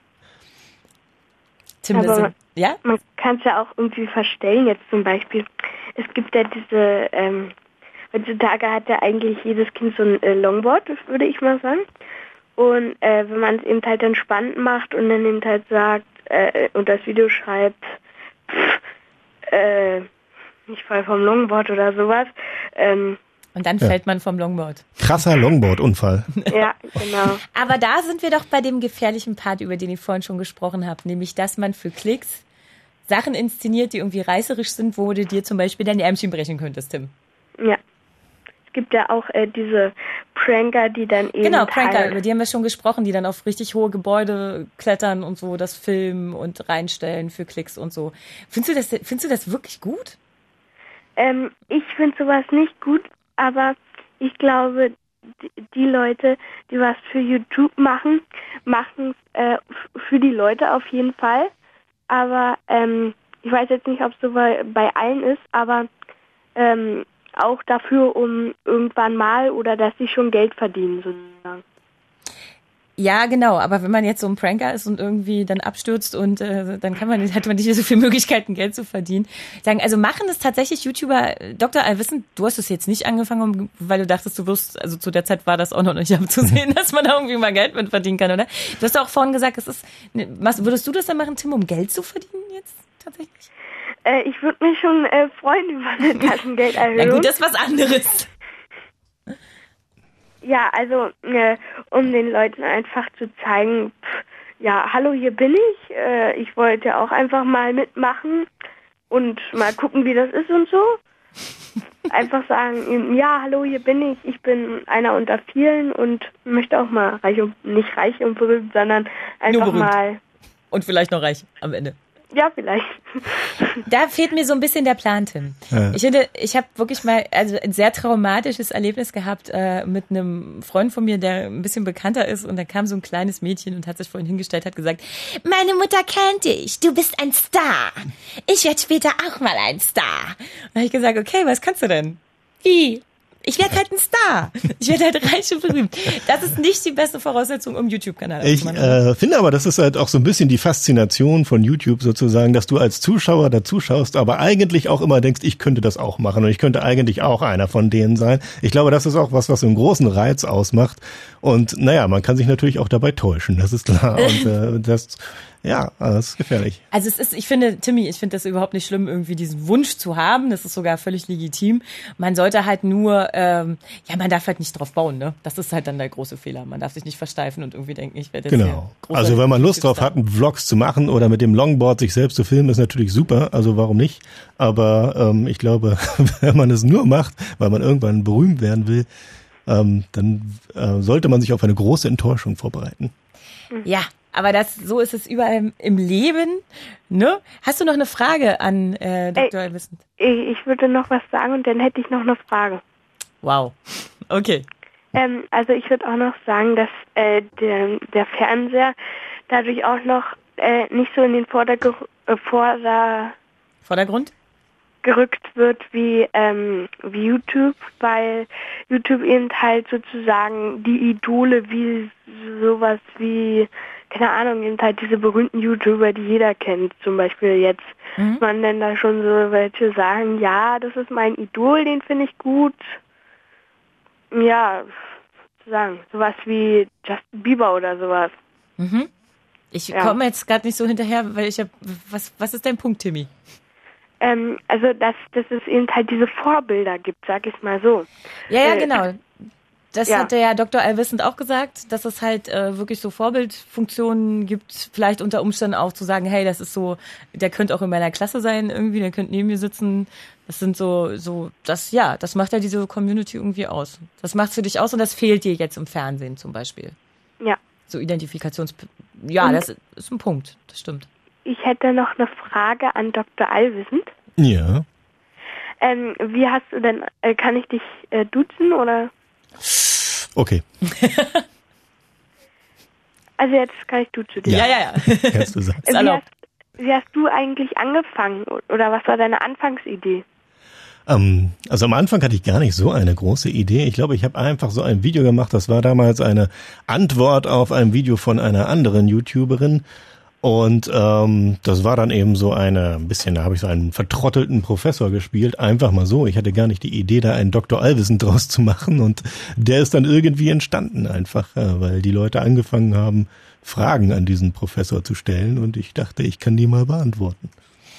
Tim, aber sind, ja? Man kann es ja auch irgendwie verstellen. Jetzt zum Beispiel, es gibt ja diese, ähm, heutzutage hat ja eigentlich jedes Kind so ein äh, Longboard, würde ich mal sagen. Und äh, wenn man es eben halt dann spannend macht und dann eben halt sagt äh, und das Video schreibt, pff, äh, ich fall vom Longboard oder sowas. Ähm, Und dann ja. fällt man vom Longboard. Krasser Longboard-Unfall. Ja, genau. Aber da sind wir doch bei dem gefährlichen Part, über den ich vorhin schon gesprochen habe, nämlich, dass man für Klicks Sachen inszeniert, die irgendwie reißerisch sind, wo du dir zum Beispiel dein Ärmchen brechen könntest, Tim. Ja. Es gibt ja auch äh, diese Pranker, die dann eben... Genau, Pranker, über die haben wir schon gesprochen, die dann auf richtig hohe Gebäude klettern und so, das filmen und reinstellen für Klicks und so. Findest du das, findest du das wirklich gut? Ähm, ich finde sowas nicht gut, aber ich glaube, die, die Leute, die was für YouTube machen, machen es äh, f- für die Leute auf jeden Fall. Aber ähm, ich weiß jetzt nicht, ob es so bei, bei allen ist, aber ähm, auch dafür, um irgendwann mal oder dass sie schon Geld verdienen sozusagen. Ja, genau, aber wenn man jetzt so ein Pranker ist und irgendwie dann abstürzt und äh, dann kann man, hat man nicht so viele Möglichkeiten, Geld zu verdienen. Sagen, also machen es tatsächlich YouTuber, Doktor Allwissend, du hast es jetzt nicht angefangen, weil du dachtest, du wirst, also zu der Zeit war das auch noch nicht abzusehen, dass man da irgendwie mal Geld mit verdienen kann, oder? Du hast auch vorhin gesagt, es ist, was würdest du das dann machen, Tim, um Geld zu verdienen jetzt tatsächlich? Äh, ich würde mich schon äh, freuen über eine Taschengelderhöhung. Na gut, das ist was anderes. Ja, also äh, um den Leuten einfach zu zeigen, pff, ja, hallo, hier bin ich. Äh, ich wollte auch einfach mal mitmachen und mal gucken, wie das ist und so. Einfach sagen, ja, hallo, hier bin ich. Ich bin einer unter vielen und möchte auch mal reich und nicht reich und berühmt, sondern einfach mal. Und vielleicht noch reich am Ende. Ja, vielleicht. Da fehlt mir so ein bisschen der Plan, Tim. Ja. Ich finde, ich habe wirklich mal also ein sehr traumatisches Erlebnis gehabt äh, mit einem Freund von mir, der ein bisschen bekannter ist, und da kam so ein kleines Mädchen und hat sich vorhin hingestellt, hat gesagt, meine Mutter kennt dich, du bist ein Star. Ich werde später auch mal ein Star. Und da habe ich gesagt, okay, was kannst du denn? Wie? Ich werde halt ein Star. Ich werde halt reich und berühmt. Das ist nicht die beste Voraussetzung, um YouTube-Kanal zu machen. Ich äh, finde aber, das ist halt auch so ein bisschen die Faszination von YouTube sozusagen, dass du als Zuschauer da zuschaust, aber eigentlich auch immer denkst, ich könnte das auch machen und ich könnte eigentlich auch einer von denen sein. Ich glaube, das ist auch was, was so einen großen Reiz ausmacht. Und naja, man kann sich natürlich auch dabei täuschen, das ist klar. Und äh, das... Ja, das ist gefährlich. Also es ist, ich finde, Timmy, ich finde das überhaupt nicht schlimm, irgendwie diesen Wunsch zu haben. Das ist sogar völlig legitim. Man sollte halt nur, ähm, ja, man darf halt nicht drauf bauen, ne? Das ist halt dann der große Fehler. Man darf sich nicht versteifen und irgendwie denken, ich werde jetzt genau. Also wenn man Lust drauf hat, Vlogs zu machen oder mit dem Longboard sich selbst zu filmen, ist natürlich super. Also warum nicht? Aber ähm, ich glaube, wenn man es nur macht, weil man irgendwann berühmt werden will, ähm, dann äh, sollte man sich auf eine große Enttäuschung vorbereiten. Ja. Aber das, so ist es überall im Leben, ne? Hast du noch eine Frage an äh, Doktor Allwissend? Ich würde noch was sagen und dann hätte ich noch eine Frage. Wow, okay. Ähm, also ich würde auch noch sagen, dass äh, der, der Fernseher dadurch auch noch äh, nicht so in den Vordergr- äh, Vorder- Vordergrund gerückt wird wie, ähm, wie YouTube, weil YouTube eben halt sozusagen die Idole wie sowas wie, keine Ahnung, eben halt diese berühmten YouTuber, die jeder kennt, zum Beispiel jetzt, mhm. man denn da schon so welche sagen, ja, das ist mein Idol, den finde ich gut. Ja, sagen, sowas wie Justin Bieber oder sowas. Mhm. Ich ja. komme jetzt gerade nicht so hinterher, weil ich habe, was, was ist dein Punkt, Timmy? ähm, also dass, dass es eben halt diese Vorbilder gibt, sag ich mal so. Ja, ja, äh, genau. Das ja. hat der Doktor Allwissend auch gesagt, dass es halt äh, wirklich so Vorbildfunktionen gibt, vielleicht unter Umständen auch zu sagen, hey, das ist so, der könnte auch in meiner Klasse sein irgendwie, der könnte neben mir sitzen. Das sind so, so, das, ja, das macht ja diese Community irgendwie aus. Das macht's für dich aus und das fehlt dir jetzt im Fernsehen zum Beispiel. Ja. So Identifikations, ja, und das ist ein Punkt, das stimmt. Ich hätte noch eine Frage an Doktor Allwissend. Ja. Ähm, wie hast du denn, äh, kann ich dich äh, duzen oder? Okay. Also jetzt kann ich duzen. Ja, ja, ja. ja. Kannst du sagen. Wie hast, wie hast du eigentlich angefangen oder was war deine Anfangsidee? Ähm, also am Anfang hatte ich gar nicht so eine große Idee. Ich glaube, ich habe einfach so ein Video gemacht. Das war damals eine Antwort auf ein Video von einer anderen YouTuberin. Und ähm, das war dann eben so eine, ein bisschen, da habe ich so einen vertrottelten Professor gespielt, einfach mal so. Ich hatte gar nicht die Idee, da einen Doktor Allwissend draus zu machen und der ist dann irgendwie entstanden einfach, ja, weil die Leute angefangen haben, Fragen an diesen Professor zu stellen und ich dachte, ich kann die mal beantworten.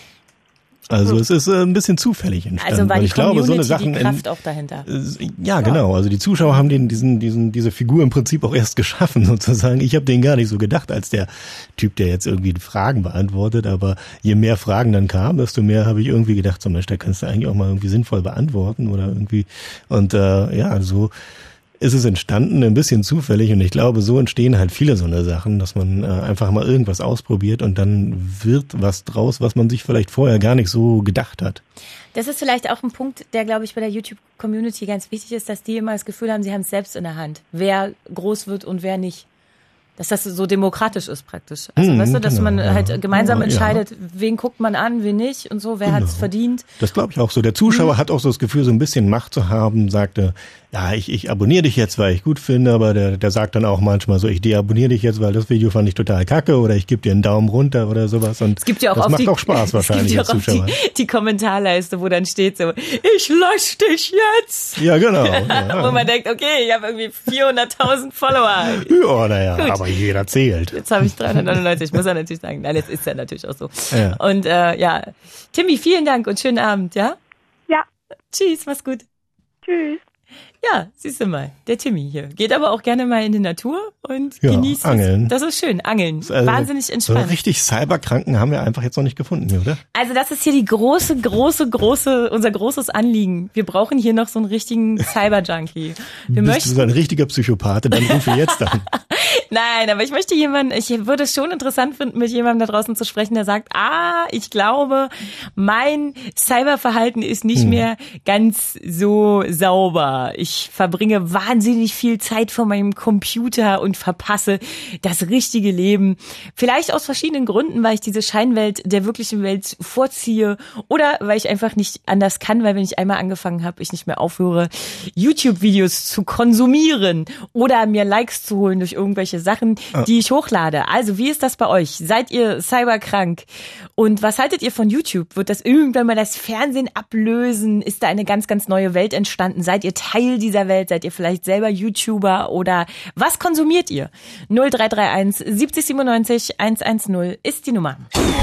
Also es ist äh, ein bisschen zufällig entstanden. Also war die ich glaube, Community, so eine Sachen die Kraft auch dahinter. Äh, ja, genau. Also die Zuschauer haben den, diesen, diesen, diese Figur im Prinzip auch erst geschaffen sozusagen. Ich habe den gar nicht so gedacht als der Typ, der jetzt irgendwie Fragen beantwortet. Aber je mehr Fragen dann kamen, desto mehr habe ich irgendwie gedacht, so Mensch, da kannst du eigentlich auch mal irgendwie sinnvoll beantworten oder irgendwie. Und äh, ja, so ist es entstanden, ein bisschen zufällig und ich glaube, so entstehen halt viele so eine Sachen, dass man äh, einfach mal irgendwas ausprobiert und dann wird was draus, was man sich vielleicht vorher gar nicht so gedacht hat. Das ist vielleicht auch ein Punkt, der, glaube ich, bei der YouTube-Community ganz wichtig ist, dass die immer das Gefühl haben, sie haben es selbst in der Hand, wer groß wird und wer nicht. Dass das so demokratisch ist praktisch. Also mmh, weißt du, dass genau, man halt ja. gemeinsam ja, entscheidet, ja. wen guckt man an, wen nicht und so, wer genau. hat es verdient. Das glaube ich auch so. Der Zuschauer mmh. hat auch so das Gefühl, so ein bisschen Macht zu haben, sagte, ja, ich, ich abonniere dich jetzt, weil ich gut finde, aber der, der sagt dann auch manchmal so, ich deabonniere dich jetzt, weil das Video fand ich total kacke oder ich gebe dir einen Daumen runter oder sowas. Und es gibt ja auch das auf macht die, auch Spaß wahrscheinlich es gibt als ja auch Zuschauer. Die, die Kommentarleiste, wo dann steht so, ich lösche dich jetzt. Ja, genau. Ja. Wo man denkt, okay, ich habe irgendwie vierhunderttausend Follower. Ja, naja, aber jeder zählt. Jetzt habe ich dreihundertneunundneunzig, muss er natürlich sagen. Nein, jetzt ist ja natürlich auch so. Ja. Und äh, ja, Timmy, vielen Dank und schönen Abend, ja? Ja. Tschüss, mach's gut. Tschüss. Ja, siehst du mal, der Timmy hier. Geht aber auch gerne mal in die Natur und ja, genießt angeln. es. Das ist schön, angeln. Also, wahnsinnig entspannt. So richtig Cyberkranken haben wir einfach jetzt noch nicht gefunden, oder? Also das ist hier die große, große, große, unser großes Anliegen. Wir brauchen hier noch so einen richtigen Cyber-Junkie. Wir Bist möchten du so ein richtiger Psychopath, dann rufe jetzt an. Nein, aber ich möchte jemanden, ich würde es schon interessant finden, mit jemandem da draußen zu sprechen, der sagt, ah, ich glaube, mein Cyberverhalten ist nicht hm. mehr ganz so sauber. Ich verbringe wahnsinnig viel Zeit vor meinem Computer und verpasse das richtige Leben. Vielleicht aus verschiedenen Gründen, weil ich diese Scheinwelt der wirklichen Welt vorziehe oder weil ich einfach nicht anders kann, weil wenn ich einmal angefangen habe, ich nicht mehr aufhöre, YouTube-Videos zu konsumieren oder mir Likes zu holen durch irgendwelche Sachen, die ich hochlade. Also, wie ist das bei euch? Seid ihr cyberkrank? Und was haltet ihr von YouTube? Wird das irgendwann mal das Fernsehen ablösen? Ist da eine ganz, ganz neue Welt entstanden? Seid ihr Teil dieser Welt? Seid ihr vielleicht selber YouTuber? Oder was konsumiert ihr? null drei drei eins siebzig siebenundneunzig hundertzehn ist die Nummer.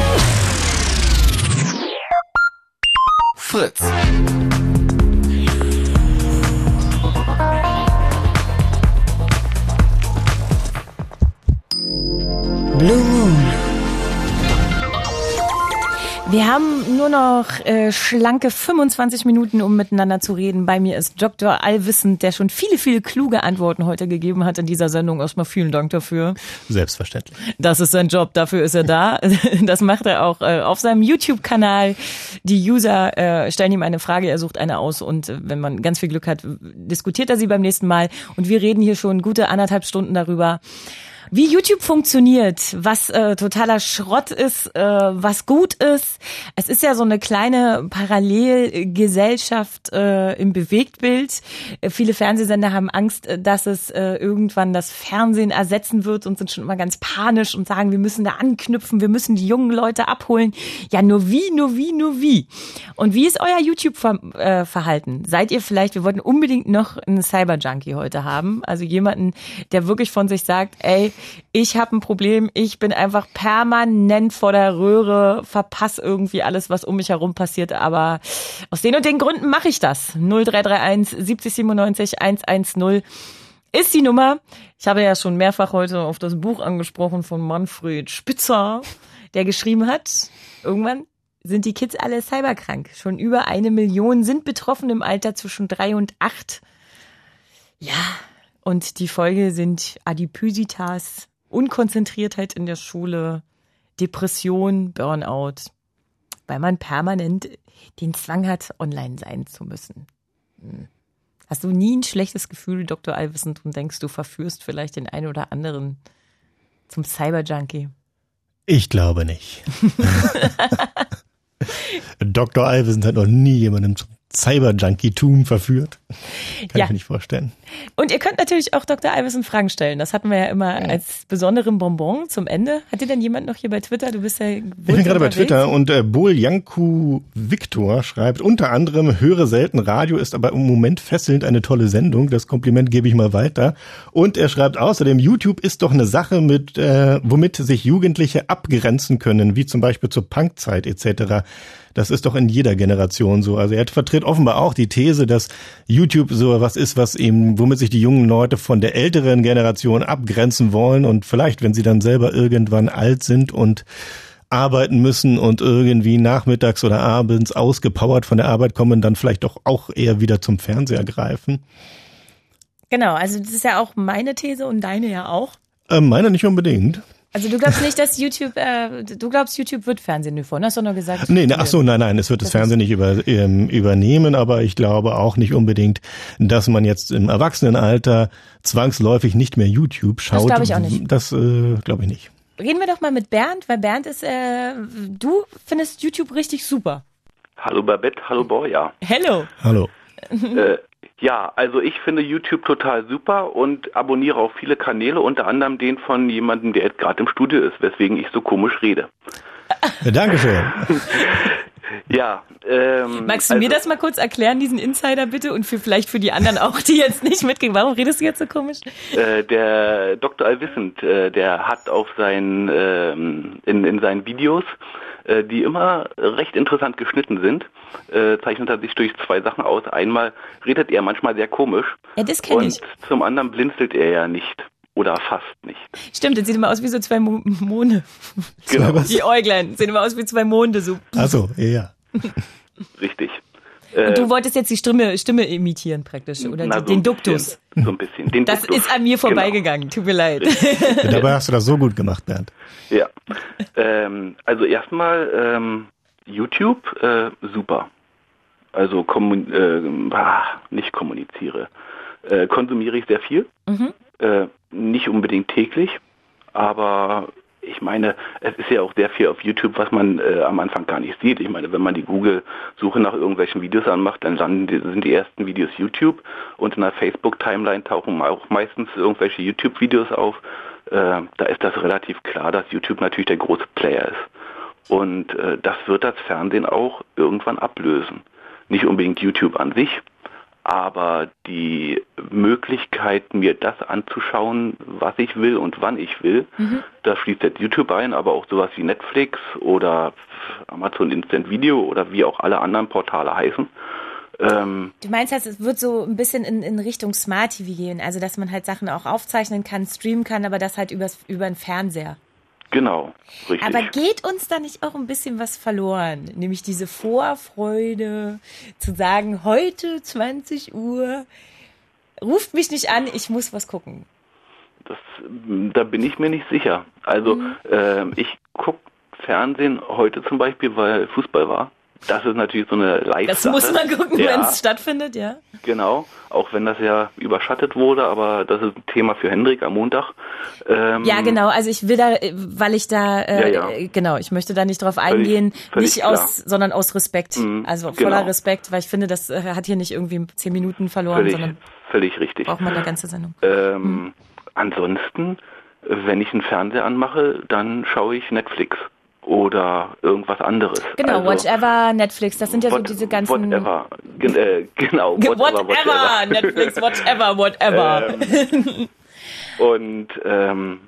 Fritz. Blue Moon. Wir haben nur noch äh, schlanke fünfundzwanzig Minuten, um miteinander zu reden. Bei mir ist Doktor Allwissend, der schon viele, viele kluge Antworten heute gegeben hat in dieser Sendung. Erstmal vielen Dank dafür. Selbstverständlich. Das ist sein Job, dafür ist er da. Das macht er auch äh, auf seinem YouTube-Kanal. Die User äh, stellen ihm eine Frage, er sucht eine aus und äh, wenn man ganz viel Glück hat, diskutiert er sie beim nächsten Mal. Und wir reden hier schon gute anderthalb Stunden darüber, wie YouTube funktioniert, was äh, totaler Schrott ist, äh, was gut ist. Es ist ja so eine kleine Parallelgesellschaft äh, im Bewegtbild. Äh, viele Fernsehsender haben Angst, dass es äh, irgendwann das Fernsehen ersetzen wird und sind schon immer ganz panisch und sagen, wir müssen da anknüpfen, wir müssen die jungen Leute abholen. Ja, nur wie, nur wie, nur wie. Und wie ist euer YouTube-Verhalten? Seid ihr vielleicht, wir wollten unbedingt noch einen Cyber-Junkie heute haben, also jemanden, der wirklich von sich sagt, ey, ich habe ein Problem, ich bin einfach permanent vor der Röhre, verpasse irgendwie alles, was um mich herum passiert, aber aus den und den Gründen mache ich das. null drei drei eins siebzig siebenundneunzig hundertzehn ist die Nummer. Ich habe ja schon mehrfach heute auf das Buch angesprochen von Manfred Spitzer, der geschrieben hat, irgendwann sind die Kids alle cyberkrank. Schon über eine Million sind betroffen im Alter zwischen drei und acht. Ja, und die Folge sind Adipositas, Unkonzentriertheit in der Schule, Depression, Burnout, weil man permanent den Zwang hat, online sein zu müssen. Hm. Hast du nie ein schlechtes Gefühl, Doktor Allwissend, und denkst, du verführst vielleicht den einen oder anderen zum Cyberjunkie? Ich glaube nicht. Doktor Allwissend hat noch nie jemanden zum Cyberjunkie-Tum verführt. Kann ja. ich mir nicht vorstellen. Und ihr könnt natürlich auch Doktor Allwissend Fragen stellen. Das hatten wir ja immer als besonderen Bonbon zum Ende. Hat dir denn jemand noch hier bei Twitter? Du bist ja Ich bin gerade bei Twitter und äh, Boljanku Victor schreibt unter anderem, höre selten Radio, ist aber im Moment fesselnd eine tolle Sendung. Das Kompliment gebe ich mal weiter. Und er schreibt außerdem, YouTube ist doch eine Sache, mit äh, womit sich Jugendliche abgrenzen können, wie zum Beispiel zur Punkzeit et cetera. Das ist doch in jeder Generation so. Also er vertritt offenbar auch die These, dass YouTube so was ist, was eben, womit sich die jungen Leute von der älteren Generation abgrenzen wollen und vielleicht, wenn sie dann selber irgendwann alt sind und arbeiten müssen und irgendwie nachmittags oder abends ausgepowert von der Arbeit kommen, dann vielleicht doch auch eher wieder zum Fernseher greifen. Genau, also das ist ja auch meine These und deine ja auch. Äh, meine nicht unbedingt. Also du glaubst nicht, dass YouTube, äh, du glaubst, YouTube wird Fernsehen davon, hast du doch noch gesagt? Nee, ne, ach so, nein, nein, es wird das, das Fernsehen nicht über, ähm, übernehmen, aber ich glaube auch nicht unbedingt, dass man jetzt im Erwachsenenalter zwangsläufig nicht mehr YouTube schaut. Das glaube ich auch nicht. Das äh, glaube ich nicht. Reden wir doch mal mit Bernd, weil Bernd ist, äh, du findest YouTube richtig super. Hallo Babette, hallo Borja. Hello. Hallo. äh, Ja, also ich finde YouTube total super und abonniere auch viele Kanäle, unter anderem den von jemandem, der jetzt gerade im Studio ist, weswegen ich so komisch rede. Ja, Dankeschön. Ja. Ähm, Magst du also, mir das mal kurz erklären, diesen Insider bitte, und für vielleicht für die anderen auch, die jetzt nicht mitgehen. Warum redest du jetzt so komisch? Äh, der Doktor Allwissend, äh, der hat auf seinen ähm, in, in seinen Videos, äh, die immer recht interessant geschnitten sind, äh, zeichnet er sich durch zwei Sachen aus. Einmal redet er manchmal sehr komisch. Ja, das kenne ich. Und zum anderen blinzelt er ja nicht. Oder fast nicht. Stimmt, das sieht immer aus wie so zwei Mo- Monde. Genau. Die Äuglein sehen immer aus wie zwei Monde. So. Ach so, ja. Richtig. Und du wolltest jetzt die Stimme, Stimme imitieren praktisch, oder Na, die, so den Duktus. Bisschen, so ein bisschen. Den das Duktus. ist an mir vorbeigegangen, genau. Tut mir leid. Ja, dabei hast du das so gut gemacht, Bernd. Ja. Ähm, also erstmal ähm, YouTube, äh, super. Also kommun- äh, ah, nicht kommuniziere. Äh, konsumiere ich sehr viel. Mhm. Äh, nicht unbedingt täglich, aber ich meine, es ist ja auch sehr viel auf YouTube, was man äh, am Anfang gar nicht sieht. Ich meine, wenn man die Google-Suche nach irgendwelchen Videos anmacht, dann landen die, sind die ersten Videos YouTube und in der Facebook-Timeline tauchen auch meistens irgendwelche YouTube-Videos auf. Äh, da ist das relativ klar, dass YouTube natürlich der große Player ist. Und äh, das wird das Fernsehen auch irgendwann ablösen. Nicht unbedingt YouTube an sich, aber die Möglichkeit, mir das anzuschauen, was ich will und wann ich will, mhm. da schließt jetzt YouTube ein, aber auch sowas wie Netflix oder Amazon Instant Video oder wie auch alle anderen Portale heißen. Ähm, du meinst, es wird so ein bisschen in, in Richtung Smart T V gehen, also dass man halt Sachen auch aufzeichnen kann, streamen kann, aber das halt übers, über den Fernseher. Genau, richtig. Aber geht uns da nicht auch ein bisschen was verloren? Nämlich diese Vorfreude, zu sagen, heute zwanzig Uhr, ruft mich nicht an, ich muss was gucken. Das, da bin ich mir nicht sicher. Also mhm. äh, ich gucke Fernsehen heute zum Beispiel, weil Fußball war. Das ist natürlich so eine Live-Sache. Das muss man gucken, ja. Wenn es stattfindet, ja. Genau, auch wenn das ja überschattet wurde, aber das ist ein Thema für Hendrik am Montag. Ähm, ja, genau, also ich will da, weil ich da, äh, ja, ja. genau, ich möchte da nicht drauf eingehen, völlig, völlig nicht klar. aus, sondern aus Respekt. Mhm, also voller genau. Respekt, weil ich finde, das äh, hat hier nicht irgendwie zehn Minuten verloren, völlig, sondern völlig richtig. Braucht man eine ganze Sendung. Ähm, mhm. Ansonsten, wenn ich einen Fernseher anmache, dann schaue ich Netflix. Oder irgendwas anderes. Genau, also, Whatever, Netflix, das sind ja what, so diese ganzen... Whatever, Gen- äh, genau. Whatever, whatever. Netflix, whatever, whatever. Ähm, und ähm,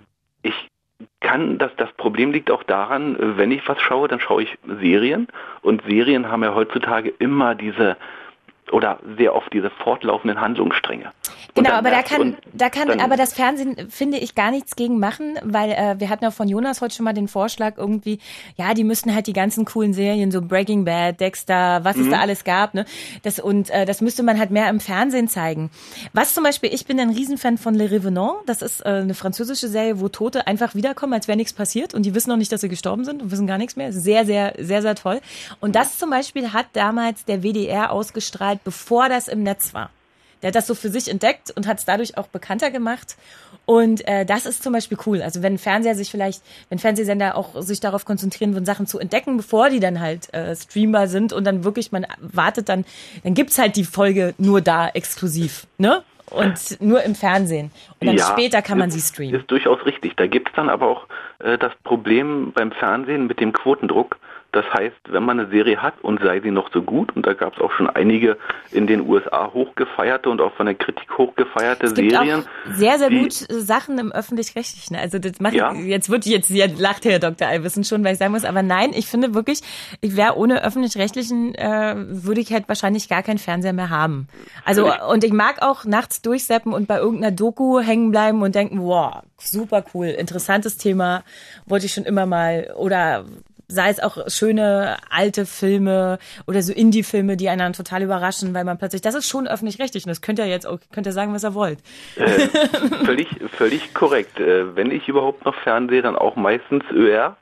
ich kann, das, das Problem liegt auch daran, wenn ich was schaue, dann schaue ich Serien und Serien haben ja heutzutage immer diese oder sehr oft diese fortlaufenden Handlungsstränge. Genau, aber da kann, da kann aber das Fernsehen, finde ich, gar nichts gegen machen, weil äh, wir hatten ja von Jonas heute schon mal den Vorschlag irgendwie, ja, die müssten halt die ganzen coolen Serien, so Breaking Bad, Dexter, was es mhm. da alles gab, ne, das und äh, das müsste man halt mehr im Fernsehen zeigen. Was zum Beispiel, ich bin ein Riesenfan von Le Revenant, das ist äh, eine französische Serie, wo Tote einfach wiederkommen, als wäre nichts passiert und die wissen noch nicht, dass sie gestorben sind und wissen gar nichts mehr. Sehr, sehr, sehr, sehr toll. Und das zum Beispiel hat damals der W D R ausgestrahlt, bevor das im Netz war. Der hat das so für sich entdeckt und hat es dadurch auch bekannter gemacht. Und äh, das ist zum Beispiel cool. Also wenn Fernseher sich vielleicht, wenn Fernsehsender auch sich darauf konzentrieren würden, Sachen zu entdecken, bevor die dann halt äh, streambar sind und dann wirklich, man wartet dann, dann gibt's halt die Folge nur da exklusiv, ne? Und nur im Fernsehen. Und dann ja, später kann man ist, sie streamen. Ist durchaus richtig. Da gibt's dann aber auch äh, das Problem beim Fernsehen mit dem Quotendruck. Das heißt, wenn man eine Serie hat und sei sie noch so gut, und da gab es auch schon einige in den U S A hochgefeierte und auch von der Kritik hochgefeierte es gibt Serien. Auch sehr, sehr gut Sachen im Öffentlich-Rechtlichen. Also das mache ja. ich, jetzt wird jetzt, jetzt lacht Herr Doktor Alwissen schon, weil ich sagen muss, aber nein, ich finde wirklich, ich wäre ohne Öffentlich-Rechtlichen, äh, würde ich halt wahrscheinlich gar keinen Fernseher mehr haben. Also, und ich mag auch nachts durchseppen und bei irgendeiner Doku hängen bleiben und denken, wow, super cool, interessantes Thema, wollte ich schon immer mal, oder sei es auch schöne alte Filme oder so Indie-Filme, die einen dann total überraschen, weil man plötzlich, das ist schon öffentlich-rechtlich und das könnt ihr jetzt auch, könnt ihr sagen, was ihr wollt. Äh, völlig, völlig korrekt. Äh, wenn ich überhaupt noch Fernsehe, dann auch meistens Ö R.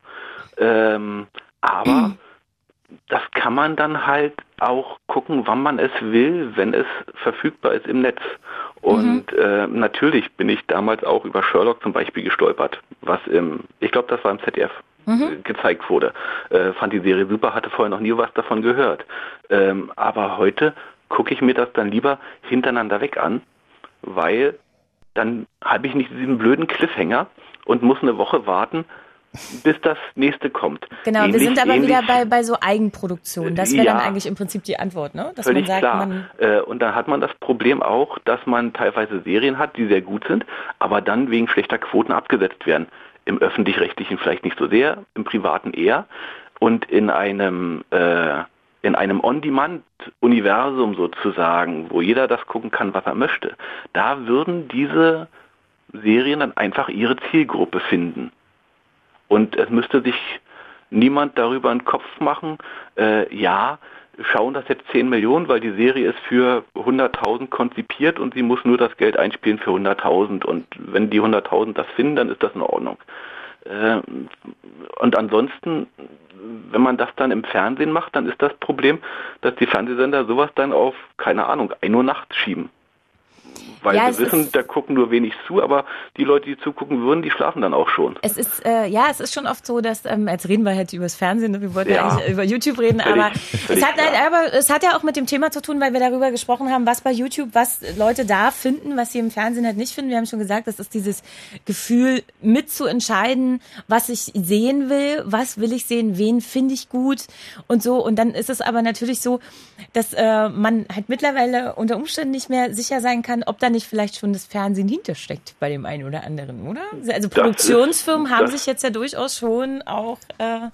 Ähm, aber das kann man dann halt auch gucken, wann man es will, wenn es verfügbar ist im Netz. Und mhm. äh, natürlich bin ich damals auch über Sherlock zum Beispiel gestolpert, was im, ich glaube, das war im Z D F. Mhm. gezeigt wurde. Äh, fand die Serie super, hatte vorher noch nie was davon gehört. Ähm, aber heute gucke ich mir das dann lieber hintereinander weg an, weil dann habe ich nicht diesen blöden Cliffhanger und muss eine Woche warten, bis das nächste kommt. Genau, ähnlich, wir sind aber ähnlich, wieder bei, bei so Eigenproduktion. Das wäre ja, dann eigentlich im Prinzip die Antwort, ne? Dass völlig man sagt, klar. man äh, und dann hat man das Problem auch, dass man teilweise Serien hat, die sehr gut sind, aber dann wegen schlechter Quoten abgesetzt werden. Im Öffentlich-Rechtlichen vielleicht nicht so sehr, im Privaten eher. Und in einem äh, in einem On-Demand-Universum sozusagen, wo jeder das gucken kann, was er möchte, da würden diese Serien dann einfach ihre Zielgruppe finden. Und es müsste sich niemand darüber einen Kopf machen, äh, ja, schauen das jetzt zehn Millionen, weil die Serie ist für hunderttausend konzipiert und sie muss nur das Geld einspielen für hunderttausend. Und wenn die hunderttausend das finden, dann ist das in Ordnung. Äh, und ansonsten, wenn man das dann im Fernsehen macht, dann ist das Problem, dass die Fernsehsender sowas dann auf, keine Ahnung, ein Uhr nachts schieben. Weil ja, wir wissen, da gucken nur wenig zu, aber die Leute, die zugucken würden, die schlafen dann auch schon. Es ist, äh, ja, es ist schon oft so, dass, ähm, jetzt reden wir halt über das Fernsehen, ne? Wir wollten ja eigentlich über YouTube reden, völlig, aber, völlig es hat halt, aber es hat ja auch mit dem Thema zu tun, weil wir darüber gesprochen haben, was bei YouTube, was Leute da finden, was sie im Fernsehen halt nicht finden. Wir haben schon gesagt, das ist dieses Gefühl, mitzuentscheiden, was ich sehen will, was will ich sehen, wen finde ich gut und so. Und dann ist es aber natürlich so, dass äh, man halt mittlerweile unter Umständen nicht mehr sicher sein kann, ob da nicht vielleicht schon das Fernsehen hintersteckt bei dem einen oder anderen, oder? Also Produktionsfirmen ist, haben sich jetzt ja durchaus schon auch... Äh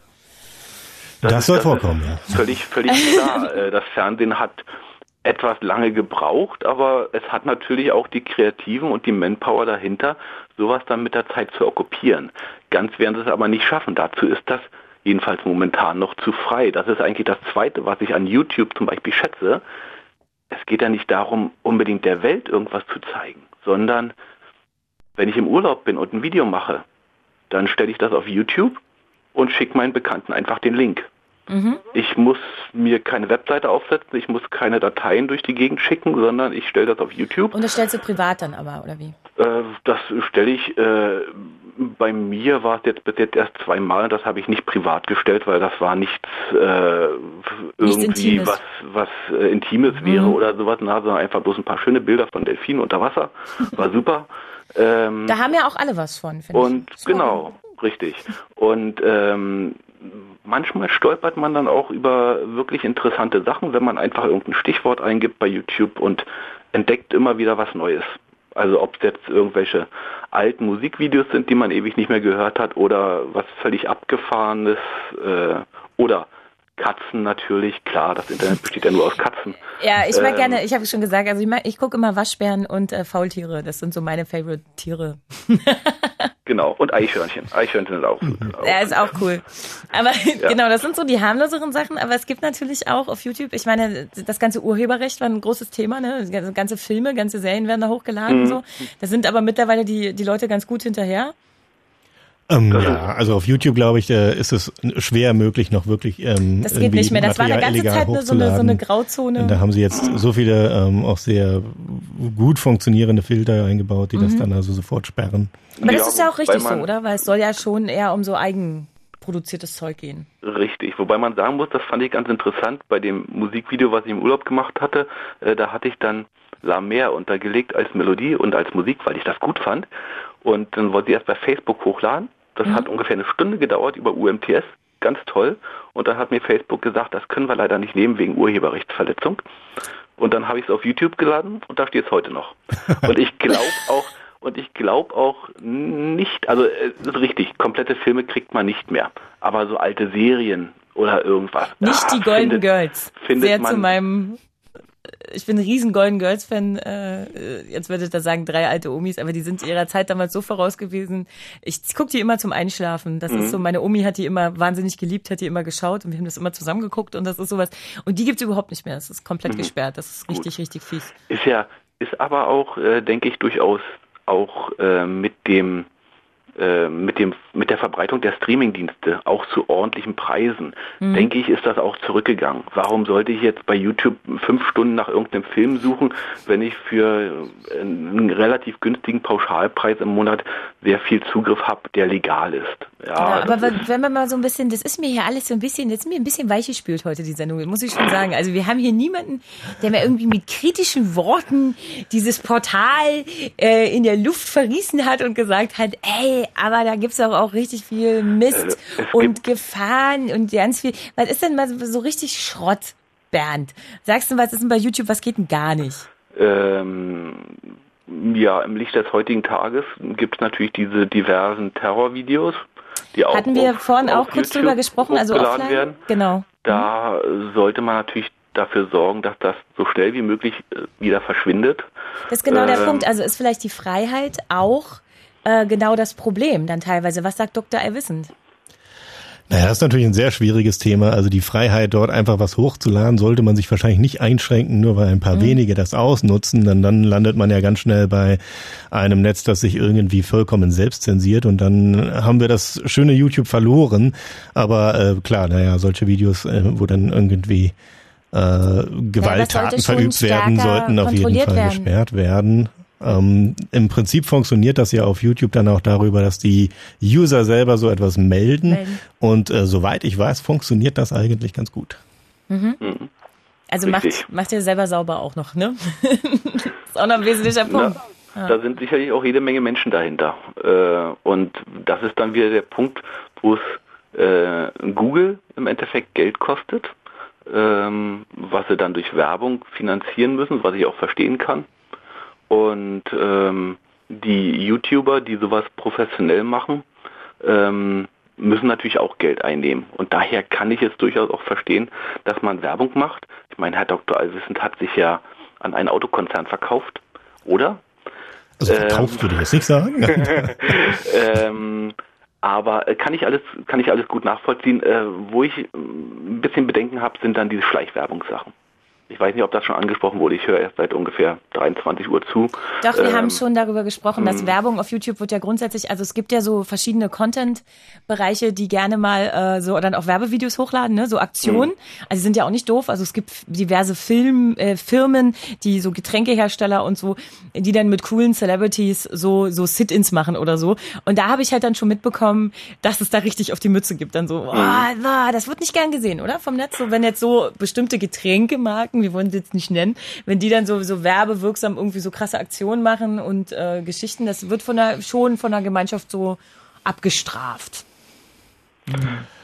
das, das soll das vorkommen, ja. Völlig, völlig klar. Das Fernsehen hat etwas lange gebraucht, aber es hat natürlich auch die Kreativen und die Manpower dahinter, sowas dann mit der Zeit zu okkupieren. Ganz werden sie es aber nicht schaffen. Dazu ist das jedenfalls momentan noch zu frei. Das ist eigentlich das Zweite, was ich an YouTube zum Beispiel schätze. Es geht ja nicht darum, unbedingt der Welt irgendwas zu zeigen, sondern wenn ich im Urlaub bin und ein Video mache, dann stelle ich das auf YouTube und schicke meinen Bekannten einfach den Link. Mhm. Ich muss mir keine Webseite aufsetzen, ich muss keine Dateien durch die Gegend schicken, sondern ich stelle das auf YouTube. Und das stellst du privat dann aber, oder wie? Äh, das stelle ich, äh, bei mir war es jetzt bis jetzt erst zweimal, das habe ich nicht privat gestellt, weil das war nichts äh, irgendwie Intimes. was, was äh, Intimes mhm. wäre oder sowas, na, sondern einfach bloß ein paar schöne Bilder von Delfinen unter Wasser. War super. Ähm, da haben ja auch alle was von, finde ich. Und genau, richtig. Und ähm, manchmal stolpert man dann auch über wirklich interessante Sachen, wenn man einfach irgendein Stichwort eingibt bei YouTube und entdeckt immer wieder was Neues. Also ob es jetzt irgendwelche alten Musikvideos sind, die man ewig nicht mehr gehört hat, oder was völlig Abgefahrenes, äh, oder Katzen natürlich, klar, das Internet besteht ja nur aus Katzen. Ja, ich mag ähm, gerne, ich habe schon gesagt, also ich, mag, ich gucke immer Waschbären und äh, Faultiere, das sind so meine Favorite-Tiere. Genau, und Eichhörnchen. Eichhörnchen sind auch. auch ja, ist auch cool. Aber ja. genau, das sind so die harmloseren Sachen, aber es gibt natürlich auch auf YouTube, ich meine, das ganze Urheberrecht war ein großes Thema, ne? Ganze Filme, ganze Serien werden da hochgeladen mhm. und so. Da sind aber mittlerweile die, die Leute ganz gut hinterher. Ähm, ja, also auf YouTube, glaube ich, äh, ist es schwer möglich, noch wirklich ähm, das geht nicht mehr. Das war eine ganze Zeit nur so eine, so eine Grauzone. Und da haben sie jetzt so viele ähm, auch sehr gut funktionierende Filter eingebaut, die mhm. das dann also sofort sperren. Aber das ja, ist ja auch richtig so, oder? Weil es soll ja schon eher um so eigenproduziertes Zeug gehen. Richtig, wobei man sagen muss, das fand ich ganz interessant, bei dem Musikvideo, was ich im Urlaub gemacht hatte, äh, da hatte ich dann La Mer untergelegt als Melodie und als Musik, weil ich das gut fand. Und dann wollte ich erst bei Facebook hochladen. Das mhm. hat ungefähr eine Stunde gedauert über U M T S, ganz toll. Und dann hat mir Facebook gesagt, das können wir leider nicht nehmen wegen Urheberrechtsverletzung. Und dann habe ich es auf YouTube geladen und da steht es heute noch. Und ich glaube auch, und ich glaube auch nicht, also es ist richtig, komplette Filme kriegt man nicht mehr. Aber so alte Serien oder irgendwas. Nicht ah, die Golden findet, Girls. Findet Sehr man, zu meinem... Ich bin ein riesen Golden Girls Fan. Äh, jetzt würde ich da sagen, drei alte Omis, aber die sind ihrer Zeit damals so voraus gewesen. Ich gucke die immer zum Einschlafen. Das mhm. ist so, meine Omi hat die immer wahnsinnig geliebt, hat die immer geschaut und wir haben das immer zusammen geguckt und das ist sowas. Und die gibt's überhaupt nicht mehr. Das ist komplett mhm. gesperrt. Das ist richtig, Gut. richtig fies. Ist ja, ist aber auch, äh, denke ich, durchaus auch äh, mit dem mit dem mit der Verbreitung der Streamingdienste auch zu ordentlichen Preisen, mhm. denke ich, ist das auch zurückgegangen. Warum sollte ich jetzt bei YouTube fünf Stunden nach irgendeinem Film suchen, wenn ich für einen relativ günstigen Pauschalpreis im Monat sehr viel Zugriff habe, der legal ist? Ja, genau, aber ist, wenn man mal so ein bisschen, das ist mir hier alles so ein bisschen, jetzt ist mir ein bisschen weich gespült heute, die Sendung, muss ich schon sagen. Also wir haben hier niemanden, der mir irgendwie mit kritischen Worten dieses Portal äh, in der Luft verrissen hat und gesagt hat, ey, aber da gibt's auch, auch richtig viel Mist äh, und Gefahren und ganz viel. Was ist denn mal so richtig Schrott, Bernd? Sagst du, was ist denn bei YouTube, was geht denn gar nicht? Ähm, ja, im Licht des heutigen Tages gibt es natürlich diese diversen Terrorvideos, die auch Hatten wir auf, vorhin auf auch kurz YouTube drüber gesprochen, also offline? Werden. Genau. Da mhm. sollte man natürlich dafür sorgen, dass das so schnell wie möglich wieder verschwindet. Das ist genau ähm, der Punkt. Also ist vielleicht die Freiheit auch äh, genau das Problem dann teilweise. Was sagt Doktor Allwissend? Naja, das ist natürlich ein sehr schwieriges Thema. Also die Freiheit, dort einfach was hochzuladen, sollte man sich wahrscheinlich nicht einschränken, nur weil ein paar mhm. wenige das ausnutzen. Denn dann landet man ja ganz schnell bei einem Netz, das sich irgendwie vollkommen selbst zensiert. Und dann haben wir das schöne YouTube verloren. Aber äh, klar, naja, solche Videos, äh, wo dann irgendwie äh, Gewalttaten ja, verübt werden, sollten auf jeden Fall werden. gesperrt werden. Ähm, im Prinzip funktioniert das ja auf YouTube dann auch darüber, dass die User selber so etwas melden. melden. Und äh, soweit ich weiß, funktioniert das eigentlich ganz gut. Mhm. Mhm. Also macht, macht ihr selber sauber auch noch, ne? Das ist auch noch ein wesentlicher Punkt. Na, ja. Da sind sicherlich auch jede Menge Menschen dahinter. Äh, und das ist dann wieder der Punkt, wo es äh, Google im Endeffekt Geld kostet, ähm, was sie dann durch Werbung finanzieren müssen, was ich auch verstehen kann. Und ähm, die YouTuber, die sowas professionell machen, ähm, müssen natürlich auch Geld einnehmen. Und daher kann ich es durchaus auch verstehen, dass man Werbung macht. Ich meine, Herr Doktor Allwissend hat sich ja an einen Autokonzern verkauft, oder? Also verkauft ähm, würde ich jetzt nicht sagen. ähm, aber kann ich alles, kann ich alles gut nachvollziehen. Äh, wo ich ein bisschen Bedenken habe, sind dann diese Schleichwerbungssachen. Ich weiß nicht, ob das schon angesprochen wurde. Ich höre erst seit ungefähr dreiundzwanzig Uhr zu. Doch, wir ähm, haben schon darüber gesprochen, dass Werbung auf YouTube wird ja grundsätzlich, also es gibt ja so verschiedene Content-Bereiche, die gerne mal äh, so dann auch Werbevideos hochladen, ne, so Aktionen. Mhm. Also die sind ja auch nicht doof. Also es gibt diverse Film, äh, Firmen, die so Getränkehersteller und so, die dann mit coolen Celebrities so so Sit-ins machen oder so. Und da habe ich halt dann schon mitbekommen, dass es da richtig auf die Mütze gibt. Dann so, oh, oh, das wird nicht gern gesehen, oder? Vom Netz. So, wenn jetzt so bestimmte Getränkemarken, wir wollen es jetzt nicht nennen, wenn die dann so, so werbewirksam irgendwie so krasse Aktionen machen und äh, Geschichten, das wird von der, schon von der Gemeinschaft so abgestraft.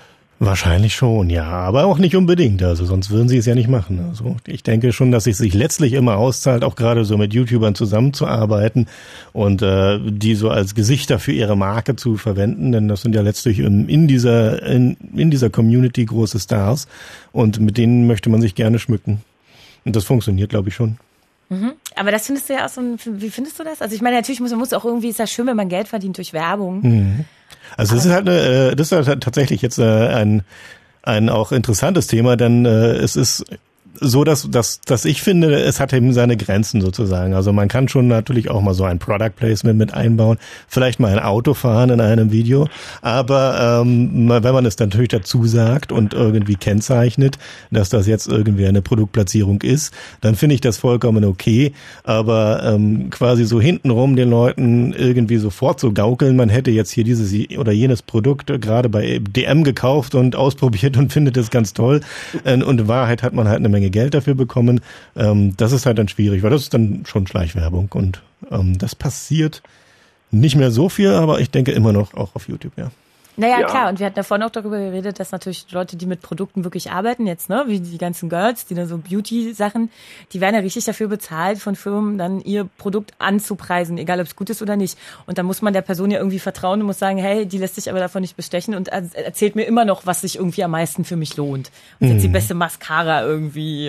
Wahrscheinlich schon, ja, aber auch nicht unbedingt, also sonst würden sie es ja nicht machen. Also ich denke schon, dass es sich letztlich immer auszahlt, auch gerade so mit YouTubern zusammenzuarbeiten und äh, die so als Gesichter für ihre Marke zu verwenden, denn das sind ja letztlich in, in dieser in, in dieser Community große Stars und mit denen möchte man sich gerne schmücken. Und das funktioniert, glaube ich, schon. Mhm. Aber das findest du ja auch so, wie findest du das? Also ich meine, natürlich muss man muss auch irgendwie, ist das schön, wenn man Geld verdient durch Werbung. Mhm. Also das ist halt eine, das ist halt tatsächlich jetzt ein ein auch interessantes Thema, denn es ist so, dass, dass, dass ich finde, es hat eben seine Grenzen sozusagen. Also man kann schon natürlich auch mal so ein Product Placement mit einbauen, vielleicht mal ein Auto fahren in einem Video, aber ähm, wenn man es natürlich dazu sagt und irgendwie kennzeichnet, dass das jetzt irgendwie eine Produktplatzierung ist, dann finde ich das vollkommen okay, aber ähm, quasi so hintenrum den Leuten irgendwie so vorzugaukeln, man hätte jetzt hier dieses oder jenes Produkt gerade bei D M gekauft und ausprobiert und findet es ganz toll und in Wahrheit hat man halt eine Menge Geld dafür bekommen, ähm, das ist halt dann schwierig, weil das ist dann schon Schleichwerbung und ähm, das passiert nicht mehr so viel, aber ich denke immer noch auch auf YouTube, ja. Naja, ja. Klar, und wir hatten ja vorhin auch darüber geredet, dass natürlich Leute, die mit Produkten wirklich arbeiten jetzt, ne, wie die ganzen Girls, die da so Beauty-Sachen, die werden ja richtig dafür bezahlt von Firmen, dann ihr Produkt anzupreisen, egal ob es gut ist oder nicht. Und dann muss man der Person ja irgendwie vertrauen und muss sagen, hey, die lässt sich aber davon nicht bestechen und erzählt mir immer noch, was sich irgendwie am meisten für mich lohnt. Und jetzt mhm. die beste Mascara irgendwie.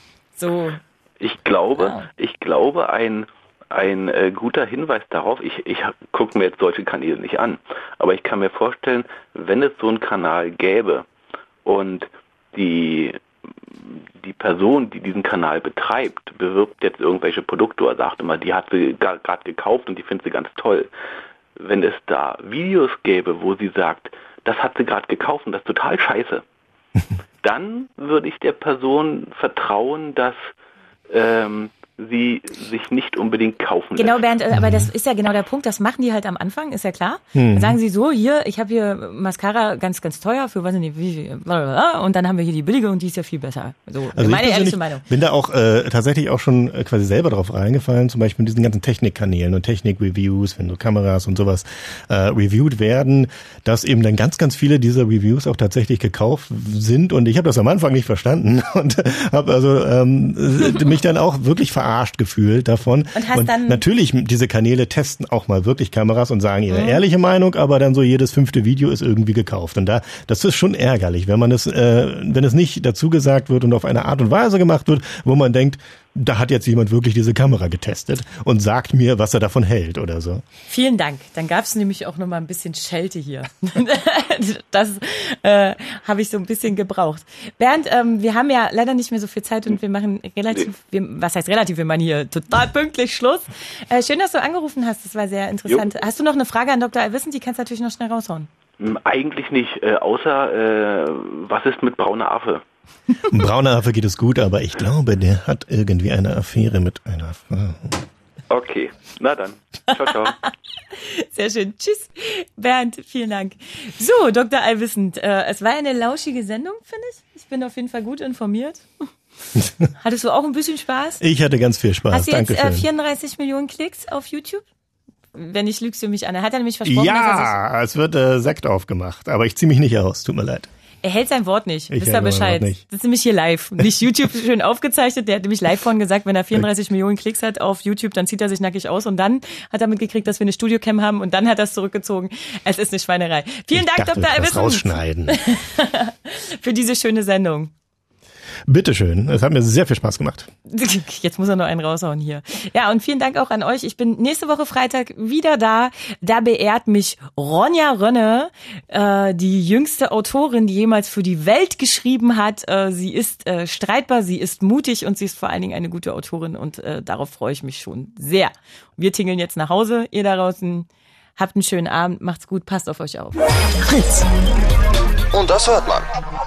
So. Ich glaube, ja. ich glaube, ein Ein äh, guter Hinweis darauf, ich, ich gucke mir jetzt solche Kanäle nicht an, aber ich kann mir vorstellen, wenn es so einen Kanal gäbe und die, die Person, die diesen Kanal betreibt, bewirbt jetzt irgendwelche Produkte oder sagt immer, die hat sie gerade gekauft und die findet sie ganz toll. Wenn es da Videos gäbe, wo sie sagt, das hat sie gerade gekauft und das ist total scheiße, dann würde ich der Person vertrauen, dass ähm, sie sich nicht unbedingt kaufen Genau, lässt. Bernd, aber das ist ja genau der Punkt, das machen die halt am Anfang, ist ja klar. Mhm. Dann sagen sie so, hier, ich habe hier Mascara ganz, ganz teuer für, weiß nicht, wie viel, und dann haben wir hier die billige und die ist ja viel besser. So, also meine ich ehrliche Meinung. Bin da auch äh, tatsächlich auch schon äh, quasi selber drauf reingefallen, zum Beispiel in diesen ganzen Technikkanälen und Technik-Reviews, wenn so Kameras und sowas äh, reviewed werden, dass eben dann ganz, ganz viele dieser Reviews auch tatsächlich gekauft sind und ich habe das am Anfang nicht verstanden und habe also ähm, mich dann auch wirklich verarscht gefühlt davon. Und, hast und dann natürlich, diese Kanäle testen auch mal wirklich Kameras und sagen ihre mhm. ehrliche Meinung, aber dann so jedes fünfte Video ist irgendwie gekauft. Und da, das ist schon ärgerlich, wenn man es, äh, wenn es nicht dazu gesagt wird und auf eine Art und Weise gemacht wird, wo man denkt, da hat jetzt jemand wirklich diese Kamera getestet und sagt mir, was er davon hält oder so. Vielen Dank. Dann gab es nämlich auch noch mal ein bisschen Schelte hier. Das äh, habe ich so ein bisschen gebraucht. Bernd, ähm, wir haben ja leider nicht mehr so viel Zeit und wir machen relativ, wir, was heißt relativ, wir machen hier total pünktlich Schluss. Äh, schön, dass du angerufen hast, das war sehr interessant. Jo. Hast du noch eine Frage an Doktor Alwissen? Die kannst du natürlich noch schnell raushauen. Eigentlich nicht, äh, außer äh, was ist mit brauner Affe? Brauner Affe geht es gut, aber ich glaube, der hat irgendwie eine Affäre mit einer Frau. Okay, na dann. Ciao, ciao. Sehr schön. Tschüss, Bernd. Vielen Dank. So, Doktor Allwissend, äh, es war eine lauschige Sendung, finde ich. Ich bin auf jeden Fall gut informiert. Hattest du auch ein bisschen Spaß? Ich hatte ganz viel Spaß. Hast du jetzt Dankeschön. äh, vierunddreißig Millionen Klicks auf YouTube? Wenn nicht, lügst du mich an. Er hat ja nämlich versprochen, ja, dass er sich... es wird äh, Sekt aufgemacht, aber ich ziehe mich nicht aus. Tut mir leid. Er hält sein Wort nicht. Ich Wisst ihr Bescheid? Das ist nämlich hier live. Nicht YouTube schön aufgezeichnet. Der hat nämlich live vorhin gesagt, wenn er vierunddreißig Millionen Klicks hat auf YouTube, dann zieht er sich nackig aus und dann hat er mitgekriegt, dass wir eine Studiocam haben und dann hat er es zurückgezogen. Es ist eine Schweinerei. Vielen ich Dank, dachte, Doktor Alwissen. Rausschneiden. Für diese schöne Sendung. Bitteschön. Es hat mir sehr viel Spaß gemacht. Jetzt muss er noch einen raushauen hier. Ja, und vielen Dank auch an euch. Ich bin nächste Woche Freitag wieder da. Da beehrt mich Ronja Rönne, äh, die jüngste Autorin, die jemals für die Welt geschrieben hat. Äh, sie ist äh, streitbar, sie ist mutig und sie ist vor allen Dingen eine gute Autorin und äh, darauf freue ich mich schon sehr. Wir tingeln jetzt nach Hause. Ihr da draußen, habt einen schönen Abend, macht's gut, passt auf euch auf. Fritz. Und das hört man.